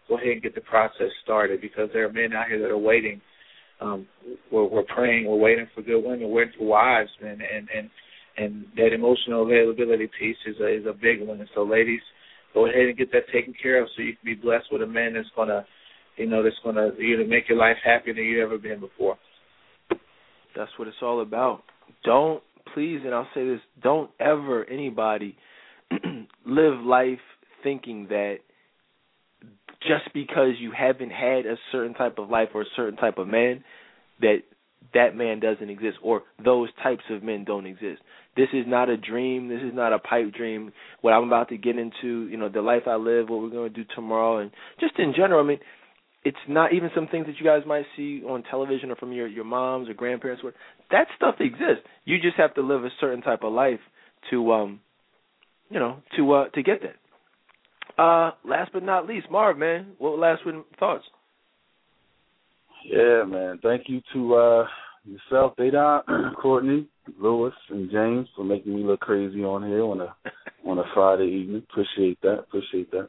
go ahead and get the process started, because there are men out here that are waiting. We're praying, we're waiting for good women, we're waiting for wives, and that emotional availability piece is a big one. And so, ladies, go ahead and get that taken care of so you can be blessed with a man that's gonna either make your life happier than you've ever been before. That's what it's all about. Don't, please, and I'll say this, don't ever, anybody, live life thinking that just because you haven't had a certain type of life or a certain type of man, that man doesn't exist, or those types of men don't exist. This is not a dream. This is not a pipe dream. What I'm about to get into, the life I live, what we're going to do tomorrow, and just in general, I mean, it's not even some things that you guys might see on television or from your moms or grandparents. That stuff exists. You just have to live a certain type of life to get that. Last but not least, Marv, man, what last thoughts? Yeah, man. Thank you to yourself, Dedan, Courtney, Lewis, and James for making me look crazy on here on a Friday evening. Appreciate that.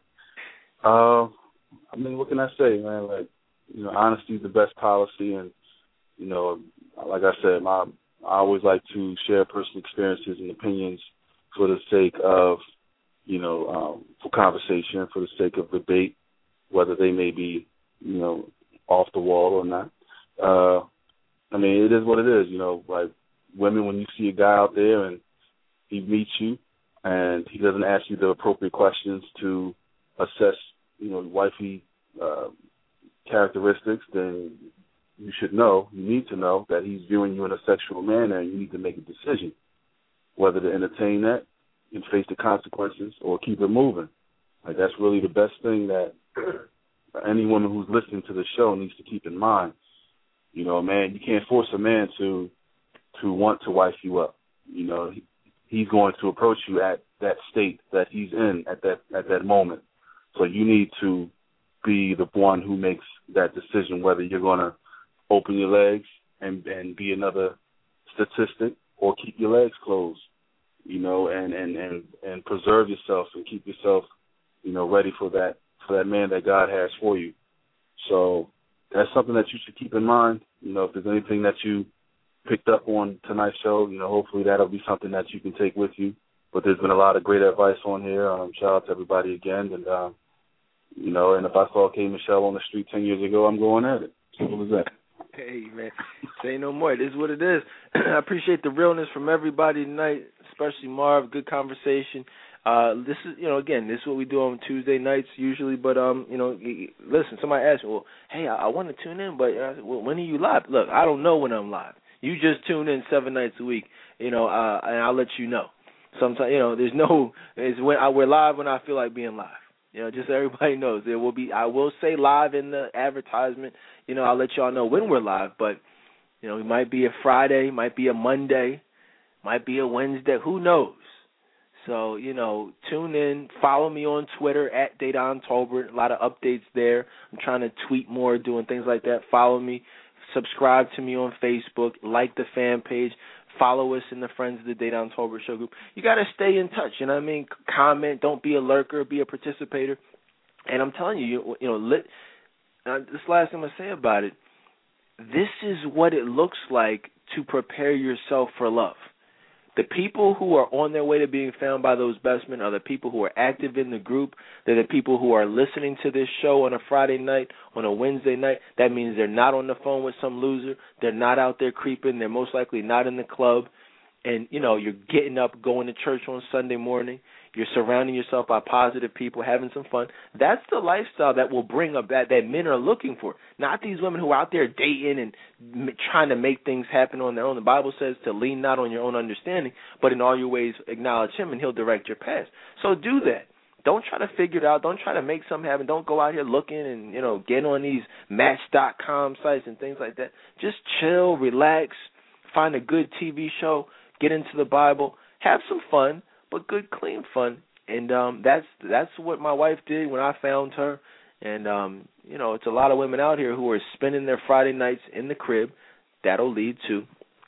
I mean, what can I say, man? Like, honesty is the best policy, and like I said, I always like to share personal experiences and opinions for the sake of, for conversation, for the sake of debate, whether they may be, off the wall or not. I mean, it is what it is, like women, when you see a guy out there and he meets you and he doesn't ask you the appropriate questions to assess, wifey characteristics, then you need to know that he's viewing you in a sexual manner, and you need to make a decision whether to entertain that and face the consequences or keep it moving. Like, that's really the best thing that any woman who's listening to the show needs to keep in mind. Man, you can't force a man to want to wife you up. He's going to approach you at that state that he's in at that moment. So you need to be the one who makes that decision whether you're going to open your legs and be another statistic or keep your legs closed, and preserve yourself and keep yourself, ready for that man that God has for you. So that's something that you should keep in mind. If there's anything that you picked up on tonight's show, hopefully that'll be something that you can take with you. But there's been a lot of great advice on here. Shout out to everybody again. And, and if I saw K. Michelle on the street 10 years ago, I'm going at it. Simple as that. Hey, man, say no more. It is what it is. I appreciate the realness from everybody tonight, especially Marv. Good conversation. This is, again, this is what we do on Tuesday nights usually. But, listen, somebody asked me, well, hey, I want to tune in, but when are you live? Look, I don't know when I'm live. You just tune in 7 nights a week, and I'll let you know. Sometimes, we're live when I feel like being live. Just so everybody knows, I will say live in the advertisement. I'll let y'all know when we're live, but, it might be a Friday, might be a Monday, might be a Wednesday, who knows? So, tune in, follow me on Twitter at Dedan Tolbert, a lot of updates there. I'm trying to tweet more, doing things like that. Follow me, subscribe to me on Facebook, like the fan page. Follow us in the Friends of the Dedan Tolbert Show group. You got to stay in touch, Comment, don't be a lurker, be a participator. And I'm telling you, this last thing I'm going to say about it, this is what it looks like to prepare yourself for love. The people who are on their way to being found by those best men are the people who are active in the group. They're the people who are listening to this show on a Friday night, on a Wednesday night. That means they're not on the phone with some loser. They're not out there creeping. They're most likely not in the club. And, you're getting up, going to church on Sunday morning. You're surrounding yourself by positive people, having some fun. That's the lifestyle that will bring up that men are looking for. Not these women who are out there dating and trying to make things happen on their own. The Bible says to lean not on your own understanding, but in all your ways acknowledge him, and he'll direct your path. So do that. Don't try to figure it out. Don't try to make something happen. Don't go out here looking and, get on these Match.com sites and things like that. Just chill, relax, find a good TV show, get into the Bible, have some fun, but good, clean fun. And that's what my wife did when I found her. And, it's a lot of women out here who are spending their Friday nights in the crib. That'll lead to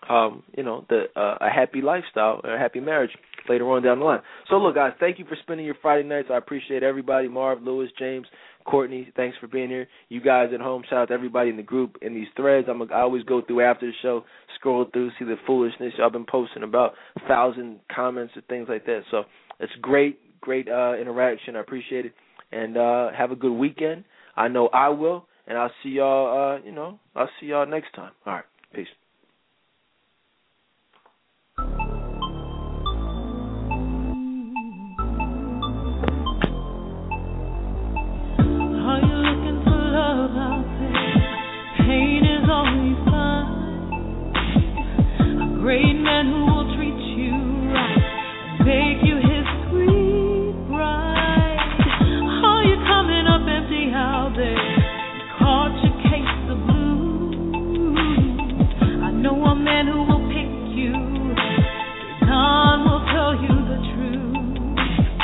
a happy lifestyle, or a happy marriage later on down the line. So, look, guys, thank you for spending your Friday nights. I appreciate everybody. Marv, Lewis, James, Courtney, thanks for being here. You guys at home, shout out to everybody in the group, in these threads. I always go through after the show, scroll through, see the foolishness y'all been posting, about 1,000 comments and things like that. So it's great interaction. I appreciate it. And have a good weekend. I know I will. And I'll see y'all, I'll see y'all next time. All right. Peace. Are you looking for love out there? Pain is all you find. A great man who will treat you right and make you his sweet bride. Are you coming up empty out there? Caught your case of blues. I know a man who will pick you. Don will tell you the truth.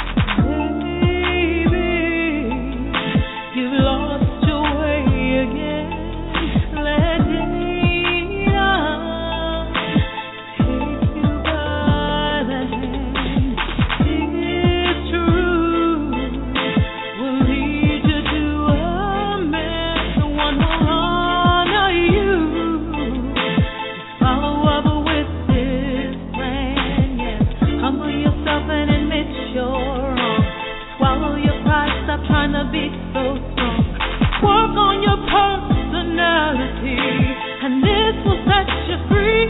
Baby, you've lost your way again. Let it out. Take you by the hand. It's true. Will lead you to a man, the one who'll honor you. Follow up with this plan, yes. Humble yourself and admit you're wrong. Swallow your pride, stop trying to be so strong. Work on your personality, and this will set you free.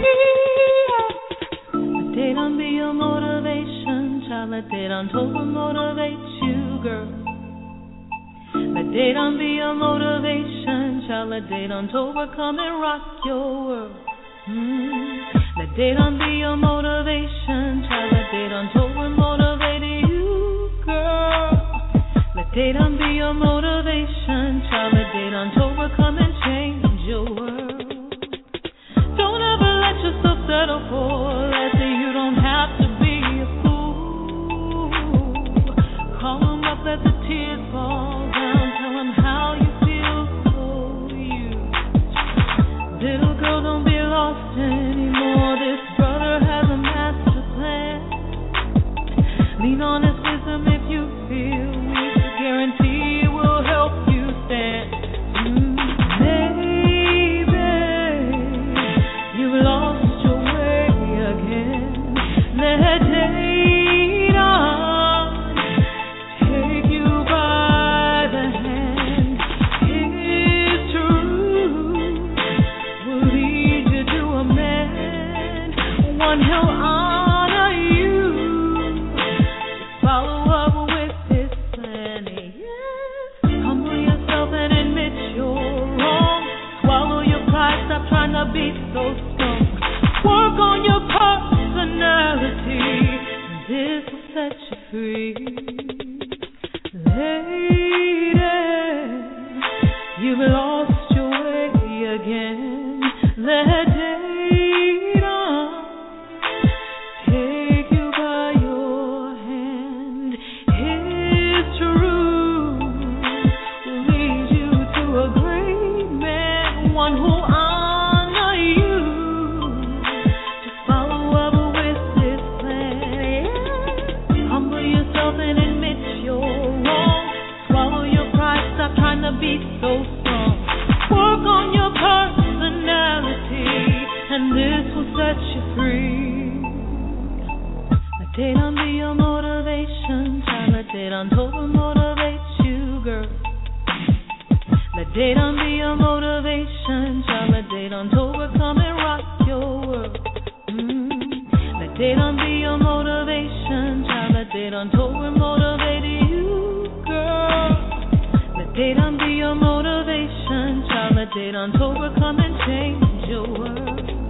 Let they don't be your motivation, child. Let they don't over motivate you, girl. Let they don't be your motivation, child. Let they don't overcome and rock your world. Let they don't be your motivation, child. Let they don't over motivate you, girl. Let they don't be your motivation, child. Let they don't overcome and change your world. Don't ever let yourself settle for less. You don't have to be a fool. Call them up, let the tears fall down. Tell them how you feel so used. Little girl, don't be lost anymore. This brother has a master plan. Lean on his wisdom if you feel weak. Guarantee it will help you stand. Baby, you've lost your way again. Let it on. Take you by the hand. It's true. Will lead you to a man, one who'll honor you. Follow up with his plan, yes. Humble yourself and admit you're wrong. Swallow your pride, stop trying to be so strong. Work on your personality, and this will set you free. Lady, you've lost your way again. Let it on. Take you by your hand. It's true. Will lead you to a great man, one who'll honor you. Just follow up with this plan. Humble yourself and admit you're wrong. Swallow your pride, stop trying to be so strong. Work on your personality, and this will set you free. Let they don't be your motivation, child. Let they don't over motivate you, girl. Let they don't be your motivation, child. Let they don't overcome and rock your world. Let they don't be your motivation, child. Let they don't over motivate you, girl. Let they don't be your motivation, child. Let they don't overcome and change your world.